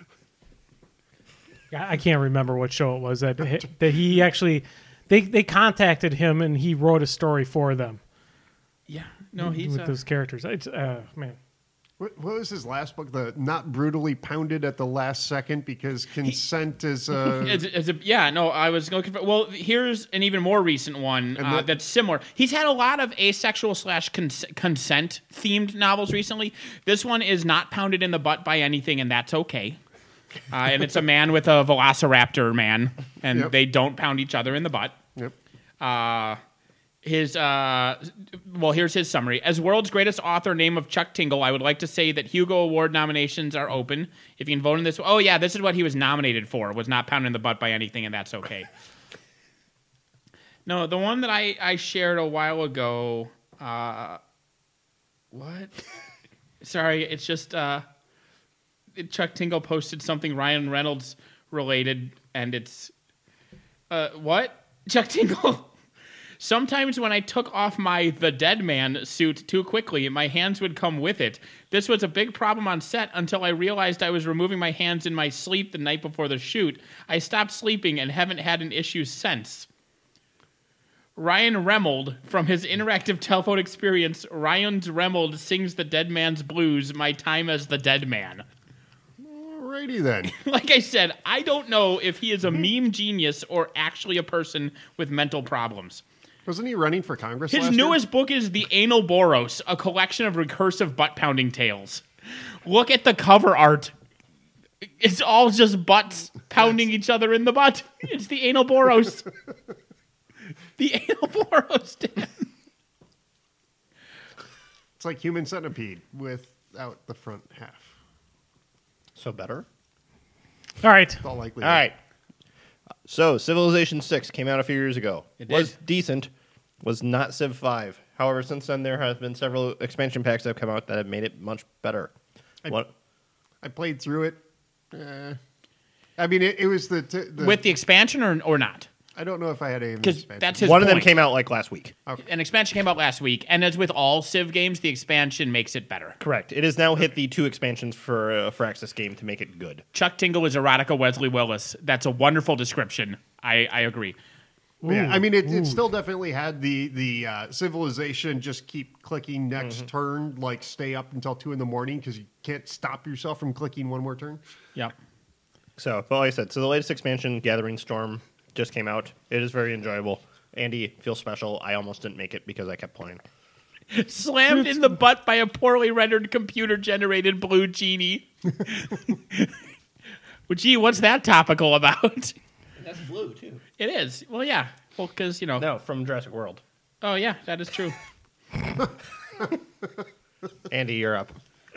I can't remember what show it was that he actually they contacted him and he wrote a story for them. Yeah, no, he's with those characters. It's man. What was his last book? The Not Brutally Pounded at the Last Second because consent is I was looking for. Well, here's an even more recent one that's similar. He's had a lot of asexual / consent themed novels recently. This one is not pounded in the butt by anything, and that's okay. And it's a man with a velociraptor man, and Yep. they don't pound each other in the butt. Yep. Here's his summary. As world's greatest author, name of Chuck Tingle, I would like to say that Hugo Award nominations are open. If you can vote in this, this is what he was nominated for. Was not pounded in the butt by anything, and that's okay. No, the one that I shared a while ago. What? Sorry, it's just Chuck Tingle posted something Ryan Reynolds related, and it's what? Chuck Tingle. Sometimes when I took off my The Dead Man suit too quickly, my hands would come with it. This was a big problem on set until I realized I was removing my hands in my sleep the night before the shoot. I stopped sleeping and haven't had an issue since. Ryan Remold, from his interactive telephone experience, Ryan Remold sings The Dead Man's Blues, My Time as the Dead Man. Alrighty then. Like I said, I don't know if he is a meme genius or actually a person with mental problems. Wasn't he running for Congress His last year? newest book is The Anal Boros, a collection of recursive butt-pounding tales. Look at the cover art. It's all just butts pounding each other in the butt. It's the Anal Boros. The Anal Boros, Dan. It's like Human Centipede without the front half. So better. All right. All likely. All right. So Civilization 6 came out a few years ago. It was did. decent. Was not Civ 5. However, since then there have been several expansion packs that have come out that have made it much better. I played through it. I mean, it was the With the expansion or not? I don't know if I had any of the because expansions. that's his One of them point. came out like last week. An expansion came out last week, and as with all Civ games, the expansion makes it better. Correct. It has now hit the 2 expansions for Firaxis game to make it good. Chuck Tingle is erotica Wesley Willis. That's a wonderful description. I agree. Yeah, I mean, it still definitely had the civilization just keep clicking next turn, like stay up until 2 a.m. because you can't stop yourself from clicking one more turn. Yep. So, but like I said, so the latest expansion, Gathering Storm, just came out. It is very enjoyable. Andy feels special. I almost didn't make it because I kept playing. Slammed in the butt by a poorly rendered computer-generated blue genie. Well, gee, what's that topical about? That's blue, too. It is. Well, yeah. Well, because, No, from Jurassic World. Oh, yeah, that is true. Andy, you're up.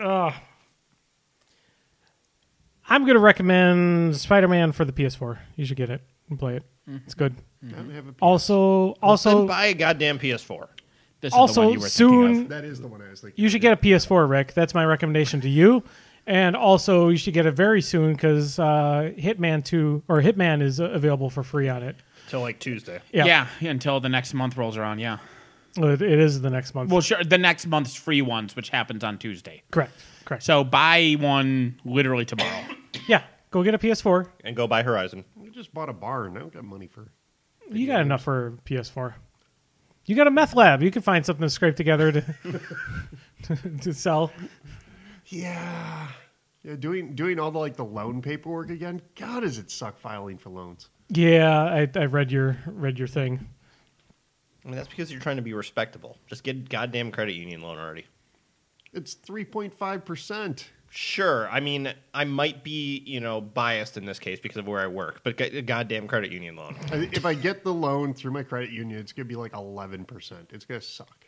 I'm going to recommend Spider-Man for the PS4. You should get it and play it. It's good. I don't have a Also, Then buy a goddamn PS4. This is the Also, one you were thinking soon of. that is the one I was thinking. you should get a PS4, Rick. That's my recommendation to you. And also, you should get it very soon because Hitman 2 or Hitman is available for free on it. Till like Tuesday. Yeah, until the next month rolls around, yeah. It is the next month. Well, sure, the next month's free ones, which happens on Tuesday. Correct. So buy one literally tomorrow. Yeah, go get a PS4. And go buy Horizon. I just bought a bar and I don't got money for. You got enough for PS4. You got a meth lab. You can find something to scrape together to sell. Yeah, doing all the loan paperwork again. God, does it suck filing for loans? Yeah, I read your thing. I mean, that's because you're trying to be respectable. Just get a goddamn credit union loan already. It's 3.5%. Sure. I mean, I might be, biased in this case because of where I work, but get a goddamn credit union loan. If I get the loan through my credit union, it's gonna be like 11%. It's gonna suck.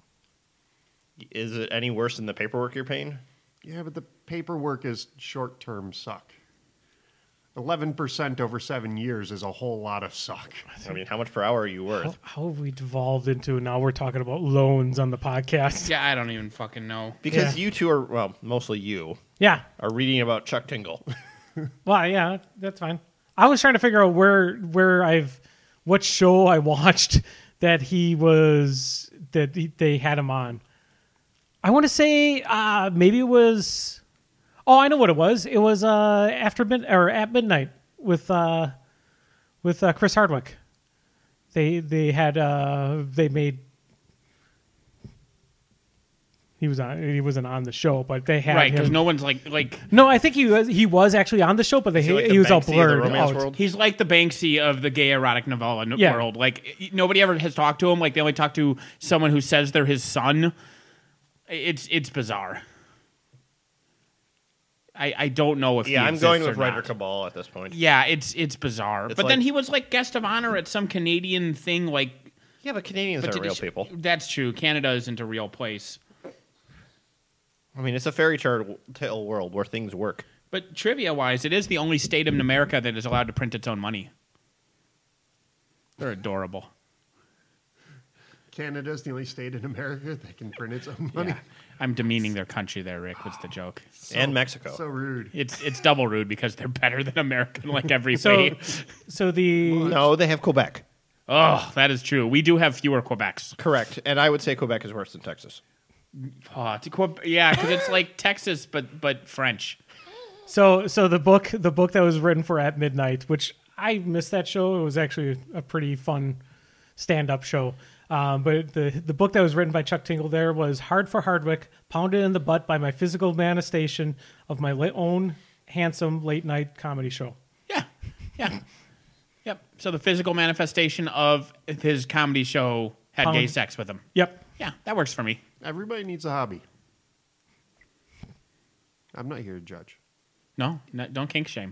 Is it any worse than the paperwork you're paying? Yeah, but the paperwork is short-term suck. 11% over 7 years is a whole lot of suck. I mean, how much per hour are you worth? How have we devolved into now we're talking about loans on the podcast? Yeah, I don't even fucking know. Because Yeah. you two are, well, mostly you, Yeah. are reading about Chuck Tingle. Well, yeah, that's fine. I was trying to figure out what show I watched that they had him on. I want to say maybe it was. Oh, I know what it was. It was at midnight with Chris Hardwick. They made. He wasn't on the show, but they had Right, because him. no one's like No, I think he was actually on the show, but Is he like he the was all Banksy of the blurred romance out. world? he's like the Banksy of the gay erotic novella Yeah. world. Like nobody ever has talked to him. Like they only talk to someone who says they're his son. It's bizarre. I don't know if Yeah, he I'm going exists with or Ryder not. Cabal at this point. Yeah, it's bizarre. It's but then like- he was like guest of honor at some Canadian thing. Like Yeah, but Canadians but are did real he- people. That's true. Canada isn't a real place. I mean, it's a fairy tale world where things work. But trivia-wise, it is the only state in America that is allowed to print its own money. They're adorable. Canada's the only state in America that can print its own money. Yeah. I'm demeaning their country there, Rick. What's the joke? And Mexico. So rude. It's double rude because they're better than America in like every So, way. so the No, they have Quebec. Oh, that is true. We do have fewer Quebecs. Correct. And I would say Quebec is worse than Texas. Oh, yeah, because it's like Texas, but French. So the book that was written for At Midnight, which I missed that show. It was actually a pretty fun stand-up show. But the book that was written by Chuck Tingle there was Hard for Hardwick, Pounded in the Butt by My Physical Manifestation of My Own Handsome Late Night Comedy Show. Yeah, yeah, yep. So the physical manifestation of his comedy show had gay sex with him. Yep. Yeah, that works for me. Everybody needs a hobby. I'm not here to judge. No, don't kink shame.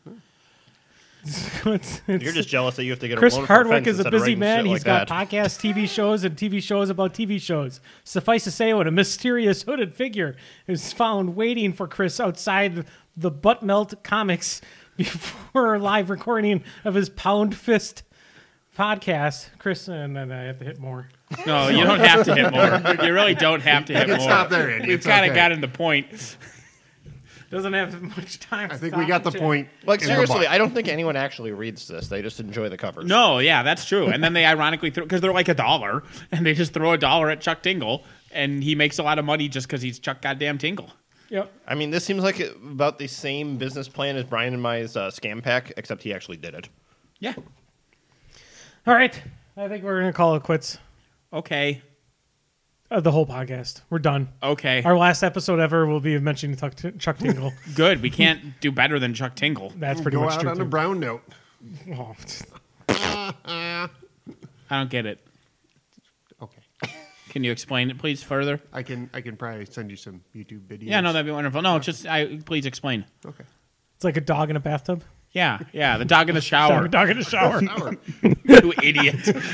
You're just jealous that you have to get Chris a loan for Hardwick fence is a instead of busy writing man. shit He's like got that. podcasts, TV shows, and TV shows about TV shows. Suffice to say, when a mysterious hooded figure is found waiting for Chris outside the Butt Melt Comics before a live recording of his Pound Fist podcast, Chris, and then I have to hit more. No, you don't have to hit more. You really don't have to hit can more. stop there, Andy. We've It's kind of okay. gotten the point. doesn't have much time. I to think stop we got the and chat. point. Like in the seriously, book. I don't think anyone actually reads this. They just enjoy the covers. No, yeah, that's true. And then they ironically throw, because they're like $1, and they just throw $1 at Chuck Tingle, and he makes a lot of money just because he's Chuck goddamn Tingle. Yep. I mean, this seems like about the same business plan as Brian and my scam pack, except he actually did it. Yeah. All right. I think we're gonna call it quits. Okay. The whole podcast. We're done. Okay. Our last episode ever will be mentioning Chuck Tingle. Good. We can't do better than Chuck Tingle. That's pretty Go much out true. on a too. brown note. Oh, I don't get it. Okay. Can you explain it, please, further? I can probably send you some YouTube videos. Yeah, no, that'd be wonderful. No, just please explain. Okay. it's like a dog in a bathtub. Yeah, the dog in the shower. Dog in a shower. You idiot.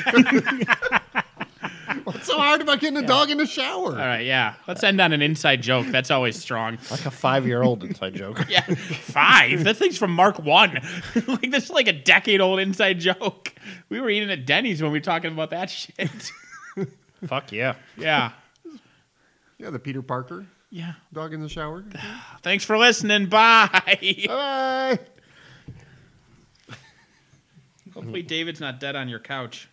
What's so hard about getting a dog in the shower? All right, yeah. Let's end on an inside joke. That's always strong. Like a 5-year-old inside joke. Yeah, 5. That thing's from Mark 1. Like this is like a decade-old inside joke. We were eating at Denny's when we were talking about that shit. Fuck yeah. Yeah, Yeah, the Peter Parker yeah. dog in the shower. Thanks for listening. Bye. Bye. Hopefully, David's not dead on your couch.